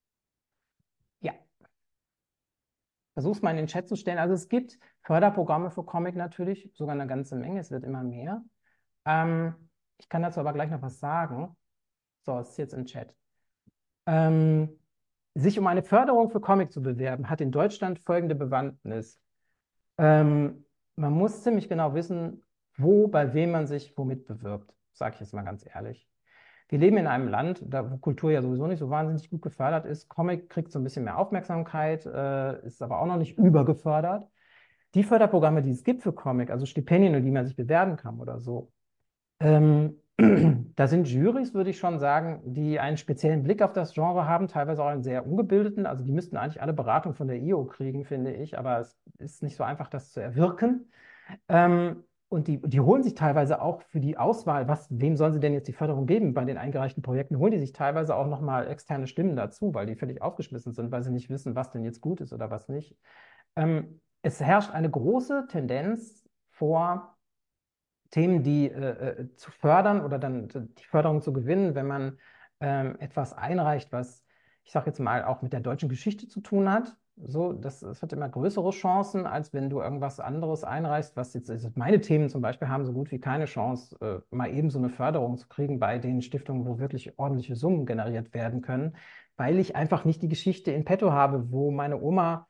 Ja, versuch's mal in den Chat zu stellen. Also es gibt Förderprogramme für Comic natürlich, sogar eine ganze Menge. Es wird immer mehr. Ähm, ich kann dazu aber gleich noch was sagen. So, es ist jetzt im Chat. Ähm, sich um eine Förderung für Comic zu bewerben, hat in Deutschland folgende Bewandtnis. Ähm, man muss ziemlich genau wissen, wo, bei wem man sich womit bewirbt, sage ich jetzt mal ganz ehrlich. Wir leben in einem Land, da wo Kultur ja sowieso nicht so wahnsinnig gut gefördert ist. Comic kriegt so ein bisschen mehr Aufmerksamkeit, äh, ist aber auch noch nicht übergefördert. Die Förderprogramme, die es gibt für Comic, also Stipendien, um die man sich bewerben kann oder so, ähm, da sind Jurys, würde ich schon sagen, die einen speziellen Blick auf das Genre haben, teilweise auch einen sehr ungebildeten. Also die müssten eigentlich alle Beratung von der I O kriegen, finde ich, aber es ist nicht so einfach, das zu erwirken. Ähm, und die, die holen sich teilweise auch für die Auswahl, was, wem sollen sie denn jetzt die Förderung geben bei den eingereichten Projekten, holen die sich teilweise auch nochmal externe Stimmen dazu, weil die völlig aufgeschmissen sind, weil sie nicht wissen, was denn jetzt gut ist oder was nicht. Ähm, es herrscht eine große Tendenz vor, Themen, die äh, äh, zu fördern oder dann die Förderung zu gewinnen, wenn man ähm, etwas einreicht, was, ich sage jetzt mal, auch mit der deutschen Geschichte zu tun hat. So, das, das hat immer größere Chancen, als wenn du irgendwas anderes einreichst, was jetzt, also meine Themen zum Beispiel haben so gut wie keine Chance, äh, mal eben so eine Förderung zu kriegen bei den Stiftungen, wo wirklich ordentliche Summen generiert werden können, weil ich einfach nicht die Geschichte in petto habe, wo meine Oma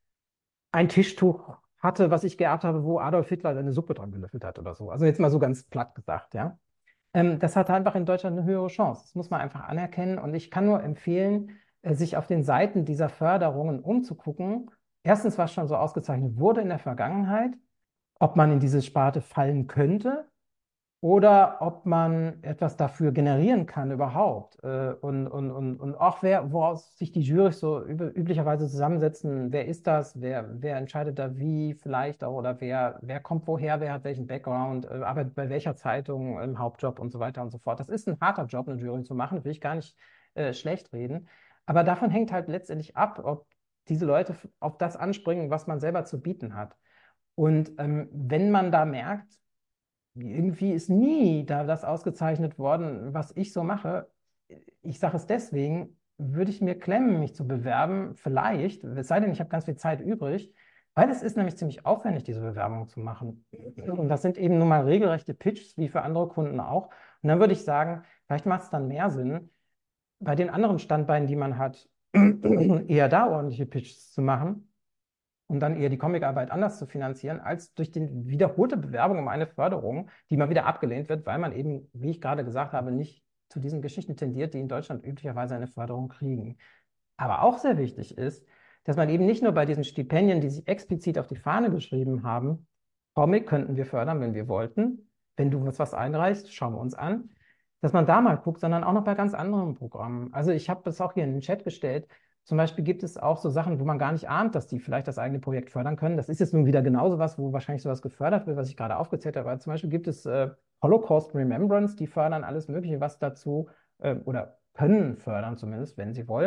ein Tischtuch hatte, was ich geerbt habe, wo Adolf Hitler seine Suppe dran gelöffelt hat oder so. Also jetzt mal so ganz platt gesagt, ja. Ähm, das hat einfach in Deutschland eine höhere Chance. Das muss man einfach anerkennen. Und ich kann nur empfehlen, äh, sich auf den Seiten dieser Förderungen umzugucken. Erstens, was schon so ausgezeichnet wurde in der Vergangenheit, ob man in diese Sparte fallen könnte oder ob man etwas dafür generieren kann überhaupt. Äh, Und, und, und, und auch wer, woraus sich die Jurys so üb üblicherweise zusammensetzen, wer ist das, wer, wer entscheidet da wie vielleicht auch oder wer, wer kommt woher, wer hat welchen Background, äh, arbeitet bei welcher Zeitung, im Hauptjob und so weiter und so fort. Das ist ein harter Job, eine Jury zu machen, will ich gar nicht äh, schlecht reden. Aber davon hängt halt letztendlich ab, ob diese Leute auf das anspringen, was man selber zu bieten hat. Und ähm, wenn man da merkt, irgendwie ist nie da das ausgezeichnet worden, was ich so mache. Ich sage es deswegen, würde ich mir klemmen, mich zu bewerben, vielleicht, es sei denn, ich habe ganz viel Zeit übrig, weil es ist nämlich ziemlich aufwendig, diese Bewerbung zu machen. Und das sind eben nun mal regelrechte Pitches, wie für andere Kunden auch. Und dann würde ich sagen, vielleicht macht es dann mehr Sinn, bei den anderen Standbeinen, die man hat, eher da ordentliche Pitches zu machen und dann eher die Comicarbeit anders zu finanzieren, als durch die wiederholte Bewerbung um eine Förderung, die mal wieder abgelehnt wird, weil man eben, wie ich gerade gesagt habe, nicht zu diesen Geschichten tendiert, die in Deutschland üblicherweise eine Förderung kriegen. Aber auch sehr wichtig ist, dass man eben nicht nur bei diesen Stipendien, die sich explizit auf die Fahne geschrieben haben, Comic könnten wir fördern, wenn wir wollten. Wenn du uns was einreichst, schauen wir uns an, dass man da mal guckt, sondern auch noch bei ganz anderen Programmen. Also ich habe das auch hier in den Chat gestellt. Zum Beispiel gibt es auch so Sachen, wo man gar nicht ahnt, dass die vielleicht das eigene Projekt fördern können. Das ist jetzt nun wieder genauso was, wo wahrscheinlich sowas gefördert wird, was ich gerade aufgezählt habe. Aber zum Beispiel gibt es äh, Holocaust Remembrance, die fördern alles Mögliche, was dazu äh, oder können fördern zumindest, wenn sie wollen,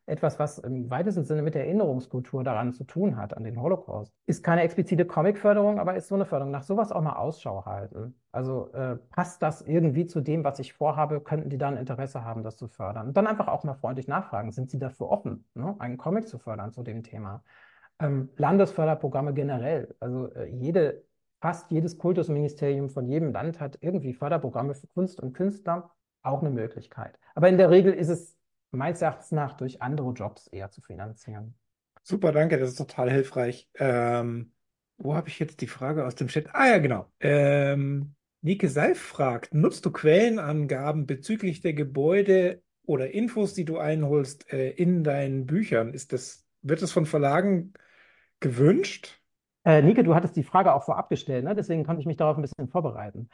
etwas, was im weitesten Sinne mit der Erinnerungskultur daran zu tun hat, an den Holocaust. Ist keine explizite Comicförderung, aber ist so eine Förderung. Nach sowas auch mal Ausschau halten. Also äh, passt das irgendwie zu dem, was ich vorhabe? Könnten die dann Interesse haben, das zu fördern? Und dann einfach auch mal freundlich nachfragen, sind sie dafür offen, ne, einen Comic zu fördern zu dem Thema? Ähm, Landesförderprogramme generell. Also äh, jede, fast jedes Kultusministerium von jedem Land hat irgendwie Förderprogramme für Kunst und Künstler, auch eine Möglichkeit. Aber in der Regel ist es meines Erachtens nach durch andere Jobs eher zu finanzieren. Super, danke, das ist total hilfreich. Ähm, wo habe ich jetzt die Frage aus dem Chat? Ah ja, genau. Ähm, Nike Seif fragt, nutzt du Quellenangaben bezüglich der Gebäude oder Infos, die du einholst, äh, in deinen Büchern? Ist das, wird das von Verlagen gewünscht? Äh, Nike, du hattest die Frage auch vorab gestellt, ne? Deswegen konnte ich mich darauf ein bisschen vorbereiten.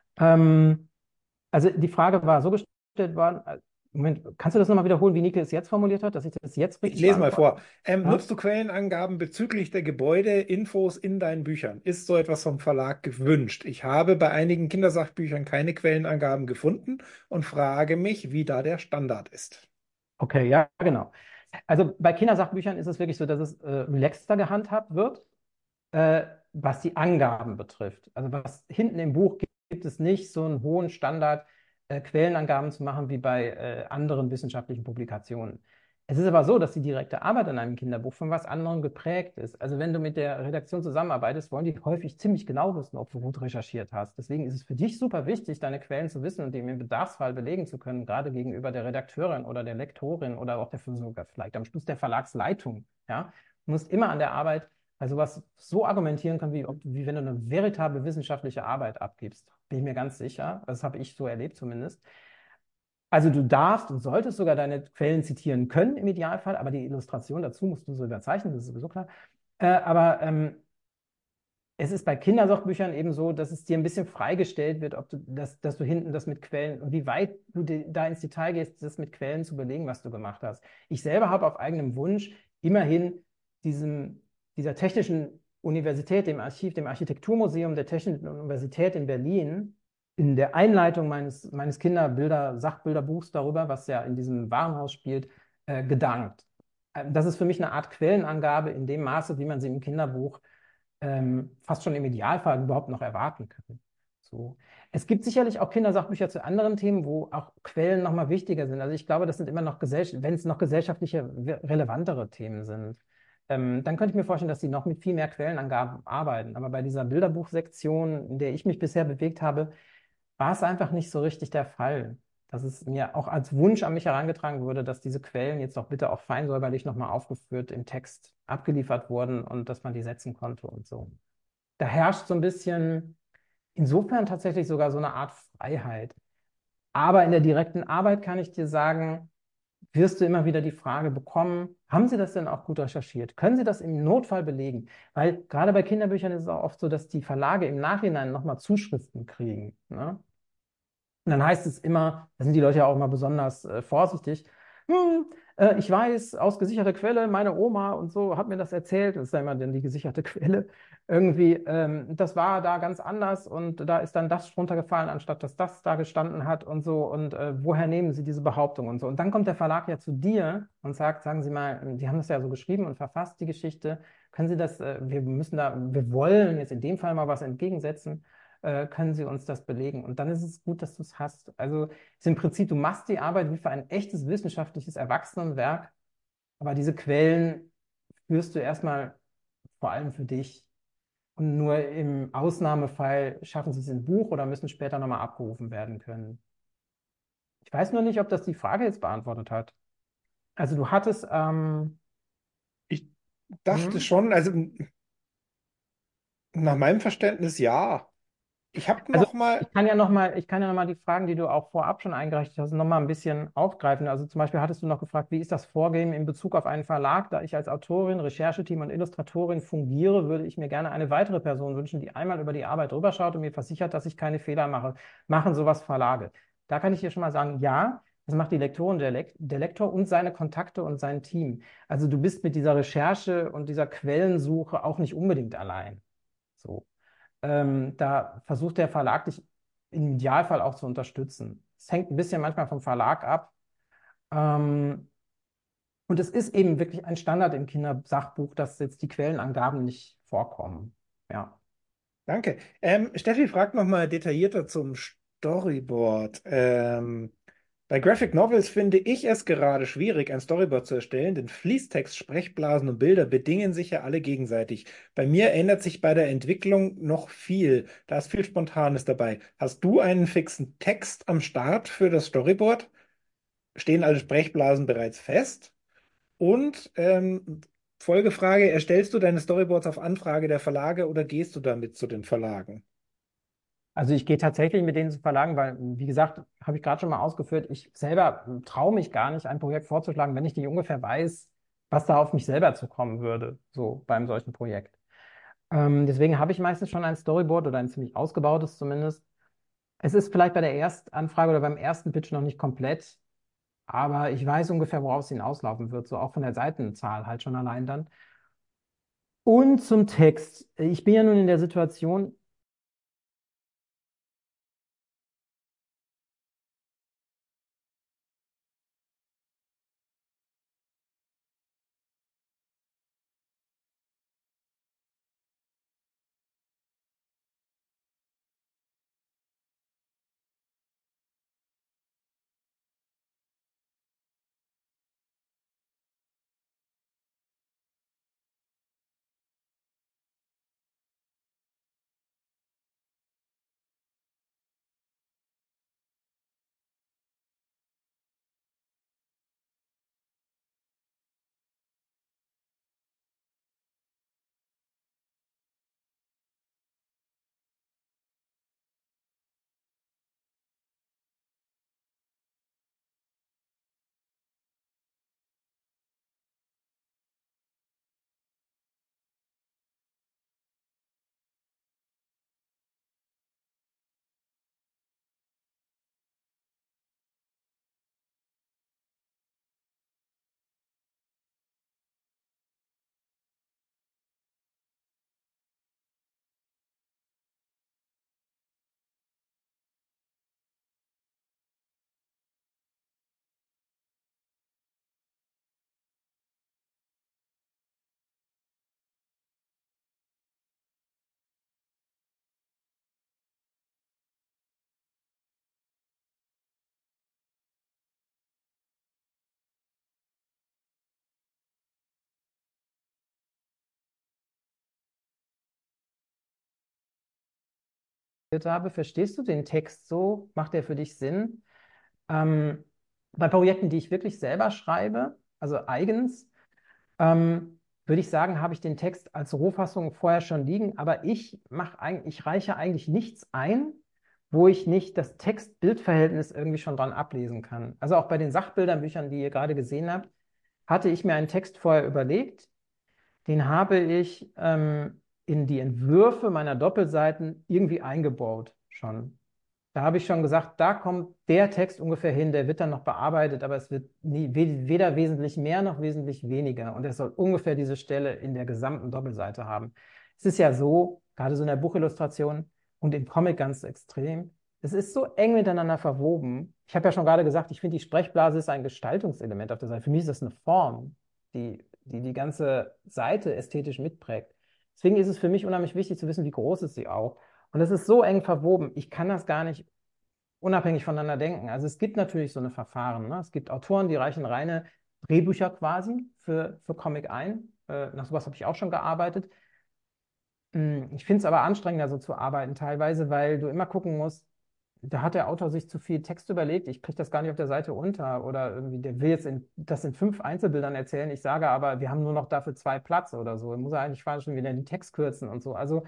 Ähm, also die Frage war so gestellt worden, äh, Moment, kannst du das nochmal wiederholen, wie Nike es jetzt formuliert hat, dass ich das jetzt Ich richtig lese mal beantworte? vor. Ähm, Ja? nutzt du Quellenangaben bezüglich der Gebäude, Infos in deinen Büchern? Ist so etwas vom Verlag gewünscht? Ich habe bei einigen Kindersachbüchern keine Quellenangaben gefunden und frage mich, wie da der Standard ist. Okay, ja, genau. Also bei Kindersachbüchern ist es wirklich so, dass es äh, relaxter gehandhabt wird, äh, was die Angaben betrifft. Also was hinten im Buch gibt, gibt es nicht so einen hohen Standard, äh, Quellenangaben zu machen wie bei äh, anderen wissenschaftlichen Publikationen. Es ist aber so, dass die direkte Arbeit an einem Kinderbuch von was anderem geprägt ist. Also wenn du mit der Redaktion zusammenarbeitest, wollen die häufig ziemlich genau wissen, ob du gut recherchiert hast. Deswegen ist es für dich super wichtig, deine Quellen zu wissen und die im Bedarfsfall belegen zu können, gerade gegenüber der Redakteurin oder der Lektorin oder auch der sogar vielleicht am Schluss der Verlagsleitung. Ja? Du musst immer an der Arbeit bei sowas so argumentieren können, wie, ob, wie wenn du eine veritable wissenschaftliche Arbeit abgibst. Bin ich mir ganz sicher. Das habe ich so erlebt zumindest. Also du darfst und solltest sogar deine Quellen zitieren können im Idealfall, aber die Illustration dazu musst du so überzeichnen, das ist sowieso klar. Äh, aber ähm, es ist bei Kindersachbüchern eben so, dass es dir ein bisschen freigestellt wird, ob du das, dass du hinten das mit Quellen und wie weit du de, da ins Detail gehst, das mit Quellen zu belegen, was du gemacht hast. Ich selber habe auf eigenem Wunsch immerhin diesem, dieser Technischen Universität, dem Archiv, dem Architekturmuseum der Technischen Universität in Berlin, in der Einleitung meines, meines Kinderbilder, Sachbilderbuchs darüber, was ja in diesem Warenhaus spielt, äh, gedankt. Äh, Das ist für mich eine Art Quellenangabe in dem Maße, wie man sie im Kinderbuch ähm, fast schon im Idealfall überhaupt noch erwarten kann. So. Es gibt sicherlich auch Kindersachbücher zu anderen Themen, wo auch Quellen nochmal wichtiger sind. Also ich glaube, das sind immer noch, wenn es noch gesellschaftliche, relevantere Themen sind. Ähm, dann könnte ich mir vorstellen, dass sie noch mit viel mehr Quellenangaben arbeiten. Aber bei dieser Bilderbuchsektion, in der ich mich bisher bewegt habe, war es einfach nicht so richtig der Fall. Dass es mir auch als Wunsch an mich herangetragen wurde, dass diese Quellen jetzt doch bitte auch fein säuberlich nochmal aufgeführt im Text abgeliefert wurden und dass man die setzen konnte und so. Da herrscht so ein bisschen, insofern tatsächlich sogar so eine Art Freiheit. Aber in der direkten Arbeit kann ich dir sagen, wirst du immer wieder die Frage bekommen, haben Sie das denn auch gut recherchiert? Können Sie das im Notfall belegen? Weil gerade bei Kinderbüchern ist es auch oft so, dass die Verlage im Nachhinein nochmal Zuschriften kriegen. Ne? Und dann heißt es immer, da sind die Leute ja auch immer besonders äh, vorsichtig, hm, äh, ich weiß aus gesicherter Quelle, meine Oma und so hat mir das erzählt, das ist ja immer dann die gesicherte Quelle, irgendwie, ähm, das war da ganz anders und da ist dann das runtergefallen, anstatt dass das da gestanden hat und so und äh, woher nehmen Sie diese Behauptung und so. Und dann kommt der Verlag ja zu dir und sagt, sagen Sie mal, die haben das ja so geschrieben und verfasst, die Geschichte, können Sie das, äh, wir müssen da, wir wollen jetzt in dem Fall mal was entgegensetzen, äh, können Sie uns das belegen. Und dann ist es gut, dass du es hast. Also ist im Prinzip, du machst die Arbeit wie für ein echtes wissenschaftliches Erwachsenenwerk, aber diese Quellen führst du erstmal vor allem für dich. Und nur im Ausnahmefall schaffen sie es in Buch oder müssen später nochmal abgerufen werden können. Ich weiß nur nicht, ob das die Frage jetzt beantwortet hat. Also du hattest, ähm, Ich dachte hm? schon, also nach meinem Verständnis ja. Ich habe Also noch mal, ich kann ja noch mal, ich kann ja noch mal die Fragen, die du auch vorab schon eingereicht hast, noch mal ein bisschen aufgreifen. Also zum Beispiel hattest du noch gefragt, wie ist das Vorgehen in Bezug auf einen Verlag? Da ich als Autorin, Rechercheteam und Illustratorin fungiere, würde ich mir gerne eine weitere Person wünschen, die einmal über die Arbeit rüberschaut und mir versichert, dass ich keine Fehler mache. Machen sowas Verlage? Da kann ich dir schon mal sagen, ja, das macht die Lektorin, der, Lek der Lektor und seine Kontakte und sein Team. Also du bist mit dieser Recherche und dieser Quellensuche auch nicht unbedingt allein. So. Ähm, da versucht der Verlag dich im Idealfall auch zu unterstützen. Es hängt ein bisschen manchmal vom Verlag ab. Ähm, Und es ist eben wirklich ein Standard im Kindersachbuch, dass jetzt die Quellenangaben nicht vorkommen. Ja. Danke. Ähm, Steffi fragt nochmal detaillierter zum Storyboard. Ähm, bei Graphic Novels finde ich es gerade schwierig, ein Storyboard zu erstellen, denn Fließtext, Sprechblasen und Bilder bedingen sich ja alle gegenseitig. Bei mir ändert sich bei der Entwicklung noch viel. Da ist viel Spontanes dabei. Hast du einen fixen Text am Start für das Storyboard? Stehen alle Sprechblasen bereits fest? Und ähm, Folgefrage, erstellst du deine Storyboards auf Anfrage der Verlage oder gehst du damit zu den Verlagen? Also ich gehe tatsächlich mit denen zu Verlagen, weil, wie gesagt, habe ich gerade schon mal ausgeführt, ich selber traue mich gar nicht, ein Projekt vorzuschlagen, wenn ich nicht ungefähr weiß, was da auf mich selber zukommen würde, so beim solchen Projekt. Ähm, deswegen habe ich meistens schon ein Storyboard oder ein ziemlich ausgebautes zumindest. Es ist vielleicht bei der Erstanfrage oder beim ersten Pitch noch nicht komplett, aber ich weiß ungefähr, worauf es hinauslaufen wird, so auch von der Seitenzahl halt schon allein dann. Und zum Text. Ich bin ja nun in der Situation, habe, verstehst du den Text so? Macht der für dich Sinn? Ähm, Bei Projekten, die ich wirklich selber schreibe, also eigens, ähm, würde ich sagen, habe ich den Text als Rohfassung vorher schon liegen, aber ich mache eigentlich, ich reiche eigentlich nichts ein, wo ich nicht das Text-Bild-Verhältnis irgendwie schon dran ablesen kann. Also auch bei den Sachbilderbüchern, die ihr gerade gesehen habt, hatte ich mir einen Text vorher überlegt, den habe ich ähm, in die Entwürfe meiner Doppelseiten irgendwie eingebaut schon. Da habe ich schon gesagt, da kommt der Text ungefähr hin, der wird dann noch bearbeitet, aber es wird nie, weder wesentlich mehr noch wesentlich weniger. Und er soll ungefähr diese Stelle in der gesamten Doppelseite haben. Es ist ja so, gerade so in der Buchillustration und im Comic ganz extrem, es ist so eng miteinander verwoben. Ich habe ja schon gerade gesagt, ich finde, die Sprechblase ist ein Gestaltungselement auf der Seite. Für mich ist das eine Form, die die, die ganze Seite ästhetisch mitprägt. Deswegen ist es für mich unheimlich wichtig zu wissen, wie groß ist sie auch. Und es ist so eng verwoben, ich kann das gar nicht unabhängig voneinander denken. Also es gibt natürlich so eine Verfahren. Ne? Es gibt Autoren, die reichen reine Drehbücher quasi für, für Comic ein. Äh, nach sowas habe ich auch schon gearbeitet. Hm, Ich finde es aber anstrengender, so zu arbeiten teilweise, weil du immer gucken musst, da hat der Autor sich zu viel Text überlegt, ich kriege das gar nicht auf der Seite unter oder irgendwie, der will jetzt in, das in fünf Einzelbildern erzählen, ich sage aber, wir haben nur noch dafür zwei Platz oder so, muss er eigentlich schon wieder den Text kürzen und so. Also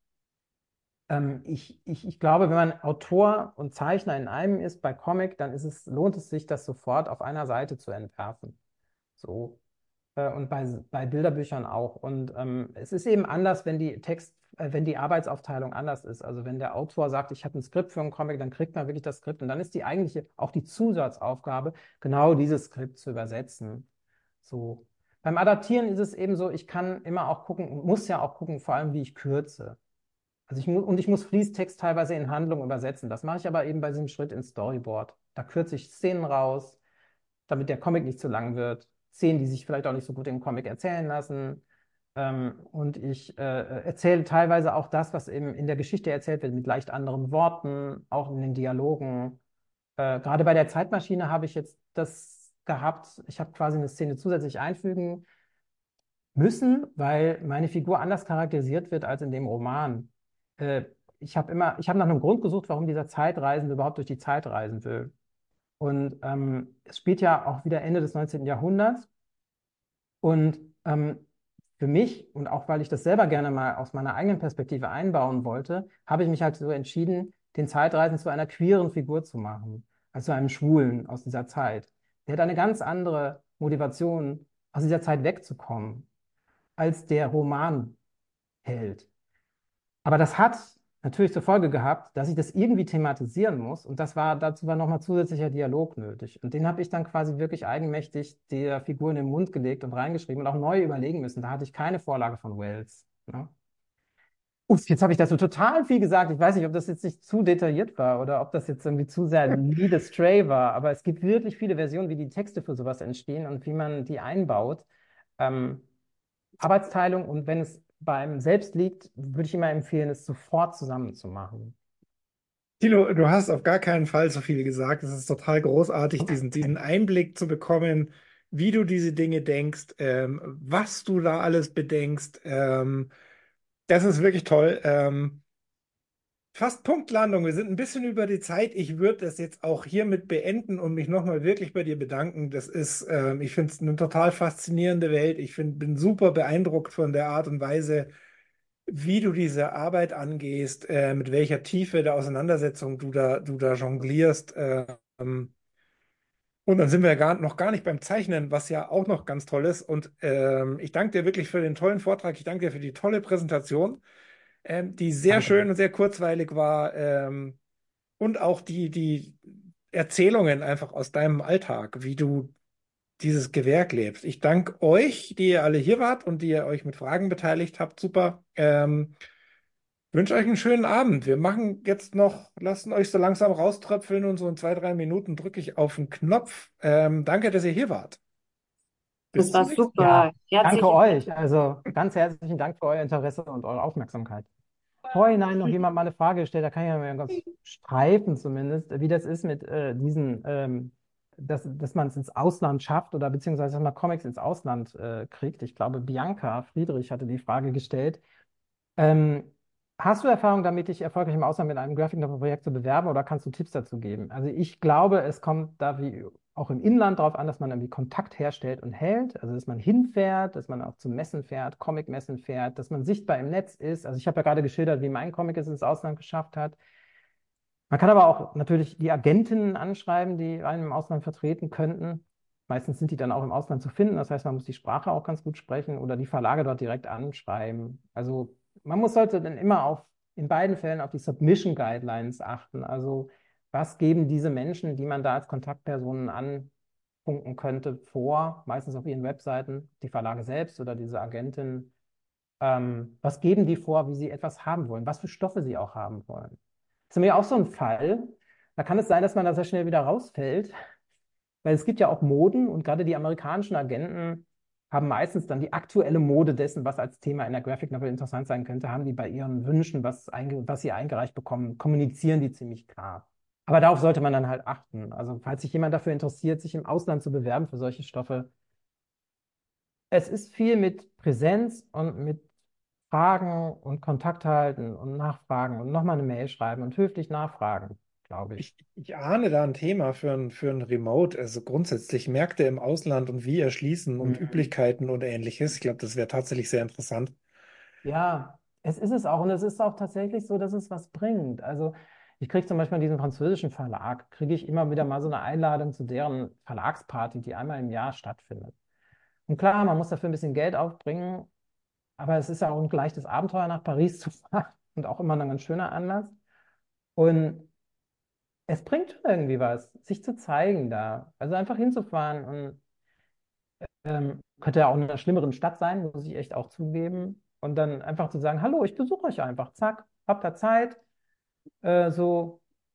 ähm, ich, ich, ich glaube, wenn man Autor und Zeichner in einem ist bei Comic, dann ist es, lohnt es sich, das sofort auf einer Seite zu entwerfen. So. Äh, und bei, bei Bilderbüchern auch. Und ähm, es ist eben anders, wenn die Text, äh, wenn die Arbeitsaufteilung anders ist. Also wenn der Autor sagt, ich habe ein Skript für einen Comic, dann kriegt man wirklich das Skript. Und dann ist die eigentliche, auch die Zusatzaufgabe, genau dieses Skript zu übersetzen. So. Beim Adaptieren ist es eben so, ich kann immer auch gucken, muss ja auch gucken, vor allem wie ich kürze. Also ich muss, und ich muss Fließtext teilweise in Handlung übersetzen. Das mache ich aber eben bei diesem Schritt ins Storyboard. Da kürze ich Szenen raus, damit der Comic nicht zu lang wird. Szenen, die sich vielleicht auch nicht so gut im Comic erzählen lassen. Ähm, und ich äh, erzähle teilweise auch das, was eben in der Geschichte erzählt wird, mit leicht anderen Worten, auch in den Dialogen. Äh, gerade bei der Zeitmaschine habe ich jetzt das gehabt, ich habe quasi eine Szene zusätzlich einfügen müssen, weil meine Figur anders charakterisiert wird als in dem Roman. Äh, ich habe immer, ich habe nach einem Grund gesucht, warum dieser Zeitreisende überhaupt durch die Zeit reisen will. Und ähm, es spielt ja auch wieder Ende des neunzehnten. Jahrhunderts. Und ähm, für mich und auch weil ich das selber gerne mal aus meiner eigenen Perspektive einbauen wollte, habe ich mich halt so entschieden, den Zeitreisen zu einer queeren Figur zu machen, also einem Schwulen aus dieser Zeit. Der hat eine ganz andere Motivation, aus dieser Zeit wegzukommen, als der Romanheld. Aber das hat natürlich zur Folge gehabt, dass ich das irgendwie thematisieren muss. Und das war, dazu war nochmal zusätzlicher Dialog nötig. Und den habe ich dann quasi wirklich eigenmächtig der Figur in den Mund gelegt und reingeschrieben und auch neu überlegen müssen. Da hatte ich keine Vorlage von Wells. Ne? Uff, jetzt habe ich dazu total viel gesagt. Ich weiß nicht, ob das jetzt nicht zu detailliert war oder ob das jetzt irgendwie zu sehr Lead Astray war. Aber es gibt wirklich viele Versionen, wie die Texte für sowas entstehen und wie man die einbaut. Ähm, Arbeitsteilung, und wenn es beim Selbst liegt, würde ich immer empfehlen, es sofort zusammen zu machen. Tilo, du hast auf gar keinen Fall so viel gesagt. Es ist total großartig, diesen, diesen Einblick zu bekommen, wie du diese Dinge denkst, ähm, was du da alles bedenkst. Ähm, das ist wirklich toll. Ähm, fast Punktlandung. Wir sind ein bisschen über die Zeit. Ich würde das jetzt auch hiermit beenden und mich nochmal wirklich bei dir bedanken. Das ist, ähm, ich finde es eine total faszinierende Welt. Ich find, bin super beeindruckt von der Art und Weise, wie du diese Arbeit angehst, äh, mit welcher Tiefe der Auseinandersetzung du da, du da jonglierst. Ähm, und dann sind wir ja gar, noch gar nicht beim Zeichnen, was ja auch noch ganz toll ist. Und ähm, ich danke dir wirklich für den tollen Vortrag. Ich danke dir für die tolle Präsentation, ähm, die sehr Danke. schön und sehr kurzweilig war. Ähm, und auch die, die Erzählungen einfach aus deinem Alltag, wie du dieses Gewerk lebst. Ich danke euch, die ihr alle hier wart und die ihr euch mit Fragen beteiligt habt. Super. Ähm, wünsche euch einen schönen Abend. Wir machen jetzt noch, lassen euch so langsam rauströpfeln und so in zwei, drei Minuten drücke ich auf den Knopf. Ähm, danke, dass ihr hier wart. Bis Das zum war nächsten Mal. Ja, super. danke Herzlichen Dank. euch. Also ganz herzlichen Dank für euer Interesse und eure Aufmerksamkeit. Vorhinein noch jemand mal eine Frage gestellt, da kann ich ja mal ganz streifen zumindest, wie das ist mit äh, diesen, ähm, dass, dass man es ins Ausland schafft oder beziehungsweise dass man Comics ins Ausland äh, kriegt. Ich glaube, Bianca Friedrich hatte die Frage gestellt. Ähm, Hast du Erfahrung damit, dich erfolgreich im Ausland mit einem Graphic Novel Projekt zu bewerben, oder kannst du Tipps dazu geben? Also ich glaube, es kommt da wie auch im Inland darauf an, dass man irgendwie Kontakt herstellt und hält, also dass man hinfährt, dass man auch zu Messen fährt, Comic-Messen fährt, dass man sichtbar im Netz ist. Also ich habe ja gerade geschildert, wie mein Comic es ins Ausland geschafft hat. Man kann aber auch natürlich die Agentinnen anschreiben, die einen im Ausland vertreten könnten. Meistens sind die dann auch im Ausland zu finden. Das heißt, man muss die Sprache auch ganz gut sprechen oder die Verlage dort direkt anschreiben. Also man muss sollte dann immer auf, in beiden Fällen auf die Submission Guidelines achten. Also was geben diese Menschen, die man da als Kontaktpersonen anfunken könnte, vor, meistens auf ihren Webseiten, die Verlage selbst oder diese Agentinnen. Ähm, was geben die vor, wie sie etwas haben wollen, was für Stoffe sie auch haben wollen? Das ist nämlich auch so ein Fall. Da kann es sein, dass man da sehr schnell wieder rausfällt, weil es gibt ja auch Moden, und gerade die amerikanischen Agenten haben meistens dann die aktuelle Mode dessen, was als Thema in der Graphic Novel interessant sein könnte, haben die bei ihren Wünschen, was, einge was sie eingereicht bekommen, kommunizieren die ziemlich klar. Aber darauf sollte man dann halt achten. Also falls sich jemand dafür interessiert, sich im Ausland zu bewerben für solche Stoffe, es ist viel mit Präsenz und mit Fragen und Kontakt halten und nachfragen und nochmal eine Mail schreiben und höflich nachfragen, glaube ich. Ich, ich ahne da ein Thema für ein, für ein Remote, also grundsätzlich Märkte im Ausland und wie erschließen und Mhm. Üblichkeiten und ähnliches. Ich glaube, das wäre tatsächlich sehr interessant. Ja, es ist es auch. Und es ist auch tatsächlich so, dass es was bringt. Also ich kriege zum Beispiel diesen französischen Verlag, kriege ich immer wieder mal so eine Einladung zu deren Verlagsparty, die einmal im Jahr stattfindet. Und klar, man muss dafür ein bisschen Geld aufbringen, aber es ist ja auch ein leichtes Abenteuer, nach Paris zu fahren und auch immer ein ganz schöner Anlass. Und es bringt schon irgendwie was, sich zu zeigen da. Also einfach hinzufahren, und ähm, könnte ja auch in einer schlimmeren Stadt sein, muss ich echt auch zugeben. Und dann einfach zu sagen, hallo, ich besuche euch einfach, zack, habt da Zeit, äh, so.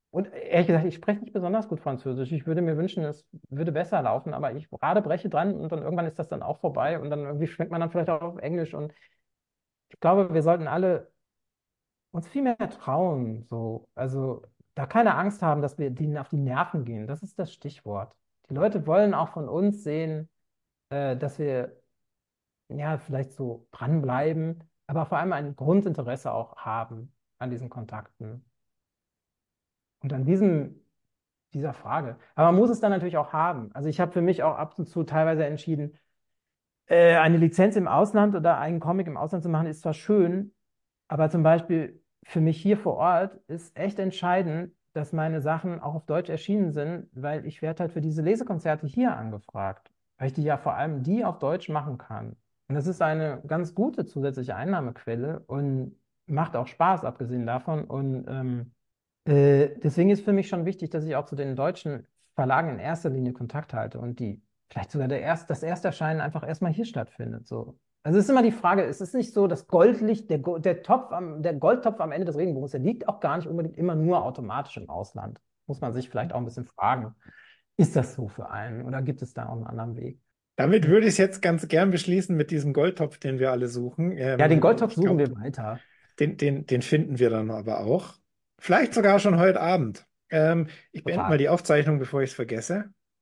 Und ehrlich gesagt, ich spreche nicht besonders gut Französisch. Ich würde mir wünschen, es würde besser laufen, aber ich gerade breche dran und dann irgendwann ist das dann auch vorbei und dann irgendwie schwenkt man dann vielleicht auch auf Englisch. Und ich glaube, wir sollten alle uns viel mehr trauen. So. Also da keine Angst haben, dass wir denen auf die Nerven gehen. Das ist das Stichwort. Die Leute wollen auch von uns sehen, äh, dass wir ja vielleicht so dranbleiben, aber vor allem ein Grundinteresse auch haben an diesen Kontakten und an diesem, dieser Frage. Aber man muss es dann natürlich auch haben. Also ich habe für mich auch ab und zu teilweise entschieden, äh, eine Lizenz im Ausland oder einen Comic im Ausland zu machen, ist zwar schön, aber zum Beispiel für mich hier vor Ort ist echt entscheidend, dass meine Sachen auch auf Deutsch erschienen sind, weil ich werde halt für diese Lesekonzerte hier angefragt, weil ich die ja vor allem die auf Deutsch machen kann. Und das ist eine ganz gute zusätzliche Einnahmequelle und macht auch Spaß, abgesehen davon. Und ähm, äh, deswegen ist für mich schon wichtig, dass ich auch zu den deutschen Verlagen in erster Linie Kontakt halte und die vielleicht sogar der erst, das Ersterscheinen einfach erstmal hier stattfindet. So. Also es ist immer die Frage, es ist nicht so, das Goldlicht, der, Go- der Topf am, der Goldtopf am Ende des Regenbogens, der liegt auch gar nicht unbedingt immer nur automatisch im Ausland. Muss man sich vielleicht auch ein bisschen fragen, ist das so für einen oder gibt es da auch einen anderen Weg? Damit würde ich es jetzt ganz gern beschließen mit diesem Goldtopf, den wir alle suchen. Ja, den Ähm, Goldtopf ich suchen glaube, wir weiter. den, den, den finden wir dann aber auch. Vielleicht sogar schon heute Abend. Ähm, ich beende mal Total. die Aufzeichnung, bevor ich es vergesse.